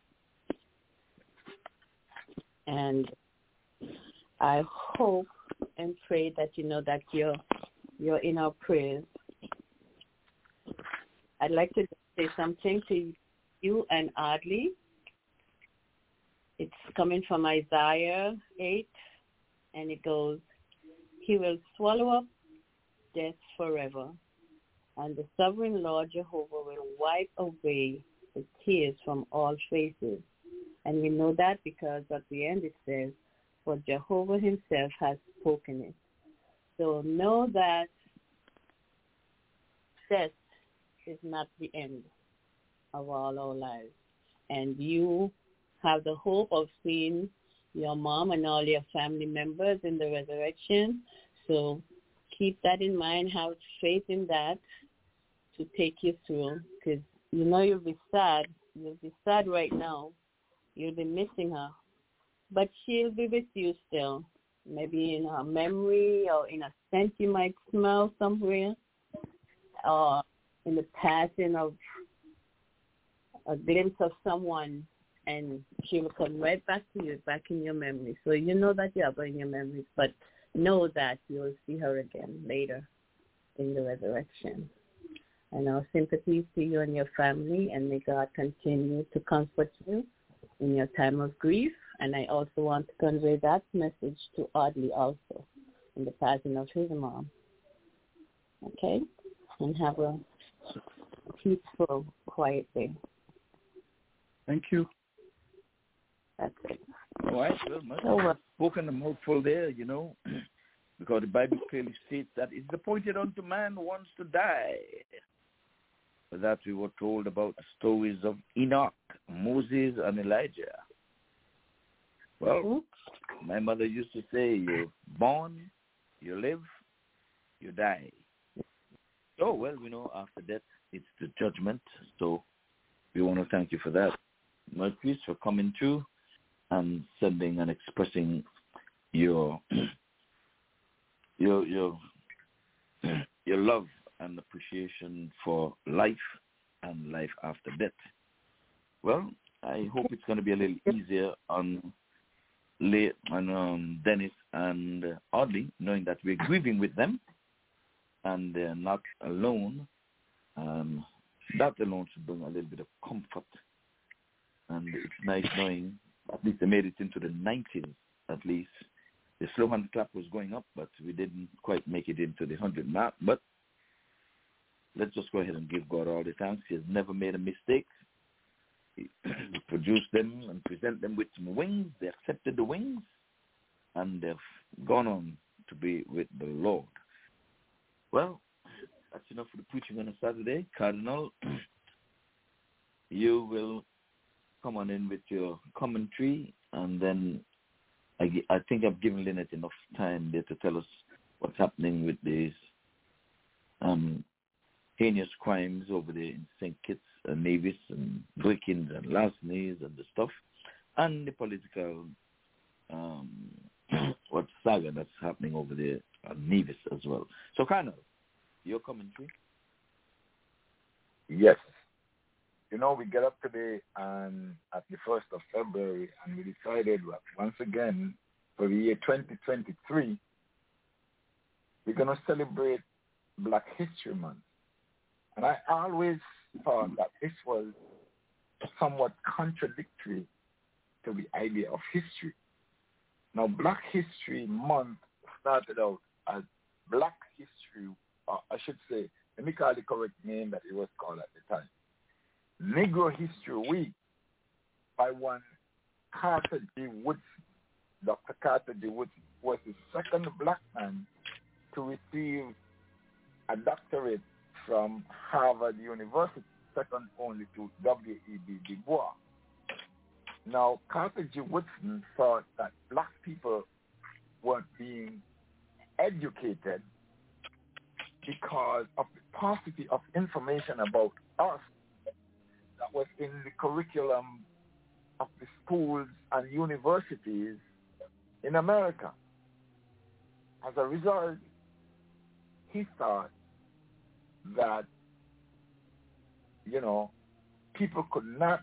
And I hope and pray that you know that you're in our prayers. I'd like to say something to you and Audley. It's coming from Isaiah 8, and it goes, "He will swallow up death forever, and the sovereign Lord Jehovah will wipe away the tears from all faces." And we know that because at the end it says, "For Jehovah himself has spoken it." So know that death is not the end of all our lives. And you have the hope of seeing your mom and all your family members in the resurrection. So keep that in mind, have faith in that to take you through, because you know you'll be sad. You'll be sad right now. You'll be missing her. But she'll be with you still, maybe in her memory or in a scent you might smell somewhere, or in the passing of a glimpse of someone, and she will come right back to you, back in your memory. So you know that you have her in your memories, but know that you will see her again later in the resurrection. And our sympathies to you and your family, and may God continue to comfort you in your time of grief. And I also want to convey that message to Audley also in the passing of his mom. Okay? And have a peaceful, quiet day. Thank you. That's it. All right. Well, spoken a mouthful there, because the Bible clearly states that it's appointed unto man once to die. For that we were told about the stories of Enoch, Moses, and Elijah. Well, my mother used to say, you're born, you live, you die. So, well, after death, it's the judgment. So we want to thank you for that. Marquise, for coming through and sending and expressing your love and appreciation for life and life after death. Well, I hope it's going to be a little easier on Dennis and Audley, knowing that we're grieving with them and they're not alone. That alone should bring a little bit of comfort. And it's nice knowing at least they made it into the 90s, at least. The slow hand clap was going up, but we didn't quite make it into the 100 mark. But let's just go ahead and give God all the thanks. He has never made a mistake. He produced them and present them with some wings. They accepted the wings, and they've gone on to be with the Lord. Well, that's enough for the preaching on a Saturday. Cardinal, you will come on in with your commentary, and then I think I've given Lynette enough time there to tell us what's happening with these heinous crimes over there in St. Kitts and Nevis and break-ins and larcenies and the stuff, and the political saga that's happening over there at Nevis as well. So, Colonel, your commentary? Yes. We get up today and at the 1st of February, and we decided once again for the year 2023, we're going to celebrate Black History Month. And I always thought that this was somewhat contradictory to the idea of history. Now, Black History Month started out as Black History, or I should say, let me call the correct name that it was called at the time, Negro History Week, by one Carter G. Woodson. Dr. Carter G. Woodson was the second black man to receive a doctorate from Harvard University, second only to W.E.B. Du Bois. Now, Carter G. Woodson thought that black people weren't being educated because of the paucity of information about us that was in the curriculum of the schools and universities in America. As a result, he thought that, people could not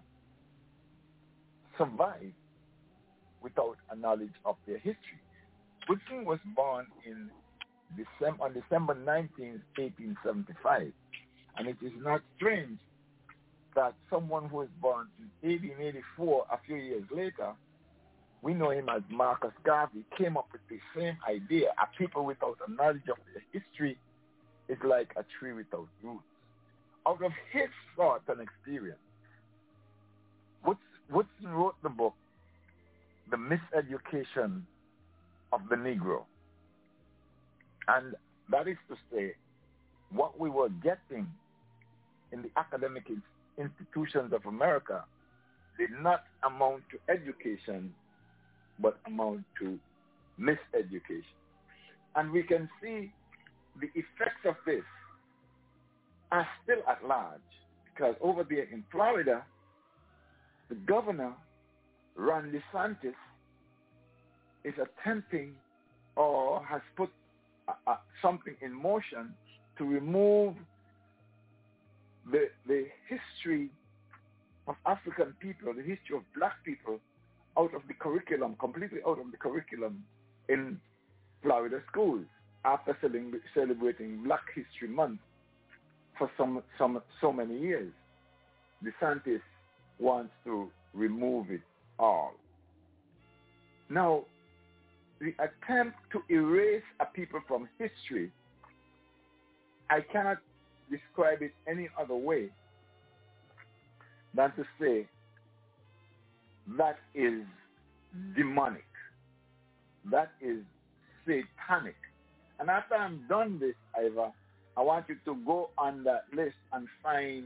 survive without a knowledge of their history. Woodson was born on December 19, 1875, and it is not strange that someone who was born in 1884, a few years later, we know him as Marcus Garvey, came up with the same idea. A people without a knowledge of their history is like a tree without roots. Out of his thought and experience, Woodson wrote the book, The Miseducation of the Negro. And that is to say, what we were getting in the academic institutions of America did not amount to education, but amount to miseducation. And we can see the effects of this are still at large, because over there in Florida, the governor, Ron DeSantis, is attempting or has put something in motion to remove the history of African people, the history of black people, out of the curriculum, completely out of the curriculum in Florida schools after celebrating Black History Month for so many years. DeSantis wants to remove it all. Now, the attempt to erase a people from history, I cannot describe it any other way than to say that is demonic. That is satanic. And after I'm done this, Ivor, I want you to go on that list and find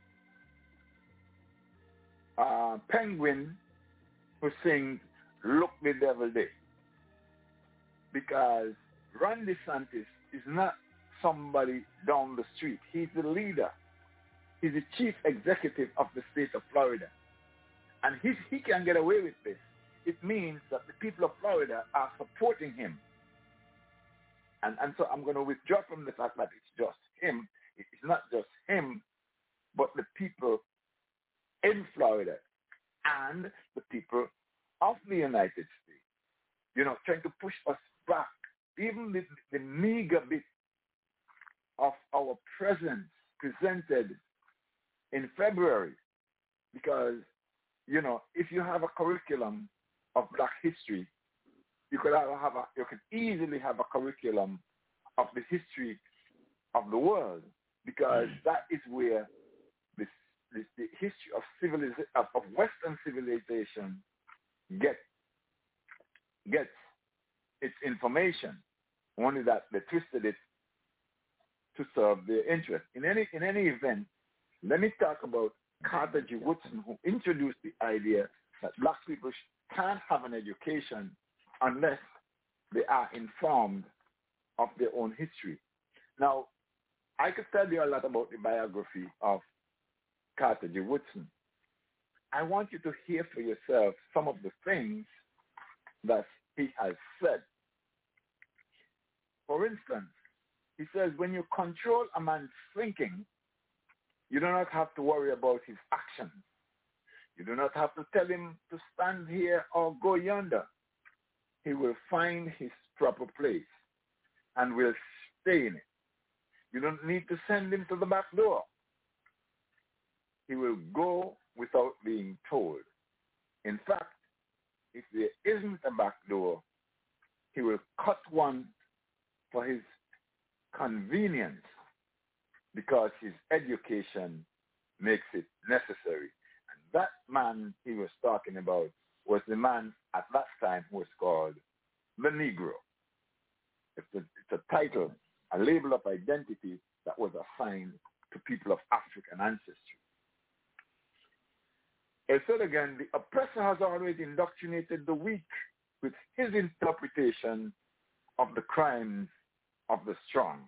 Penguin who sings "Look the Devil Day." Because Ron DeSantis is not somebody down the street. He's the leader. He's the chief executive of the state of Florida. And he can get away with this. It means that the people of Florida are supporting him. And so I'm going to withdraw from the fact that it's just him. It's not just him, but the people in Florida and the people of the United States, you know, trying to push us back. Even the meager bit of our presence presented in February, because, you know, if you have a curriculum of Black history, you could easily have a curriculum of the history of the world, because that is where the history of Western civilization gets its information. Only that they twisted it to serve their interest. In any event, let me talk about Carter G. Woodson, who introduced the idea that Black people can't have an education unless they are informed of their own history. Now, I could tell you a lot about the biography of Carter G. Woodson. I want you to hear for yourself some of the things that he has said. For instance, he says, when you control a man's thinking, you do not have to worry about his actions. You do not have to tell him to stand here or go yonder. He will find his proper place and will stay in it. You don't need to send him to the back door. He will go without being told. In fact, if there isn't a back door, he will cut one for his convenience, because his education makes it necessary. And that man he was talking about was the man at that time who was called the Negro. It's a title, a label of identity that was assigned to people of African ancestry. He said again, the oppressor has always indoctrinated the weak with his interpretation of the crimes of the strong.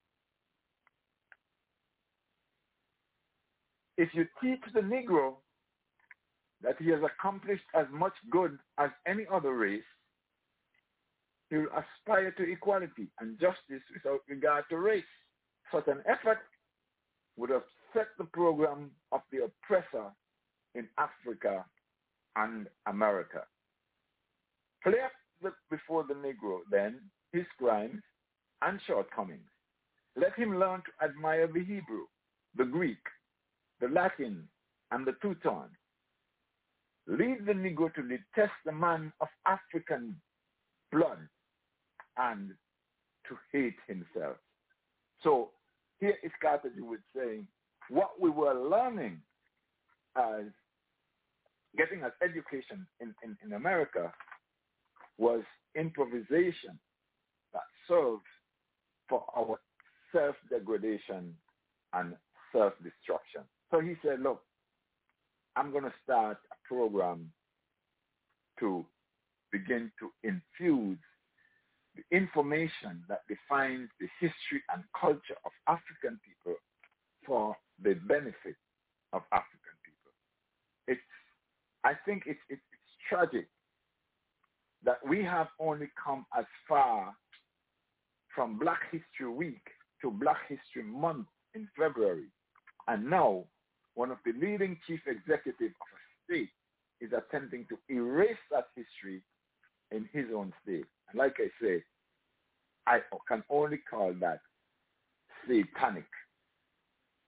If you teach the Negro that he has accomplished as much good as any other race, he will aspire to equality and justice without regard to race. Such an effort would have set the program of the oppressor in Africa and America. Place before the Negro, then, his crimes and shortcomings. Let him learn to admire the Hebrew, the Greek, the Latin, and the Teuton. Lead the Negro to detest the man of African blood and to hate himself. So here is Carter G. Wood saying, what we were learning as getting as education in America was improvisation that served for our self-degradation and self-destruction. So he said, look, I'm going to start a program to begin to infuse the information that defines the history and culture of African people for the benefit of African people. I think it's tragic that we have only come as far from Black History Week to Black History Month in February. And now, one of the leading chief executives of a state is attempting to erase that history in his own state. And like I say, I can only call that satanic.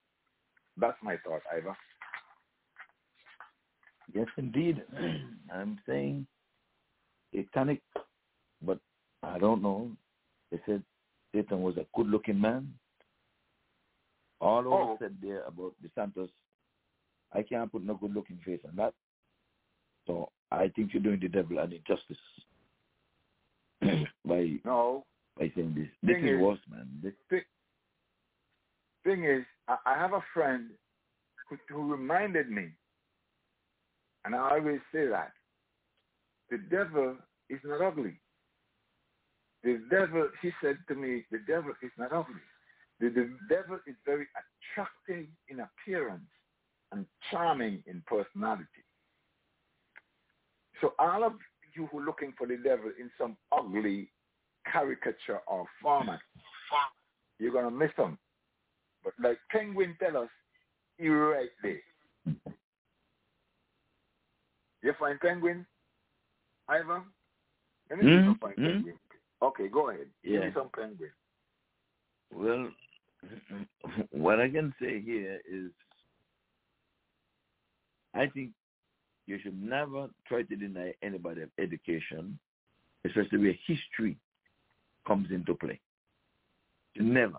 That's my thought, Ivor. Yes, indeed. I'm saying satanic, but I don't know. They said Satan was a good-looking man. All over said there about DeSantis, I can't put no good-looking face on that. So I think you're doing the devil an injustice by saying this. This is worse, man. Thing is, I have a friend who reminded me, and I always say that, the devil is not ugly. The devil, he said to me, the devil is not ugly. The devil is very attractive in appearance and charming in personality. So all of you who are looking for the devil in some ugly caricature or format, you're going to miss him. But like Penguin tell us, you're right there. You find Penguin, Ivan? Let me see if I find Penguin. Okay, go ahead. Give me some Penguin. Well, what I can say here is I think you should never try to deny anybody of education, especially where history comes into play. Never.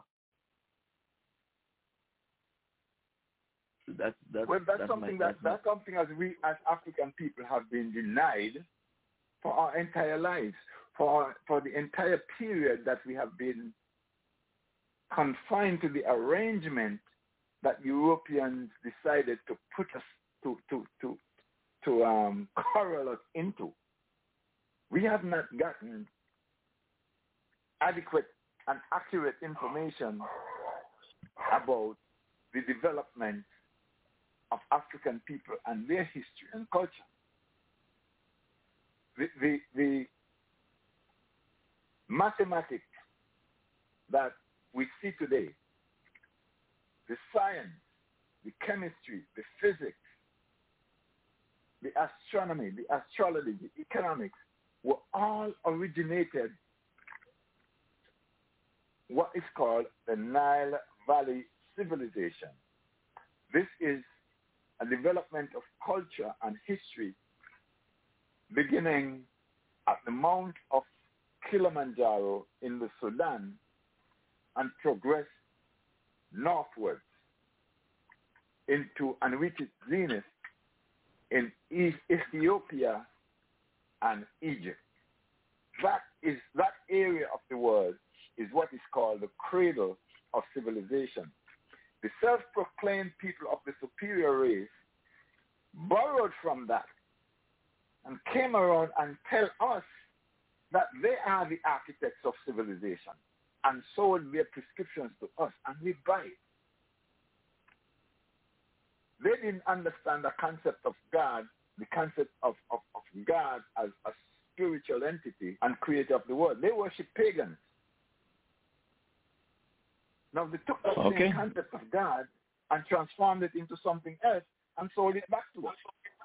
That's something as we as African people have been denied for our entire lives, for the entire period that we have been confined to the arrangement that Europeans decided to put us to corral us into. We have not gotten adequate and accurate information about the development of African people and their history and culture. The mathematics that we see today, the science, the chemistry, the physics, the astronomy, the astrology, the economics, were all originated what is called the Nile Valley civilization. This is a development of culture and history beginning at the Mount of Kilimanjaro in the Sudan and progress northwards into and reach its zenith in Ethiopia and Egypt. That area of the world is what is called the cradle of civilization. The self-proclaimed people of the superior race borrowed from that and came around and tell us that they are the architects of civilization and sold their prescriptions to us, and we buy it. They didn't understand the concept of God, the concept of God as a spiritual entity and creator of the world. They worship pagans. Now they took that same concept of God and transformed it into something else and sold it back to us.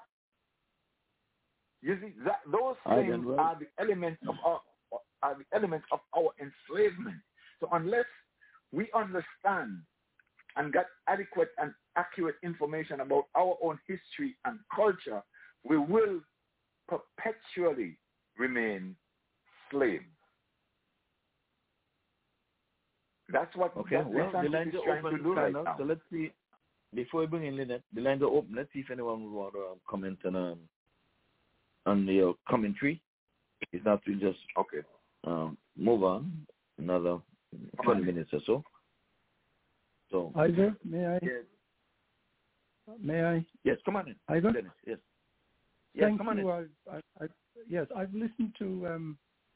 You see, those things are the elements of our enslavement. So unless we understand and get adequate and accurate information about our own history and culture, we will perpetually remain slaves. That's what the lines are open right now. So let's see, before we bring in Lynette, the lines are open. Let's see if anyone would want to comment on your commentary. If not, we'll just move on another 20 minutes or so. So, Ivor, may I? Yes. May I? Yes, come on in. Ivor? Dennis, yes. Yes, Thank come on you. in. Yes, I've listened to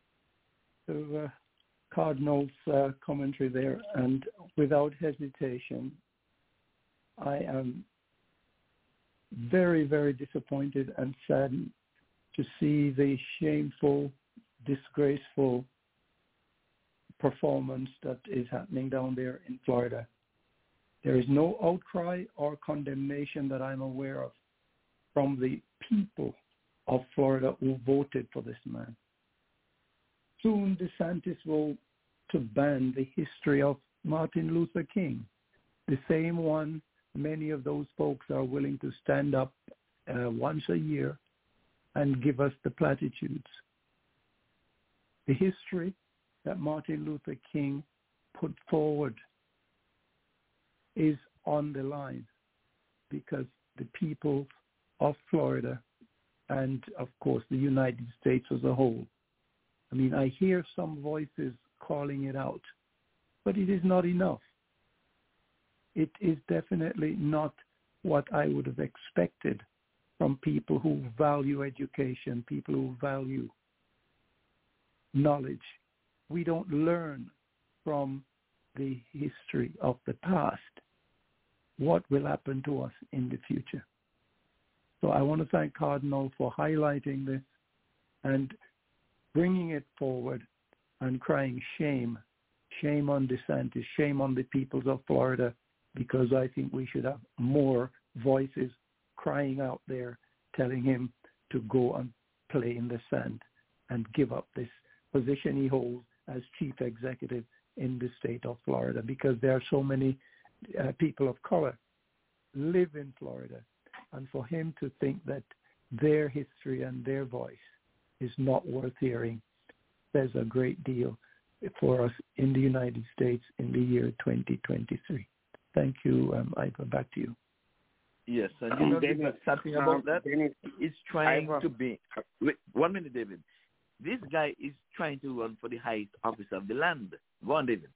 Cardinal's commentary there, and without hesitation, I am very, very disappointed and saddened to see the shameful, disgraceful performance that is happening down there in Florida. There is no outcry or condemnation that I'm aware of from the people of Florida who voted for this man. Soon DeSantis will to ban the history of Martin Luther King, the same one many of those folks are willing to stand up once a year and give us the platitudes. The history that Martin Luther King put forward is on the line because the people of Florida and, of course, the United States as a whole. I mean, I hear some voices calling it out, but it is not enough. It is definitely not what I would have expected from people who value education, people who value knowledge. We don't learn from the history of the past what will happen to us in the future. So I want to thank Cardinal for highlighting this and bringing it forward and crying shame, shame on DeSantis, shame on the peoples of Florida, because I think we should have more voices crying out there telling him to go and play in the sand and give up this position he holds as chief executive in the state of Florida, because there are so many people of color live in Florida. And for him to think that their history and their voice is not worth hearing says a great deal for us in the United States in the year 2023. Thank you. Ivor, back to you. Yes, and you know Dennis, something about that? It's trying to be... Wait, 1 minute, David. This guy is trying to run for the highest office of the land. Go on, David.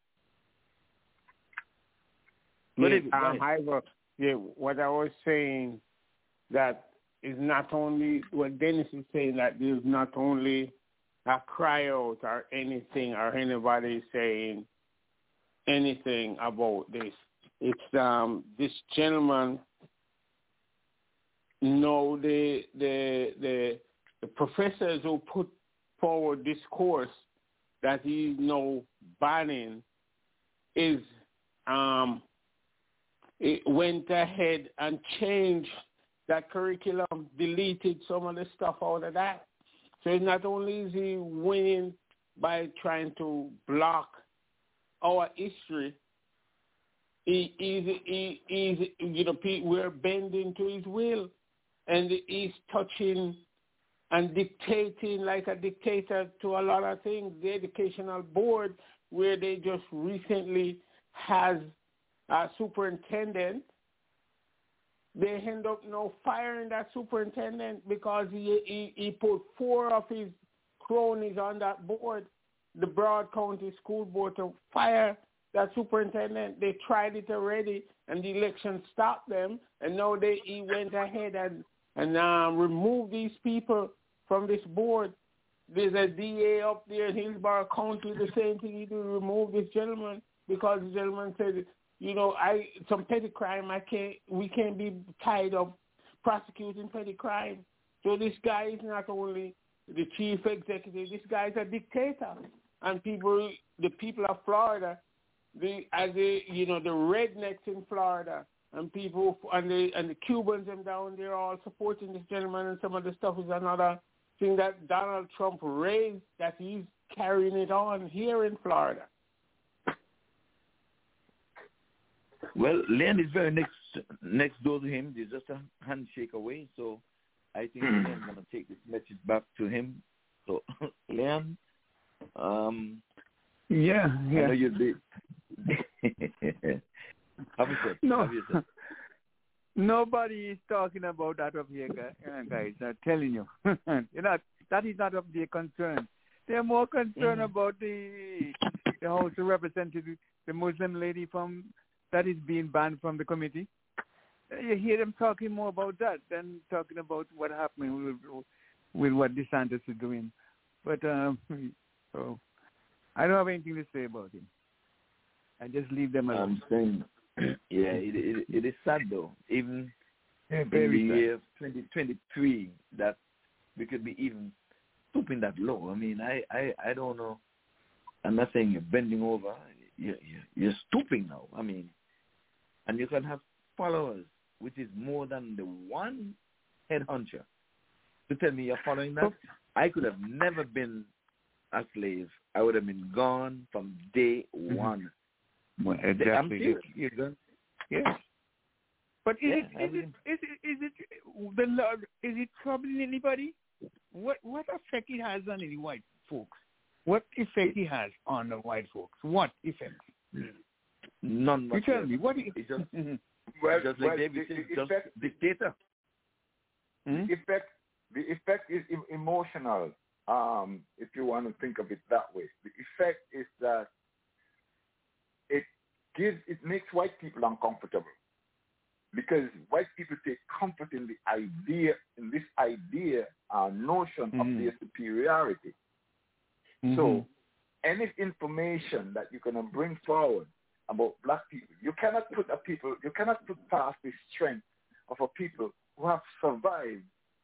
Ivor, what I was saying, that is not only what Dennis is saying, that there's not only a cry out or anything or anybody saying anything about this. It's this gentleman. No, the professors who put forward this course that he's now banning is it went ahead and changed that curriculum, deleted some of the stuff out of that. So it's not only is he winning by trying to block our history, we're bending to his will, and he's touching and dictating like a dictator to a lot of things. The educational board, where they just recently has a superintendent, they end up now firing that superintendent because he put 4 of his cronies on that board, the Broward County School Board, to fire that superintendent. They tried it already, and the election stopped them, and now he went ahead and removed these people from this board. There's a DA up there in Hillsborough County, the same thing he did, remove this gentleman because the gentleman said, some petty crime, we can't be tied of prosecuting petty crime. So this guy is not only the chief executive, this guy is a dictator. And the people of Florida, the rednecks in Florida, and people and the Cubans and down there are all supporting this gentleman, and some of the stuff is another thing that Donald Trump raised, that he's carrying it on here in Florida. Well, Leon is very next door to him. There's just a handshake away. So I think Leon's going to take this message back to him. So, Leon, I know you'd be... Nobody is talking about that of here, guys. I'm telling you. That is not of their concern. They're more concerned about the House of Representatives, the Muslim lady that is being banned from the committee. You hear them talking more about that than talking about what happened with what DeSantis is doing. But so I don't have anything to say about him. I just leave them alone. I'm saying, it is sad though. Even in the year 2023, that we could be even stooping that low. I mean, I don't know. I'm not saying you're bending over. You're stooping now. I mean, and you can have followers, which is more than the one head hunter, to tell me you're following that. I could have never been a slave. I would have been gone from day one. Well, exactly. Yes. But is it the Lord? Is it troubling anybody? What effect it has on any white folks? What effect it has on the white folks? What effect? None. You tell me. What? It's just, just like David said, just dictator. The effect is emotional. If you want to think of it that way, the effect is that it makes white people uncomfortable because white people take comfort in this notion of their superiority. So any information that you can bring forward about black people, you cannot put past the strength of a people who have survived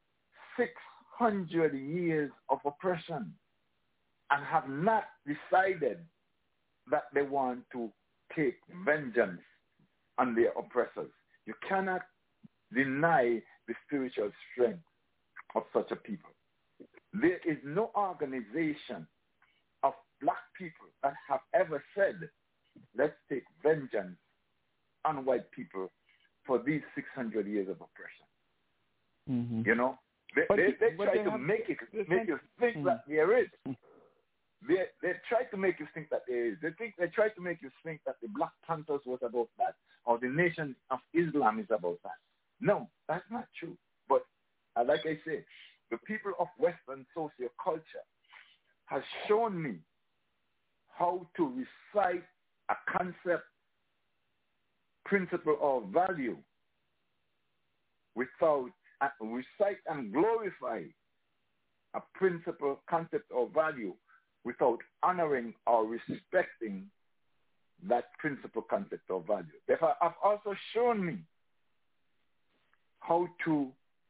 600 years of oppression and have not decided that they want to take vengeance on their oppressors. You cannot deny the spiritual strength of such a people. There is no organization of black people that have ever said, let's take vengeance on white people for these 600 years of oppression. You know? They try to make you think that there is. They try to make you think that there is. They try to make you think that the Black Panthers was about that, or the Nation of Islam is about that. No, that's not true. But like I say, the people of Western socioculture has shown me how to recite a concept, principle, or value without recite and glorify a principle, concept, or value without honoring or respecting that principle, concept, or value. Therefore, I've also shown me how to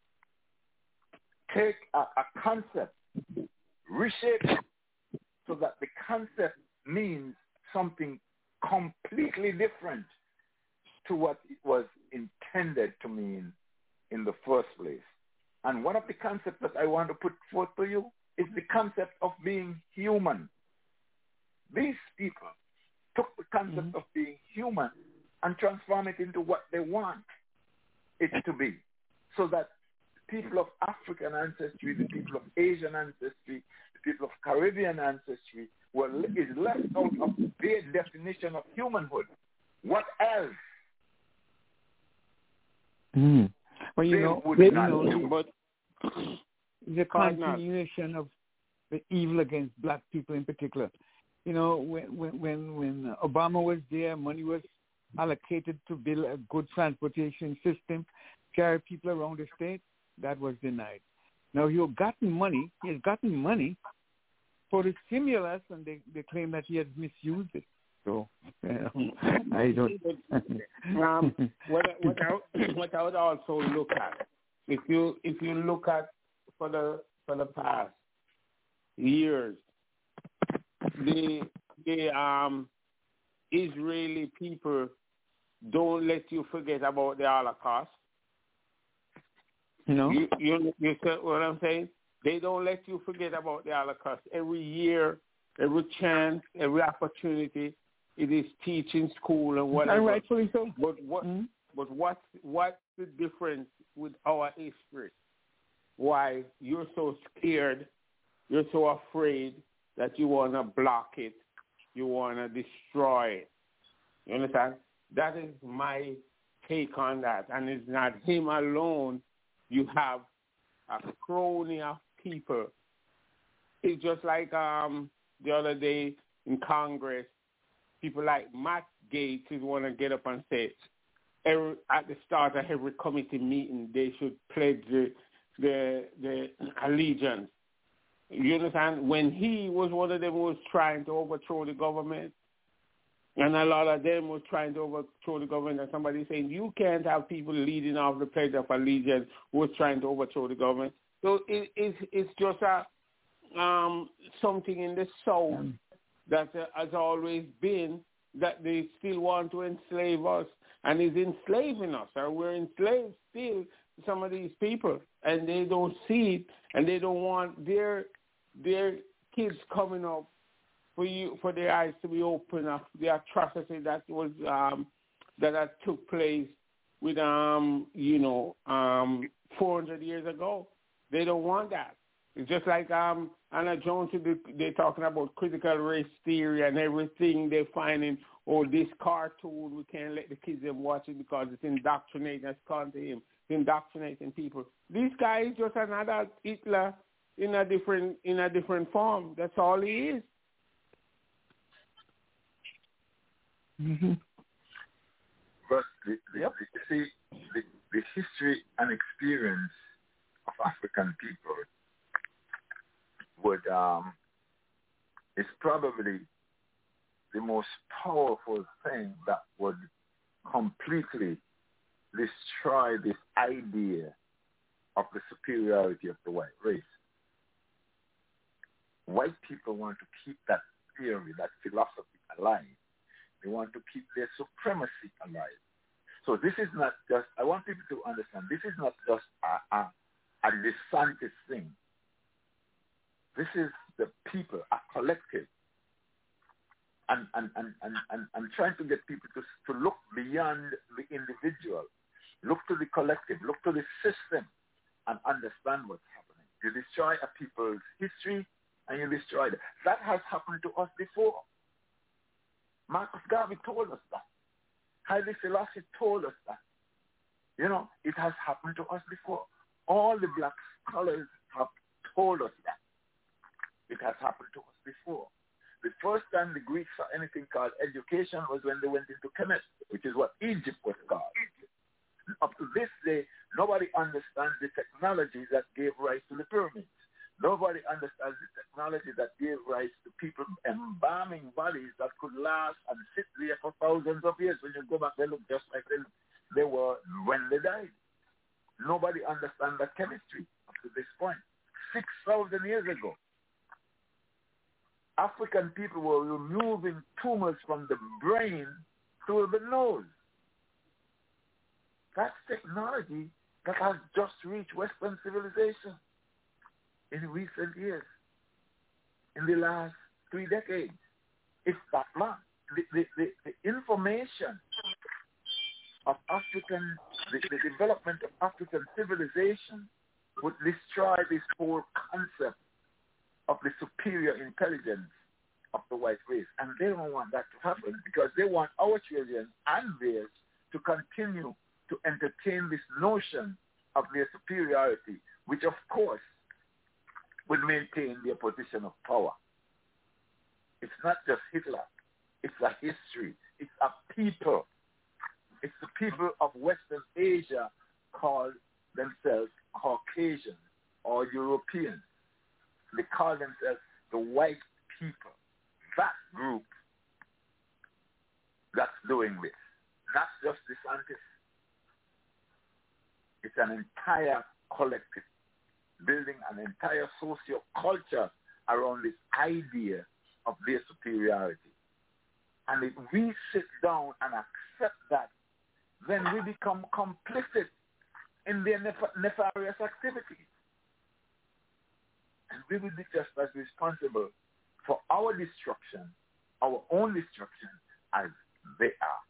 take a concept, reshape it so that the concept means something completely different to what it was intended to mean in the first place. And one of the concepts that I want to put forth to you is the concept of being human. These people took the concept of being human and transformed it into what they want it to be, so that people of African ancestry, the people of Asian ancestry, the people of Caribbean ancestry is left out of their definition of humanhood. What else? Well, but the continuation of the evil against black people in particular. You know, when Obama was there, money was allocated to build a good transportation system, carry people around the state. That was denied. Now he has gotten money for the stimulus, and they claim that he has misused it. So I don't. What I would also look at, if you look at for the past years, the Israeli people don't let you forget about the Holocaust. No. You said what I'm saying? They don't let you forget about the Holocaust. Every year, every chance, every opportunity, it is teaching school and whatever. And rightfully so. But what's the difference with our history? Why you're so scared, you're so afraid that you want to block it, you want to destroy it. You understand? That is my take on that. And it's not him alone. You have a crony of people. It's just like the other day in Congress, people like Matt Gaetz is want to get up and say, at the start of every committee meeting, they should pledge the allegiance. You understand? When he was one of them who was trying to overthrow the government, and a lot of them was trying to overthrow the government, and somebody saying, you can't have people leading off the Pledge of Allegiance who was trying to overthrow the government. So it's just something in the South that has always been that they still want to enslave us, and is enslaving us. Or we're enslaved still to some of these people, and they don't see it, and they don't want their kids coming up for their eyes to be open of the atrocity that was that took place with 400 years ago. They don't want that. It's just like Anna Jones, they're talking about critical race theory and everything they're finding. Oh, this cartoon, we can't let the kids watch it because it's indoctrinating. That's called to him, indoctrinating people. This guy is just another Hitler in a different form. That's all he is. Mm-hmm. But the history and experience of African people is probably the most powerful thing that would completely destroy this idea of the superiority of the white race. White people want to keep that theory, that philosophy alive. They want to keep their supremacy alive. So this is not just, I want people to understand, this is not just a DeSantis thing. This is the people, a collective. And trying to get people to look beyond the individual, look to the collective, look to the system, and understand what's happening. You destroy a people's history, and you destroy it. That has happened to us before. Marcus Garvey told us that. Haile Selassie told us that. It has happened to us before. All the black scholars have told us that. It has happened to us before. The first time the Greeks saw anything called education was when they went into chemistry, which is what Egypt was called. Up to this day, nobody understands the technology that gave rise to the pyramids. Nobody understands the technology that gave rise to people embalming bodies that could last and sit there for thousands of years. When you go back, they look just like they were when they died. Nobody understands that chemistry up to this point. 6,000 years ago, African people were removing tumors from the brain through the nose. That's technology that has just reached Western civilization in recent years, in the last 3 decades. It's that long. The information of African, the development of African civilization would destroy this whole concept of the superior intelligence of the white race. And they don't want that to happen because they want our children and theirs to continue to entertain this notion of their superiority, which of course would maintain their position of power. It's not just Hitler. It's a history. It's a people. It's the people of Western Asia call themselves Caucasians or Europeans. They call themselves the white people. That group that's doing this. Not just DeSantis. It's an entire collective, building an entire socio-culture around this idea of their superiority. And if we sit down and accept that, then we become complicit in their nefarious activities. And we will be just as responsible for our destruction, our own destruction, as they are.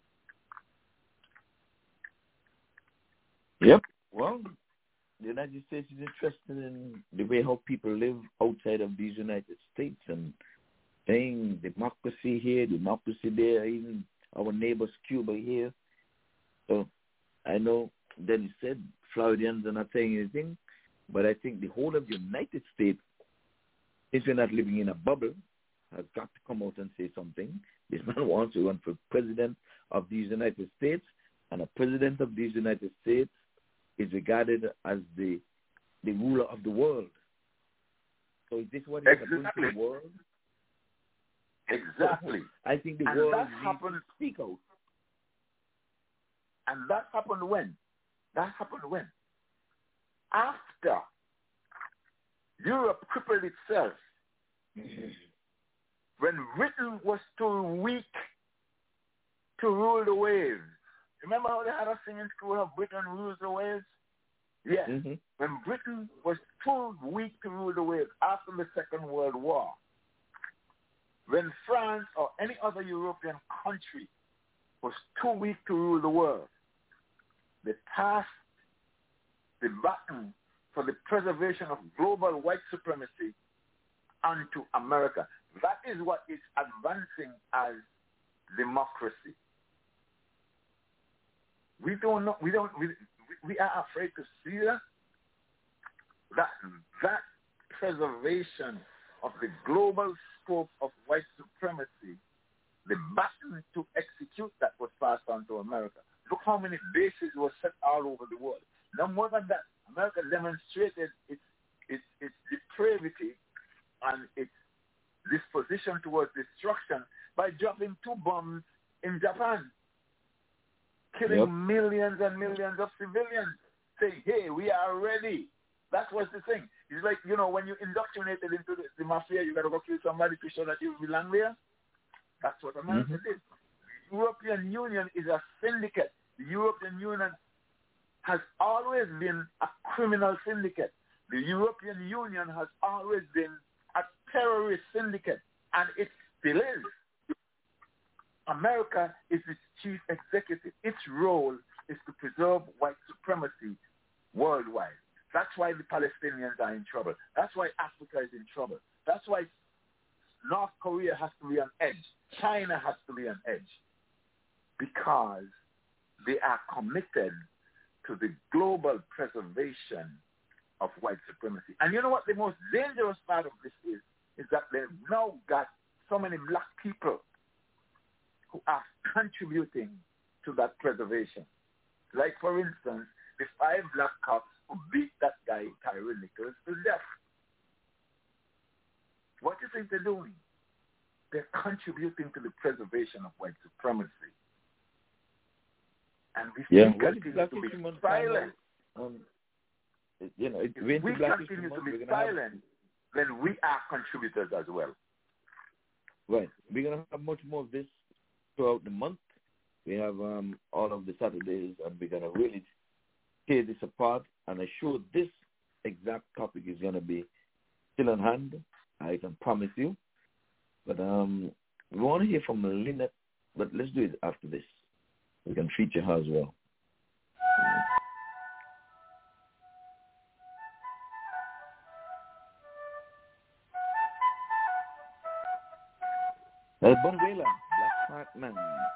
Yep. Well, the United States is interested in the way how people live outside of these United States and saying democracy here, democracy there, even our neighbors Cuba here. So I know Dennis said Floridians are not saying anything, but I think the whole of the United States, since we're not living in a bubble, has got to come out and say something. This man wants to run for president of these United States, and a president of these United States is regarded as the ruler of the world. So is this what is happening to the world? Exactly. I think the and world that needs happened, to speak out. And that happened when? That happened when? After Europe crippled itself, when Britain was too weak to rule the waves. Remember how they had us singing school of Britain rules the waves? Yes. Mm-hmm. When Britain was too weak to rule the waves after the Second World War, when France or any other European country was too weak to rule the world, they passed the baton for the preservation of global white supremacy onto America. That is what is advancing as democracy. We don't know. We are afraid to see that preservation of the global scope of white supremacy, the baton to execute that was passed on to America. Look how many bases were set all over the world. No more than that, America demonstrated its depravity and its disposition towards destruction by dropping 2 bombs in Japan, killing millions and millions of civilians, saying, hey, we are ready. That was the thing. It's like, when you indoctrinated into the mafia, you got to go kill somebody to show that you belong there. That's what America did. The European Union is a syndicate. The European Union has always been a criminal syndicate. The European Union has always been a terrorist syndicate, and it still is. America is its chief executive. Its role is to preserve white supremacy worldwide. That's why the Palestinians are in trouble. That's why Africa is in trouble. That's why North Korea has to be on edge. China has to be on edge. Because they are committed to the global preservation of white supremacy. And you know what the most dangerous part of this is that they've now got so many black people who are contributing to that preservation. Like, for instance, the 5 black cops who beat that guy, Tyree Nichols, to death. What do you think they're doing? They're contributing to the preservation of white supremacy. And we continue to be silent. If we continue to be silent, then we are contributors as well. Right. We're going to have much more of this throughout the month. We have all of the Saturdays, and we're going to really tear this apart. And I'm sure this exact topic is going to be still on hand. I can promise you. But we want to hear from Lynette, but let's do it after this. We can feature her as well. That's Bonvela, Black Heart Man.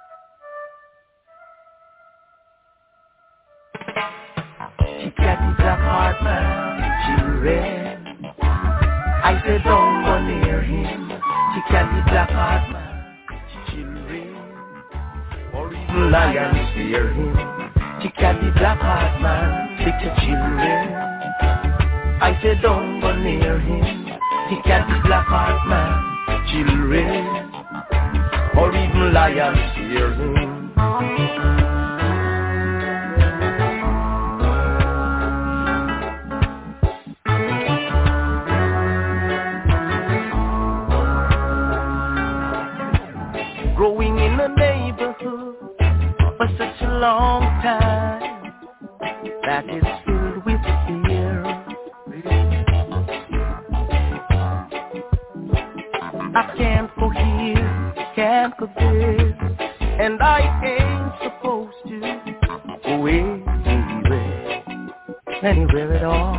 She got the black heart man, children. I said don't go near him. She got the black heart man, children. Or even lions fear him. She got the black heart man, sick of children. I said don't go near him. He got the black heart man, children. Or even lions fear him. Growing in a neighborhood for such a long time that is filled with fear. I can't go here, can't go there, and I ain't supposed to go anywhere at all.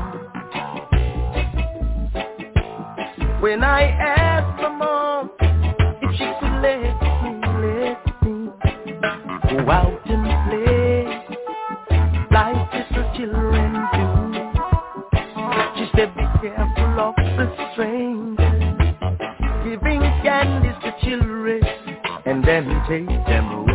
When I asked my mom if she could let me go out and play like little children do, she said be careful of the strangers, giving candies to children and then take them away.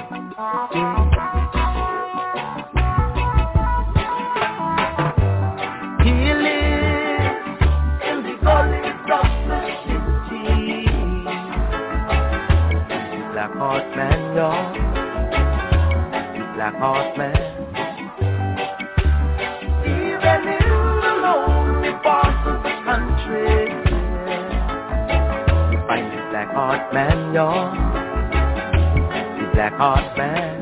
He lives in the gullies of the city. Black Heart Man, y'all. Black Heart Man. Even in the lonely parts of the country, you find the Black Heart Man, y'all. The Black Heart Man.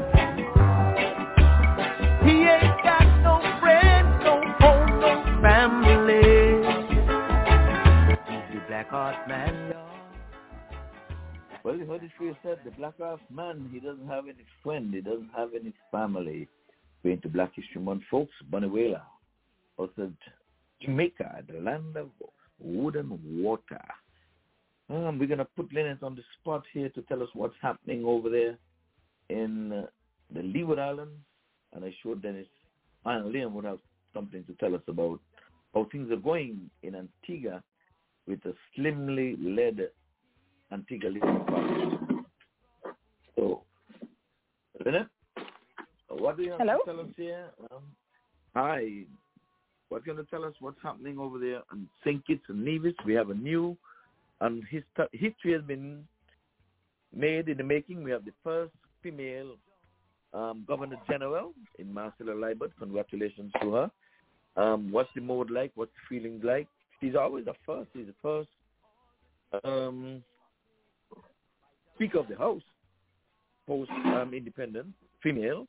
He ain't got no friends, no home, no family. He's the Black Heart Man, y'all. Well, you heard it for yourself. The Black Heart Man, he doesn't have any friend. He doesn't have any family. Going to Black History Month, folks. Bonavuela, also Jamaica, the land of wood and water. We're going to put Lennox on the spot here to tell us what's happening over there in the Leeward Islands. And I'm sure Dennis and Liam would have something to tell us about how things are going in Antigua with a slimly led Antigua Living Party. So, Lennox, what do you have to tell us here? Hi. What's going to tell us what's happening over there in St. Kitts and Nevis? We have a new, and history has been made in the making. We have the first female Governor General in Marcella Liebert. Congratulations to her. What's the mood like? What's the feelings like? She's always the first. She's the first Speaker of the House, post-independent, female.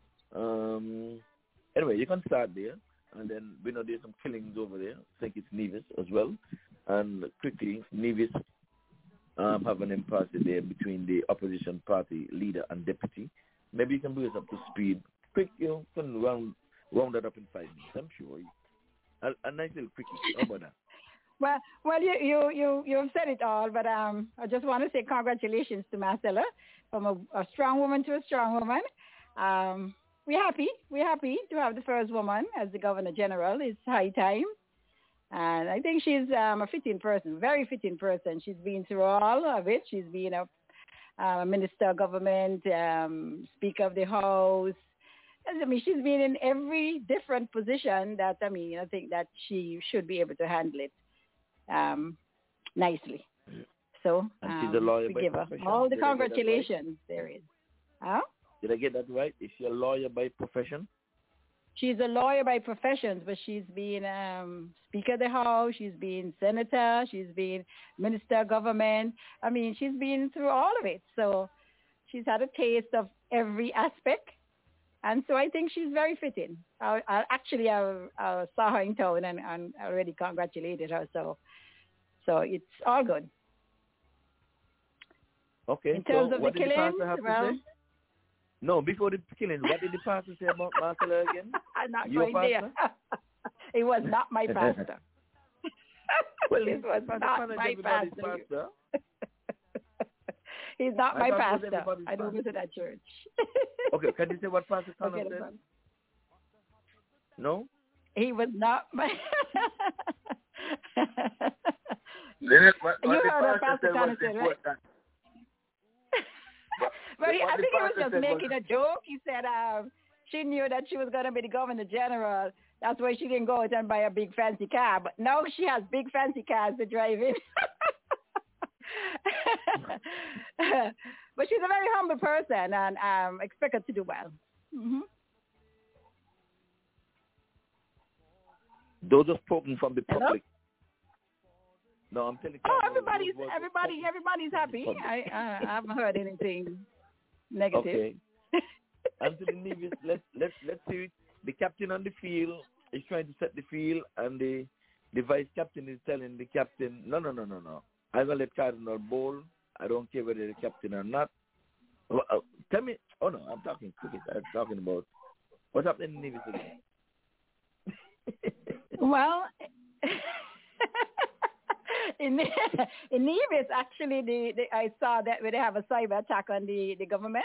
Anyway, you can start there. And then we know there's some killings over there. I think it's Nevis as well. And quickly, Nevis have an impasse there between the opposition party leader and deputy. Maybe you can bring us up to speed. Quick, you can round that up in 5 minutes, I'm sure. A nice little quickie. How about that? Well, you've said it all, but I just want to say congratulations to Marcella, from a strong woman to a strong woman. We're happy to have the first woman as the Governor General. It's high time. And I think she's a fitting person, very fitting person. She's been through all of it. She's been a minister of government, Speaker of the House. I mean, she's been in every different position that, I think that she should be able to handle it nicely. So and she's a lawyer we give her all the congratulations there is. Huh? Did I get that right? Is she a lawyer by profession? She's a lawyer by profession, but she's been Speaker of the House, she's been Senator, she's been Minister of Government. I mean, she's been through all of it. So she's had a taste of every aspect. And so I think she's very fitting. I saw her in town and already congratulated her. So it's all good. Okay. In terms of the killings, well... No, before the killing, what did the pastor say about Marcella again? I'm not Your going pastor? there. It was not my pastor. Well, it was not my pastor. He's not my pastor. I don't go to that church. Okay, can you say what Pastor Connor said? No? He was not my... You heard what Pastor Connor said, right? But I think he was just making a joke. He said she knew that she was going to be the Governor General. That's why she didn't go out and buy a big fancy car. But now she has big fancy cars to drive in. But she's a very humble person and expect her to do well. Mm-hmm. Those are spoken from the public. No, I'm telling you. Oh, everybody's happy. I haven't heard anything negative. Okay. Anthony Nevis, let's see it. The captain on the field is trying to set the field, and the vice captain is telling the captain, no. I'm gonna let Cardinal bowl. I don't care whether the captain or not. Tell me. Oh no, I'm talking cricket. I'm talking about what's happening in Nevis again. Well. In Nevis, actually, I saw that they have a cyber attack on the government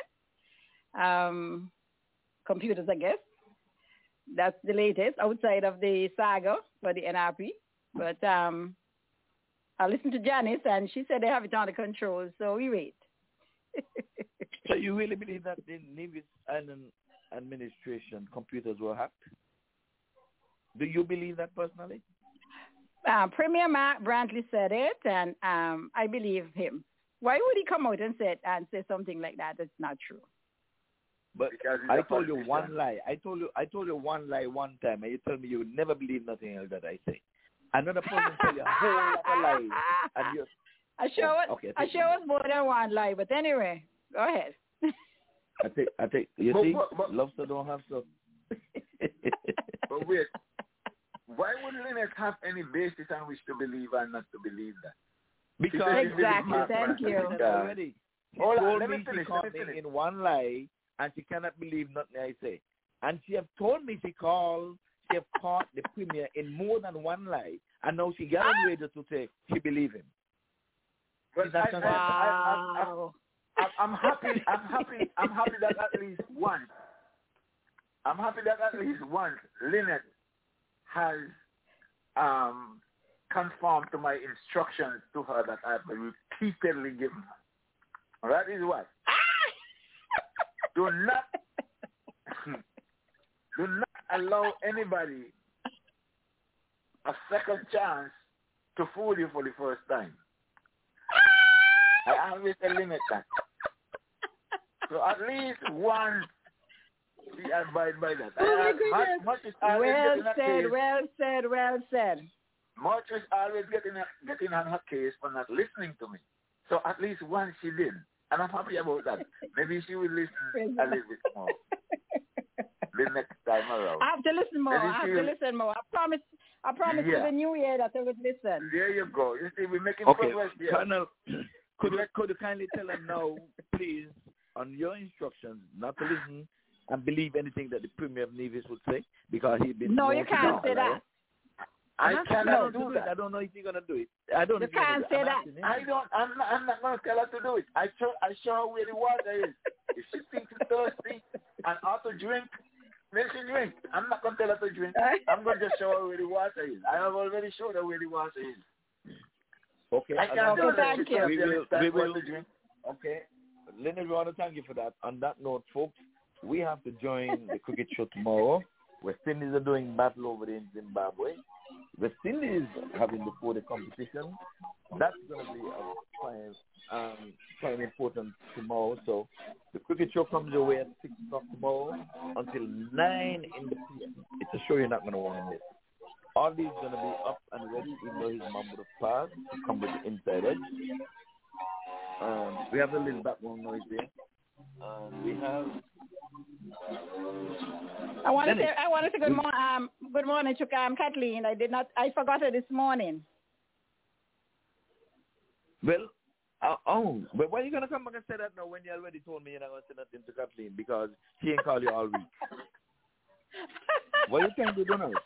computers, I guess. That's the latest outside of the saga for the NRP. But I listened to Janice, and she said they have it under control, so we wait. So you really believe that the Nevis Island administration computers were hacked? Do you believe that personally? Premier Mark Brantley said it, and I believe him. Why would he come out and say something like that? That's not true. But I told you one lie. I told you one lie one time, and you tell me you would never believe nothing else that I say. Another person tell you a whole lot of lies, and you. I sure was more than one lie, but anyway, go ahead. I think. You see, lobster don't have so. But wait. Why would Linux have any basis on which to believe and not to believe that? Because exactly. Thank you. Already. Hold on, let me finish. In one lie, and she cannot believe nothing I say. And she have told me she have caught the premier in more than one lie. And now she got on radio to say she believe him. Well, I'm happy that at least once. I'm happy that at least once Lynette has conformed to my instructions to her that I have repeatedly given her. That is what. Do not allow anybody a second chance to fool you for the first time. I always limit that. So at least once we abide by that. Much is always well said. Much is always getting on her case for not listening to me. So at least once she did. And I'm happy about that. Maybe she will listen a little bit more. The next time around. I have to listen more. I promise for the new year that I would listen. There you go. You see, we're making progress here. Colonel, could you kindly tell her now, please, on your instructions, not to listen and believe anything that the Premier of Nevis would say? Because he's been... No, you can't say that. I cannot do that. I don't know if you're going to do it. I don't know. You can't say that. I'm not going to tell her to do it. I show her where the water is. If she thinks she's thirsty and ought to drink, then she drink. I'm not going to tell her to drink. I'm going to just show her where the water is. I have already showed her where the water is. Okay. Thank you. We will drink. Okay. Leonard, we want to thank you for that. On that note, folks, we have to join the cricket show tomorrow. West Indies are doing battle over in Zimbabwe. West Indies having before the competition. That's going to be quite important tomorrow. So the cricket show comes your way at 6 o'clock tomorrow until 9 in the p.m. It's a show you're not going to want to miss. Audley's going to be up and ready, even though his mom would have passed to come with the inside edge. We have a little background noise there. We have... I want to say good morning to Kathleen. I forgot her this morning. Well, but why are you going to come back and say that now when you already told me you're not going to say nothing to Kathleen because she ain't called you all week? What are you trying to do now?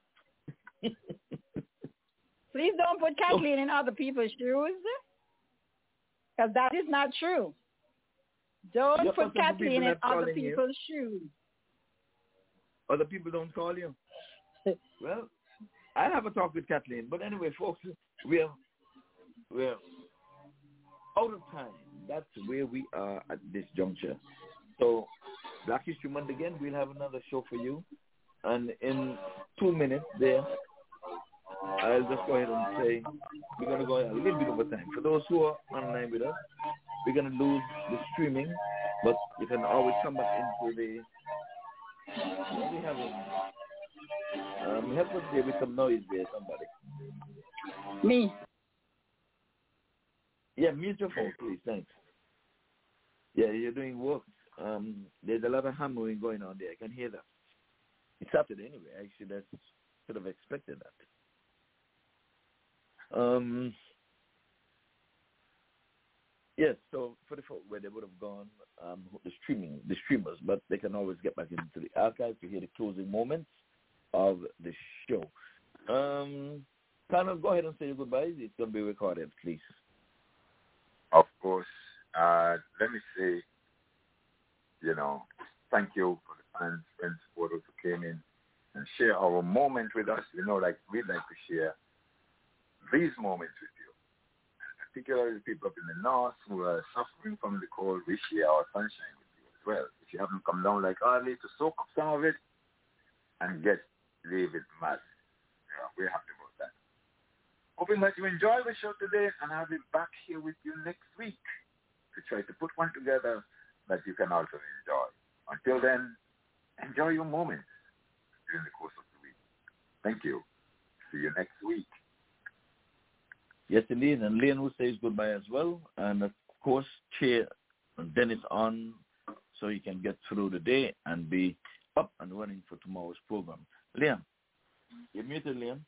Please don't put Kathleen in other people's shoes, because that is not true. Don't put Kathleen in other people's shoes. Other people don't call you? Well, I have a talk with Kathleen. But anyway, folks, we're out of time. That's where we are at this juncture. So, Black History Month again, we'll have another show for you. And in 2 minutes there, I'll just go ahead and say we're going to go a little bit over time. For those who are online with us, we're going to lose the streaming, but you can always come back into the... What do we have? Help us there with some noise there, somebody. Me. Yeah, mute your phone, please. Thanks. Yeah, you're doing work. There's a lot of hammering going on there. I can hear that. It's Saturday anyway. I should have expected that. Yes, so for the folk where they would have gone, the streamers, but they can always get back into the archive to hear the closing moments of the show. Colonel, go ahead and say your goodbyes. It's going to be recorded, please. Of course. Let me say, thank you for the fans, friends, supporters who came in and share our moment with us. Like we'd like to share these moments with you. Particularly the people up in the north who are suffering from the cold, we share our sunshine with you as well. If you haven't come down like Audley to soak up some of it and leave it mad. We're happy about that. Hoping that you enjoy the show today, and I'll be back here with you next week to try to put one together that you can also enjoy. Until then, enjoy your moments during the course of the week. Thank you. See you next week. Yes, indeed. And Leon will say goodbye as well. And, of course, cheer Dennis on so he can get through the day and be up and running for tomorrow's program. Leon, you're muted, Leon.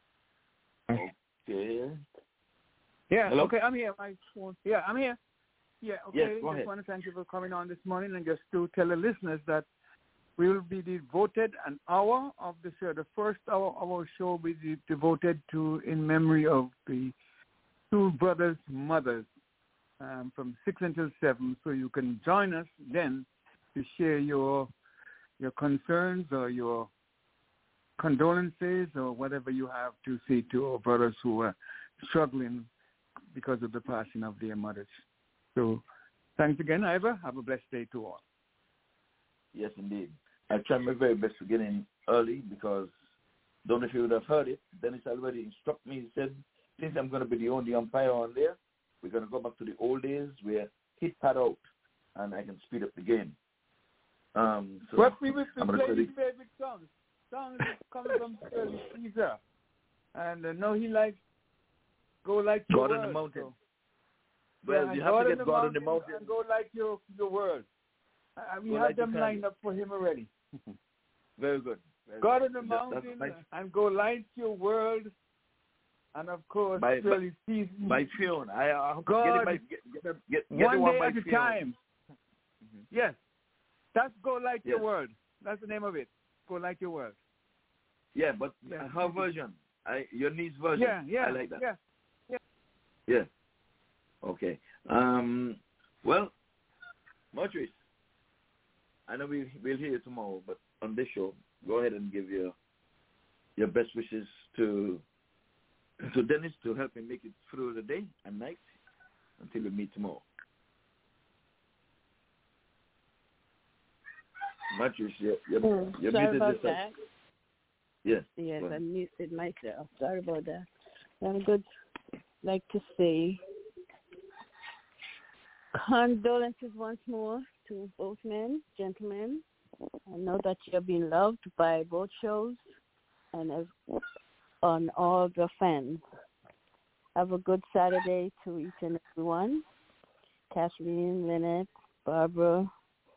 Okay. Yeah, Hello? okay, I'm here. My phone. Yeah, I'm here. Yeah, okay. Yes, go I ahead. just want to thank you for coming on this morning, and just to tell the listeners that we will be devoted an hour of the show. The first hour of our show will be devoted to in memory of the two brothers' mothers from 6 until 7. So you can join us then to share your concerns or your condolences or whatever you have to say to our brothers who are struggling because of the passing of their mothers. So thanks again, Ivor. Have a blessed day to all. Yes, indeed. I tried my very best to get in early because, don't know if you would have heard it, Dennis already instructed me. He said, since I'm going to be the only umpire on there, we're going to go back to the old days where hit pad out and I can speed up the game. So what we will play his the favorite songs. Songs coming from Shirley Caesar. And now he likes Go Like Your God World. in the Mountain. So. Well, yeah, you have to get God in the Mountain. And Go Like Your World. We Go have like them lined up for him already. Very good. God in the Mountain and Go Light Your World. And of course, Shirley Caesar. By Fiona. I God, get one one day by at a Fiona. time. Yes. That's Go Like Your Yes. World. That's the name of it. Go Like Your World. Yeah, but her version. Your niece version. Yeah. I like that. Yeah. Yeah. Okay. Well, Marjorie, I know we'll hear you tomorrow, but on this show, go ahead and give your best wishes to Dennis to help him make it through the day and night until we meet tomorrow. Marjorie, you're sorry muted about yourself. that. Yes. Yes, I muted myself. Sorry about that. I would like to say condolences once more to both gentlemen. I know that you're being loved by both shows and on all the fans. Have a good Saturday to each and everyone. Kathleen, Lynette, Barbara,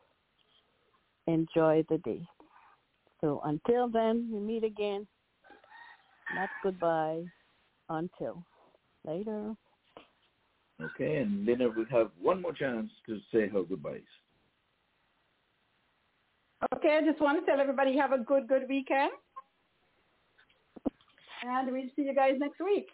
enjoy the day. So until then, we meet again. Not goodbye. Until later. Okay, and then we have one more chance to say her goodbyes. Okay, I just want to tell everybody have a good weekend. And we'll see you guys next week.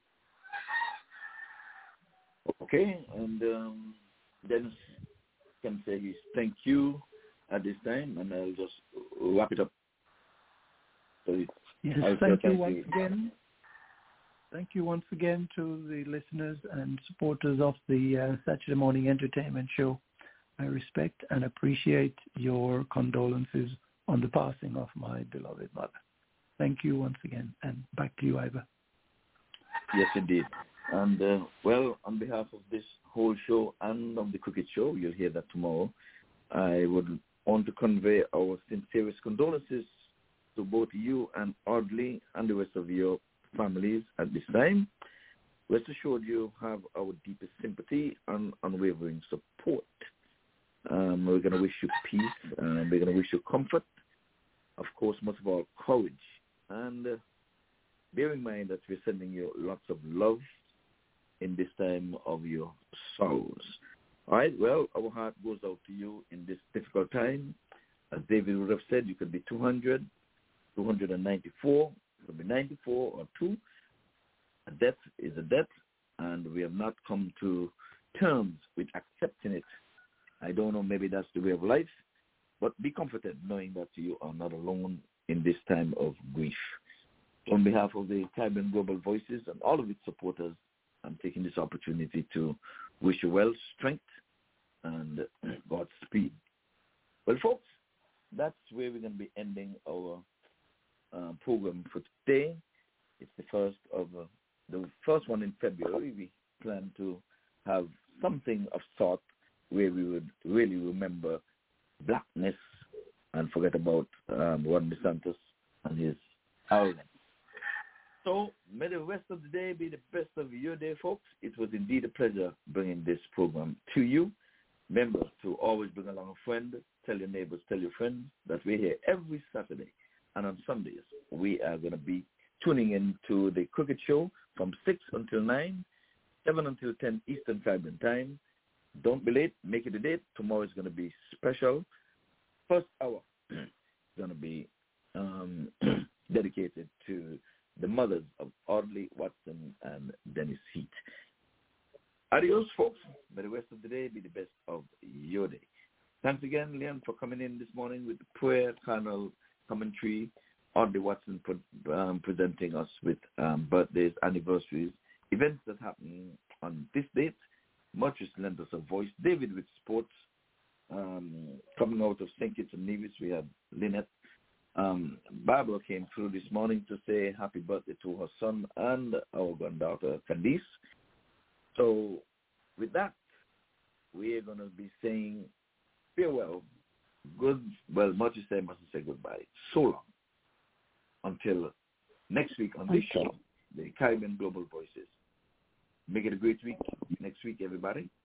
Okay, and Dennis can say his thank you at this time, and I'll just wrap it up. So yes, thank you once again. Thank you once again to the listeners and supporters of the Saturday Morning Entertainment Show. I respect and appreciate your condolences on the passing of my beloved mother. Thank you once again, and back to you, Ivor. Yes, indeed. And, well, on behalf of this whole show and of the Cricket Show, you'll hear that tomorrow, I would want to convey our sincerest condolences to both you and Audley and the rest of your families at this time. Rest assured you have our deepest sympathy and unwavering support. We're going to wish you peace, and we're going to wish you comfort, of course, most of all, courage. And bear in mind that we're sending you lots of love in this time of your sorrows. All right, well, our heart goes out to you in this difficult time. As David would have said, you could be 200, 294, you could be 94 or 2. A death is a death, and we have not come to terms with accepting it. I don't know, maybe that's the way of life, but be comforted knowing that you are not alone in this time of grief. On behalf of the Caribbean Global Voices and all of its supporters, I'm taking this opportunity to wish you well, strength, and Godspeed. Well, folks, that's where we're going to be ending our program for today. It's the first one in February. We plan to have something of sort where we would really remember blackness and forget about Ron DeSantis and his arrogance. So may the rest of the day be the best of your day, folks. It was indeed a pleasure bringing this program to you. Remember to always bring along a friend, tell your neighbors, tell your friends that we're here every Saturday. And on Sundays, we are going to be tuning in to the Cricket Show from 6 until 9, 7 until 10 Eastern Caribbean Time, don't be late. Make it a date. Tomorrow is going to be special. First hour is going to be dedicated to the mothers of Audley Watson and Dennis Heath. Adios, folks. May the rest of the day be the best of your day. Thanks again, Leon, for coming in this morning with the prayer, carnal commentary. Audley Watson presenting us with birthdays, anniversaries, events that happen on this date. Murchis lent us a voice. David with sports. Coming out of St. Kitts and Nevis, we have Lynette. Barbara came through this morning to say happy birthday to her son and our granddaughter, Candice. So with that, we are going to be saying farewell. Much to say, mustn't say goodbye. So long. Until next week on this show, the Caribbean Global Voices. Make it a great week next week, everybody.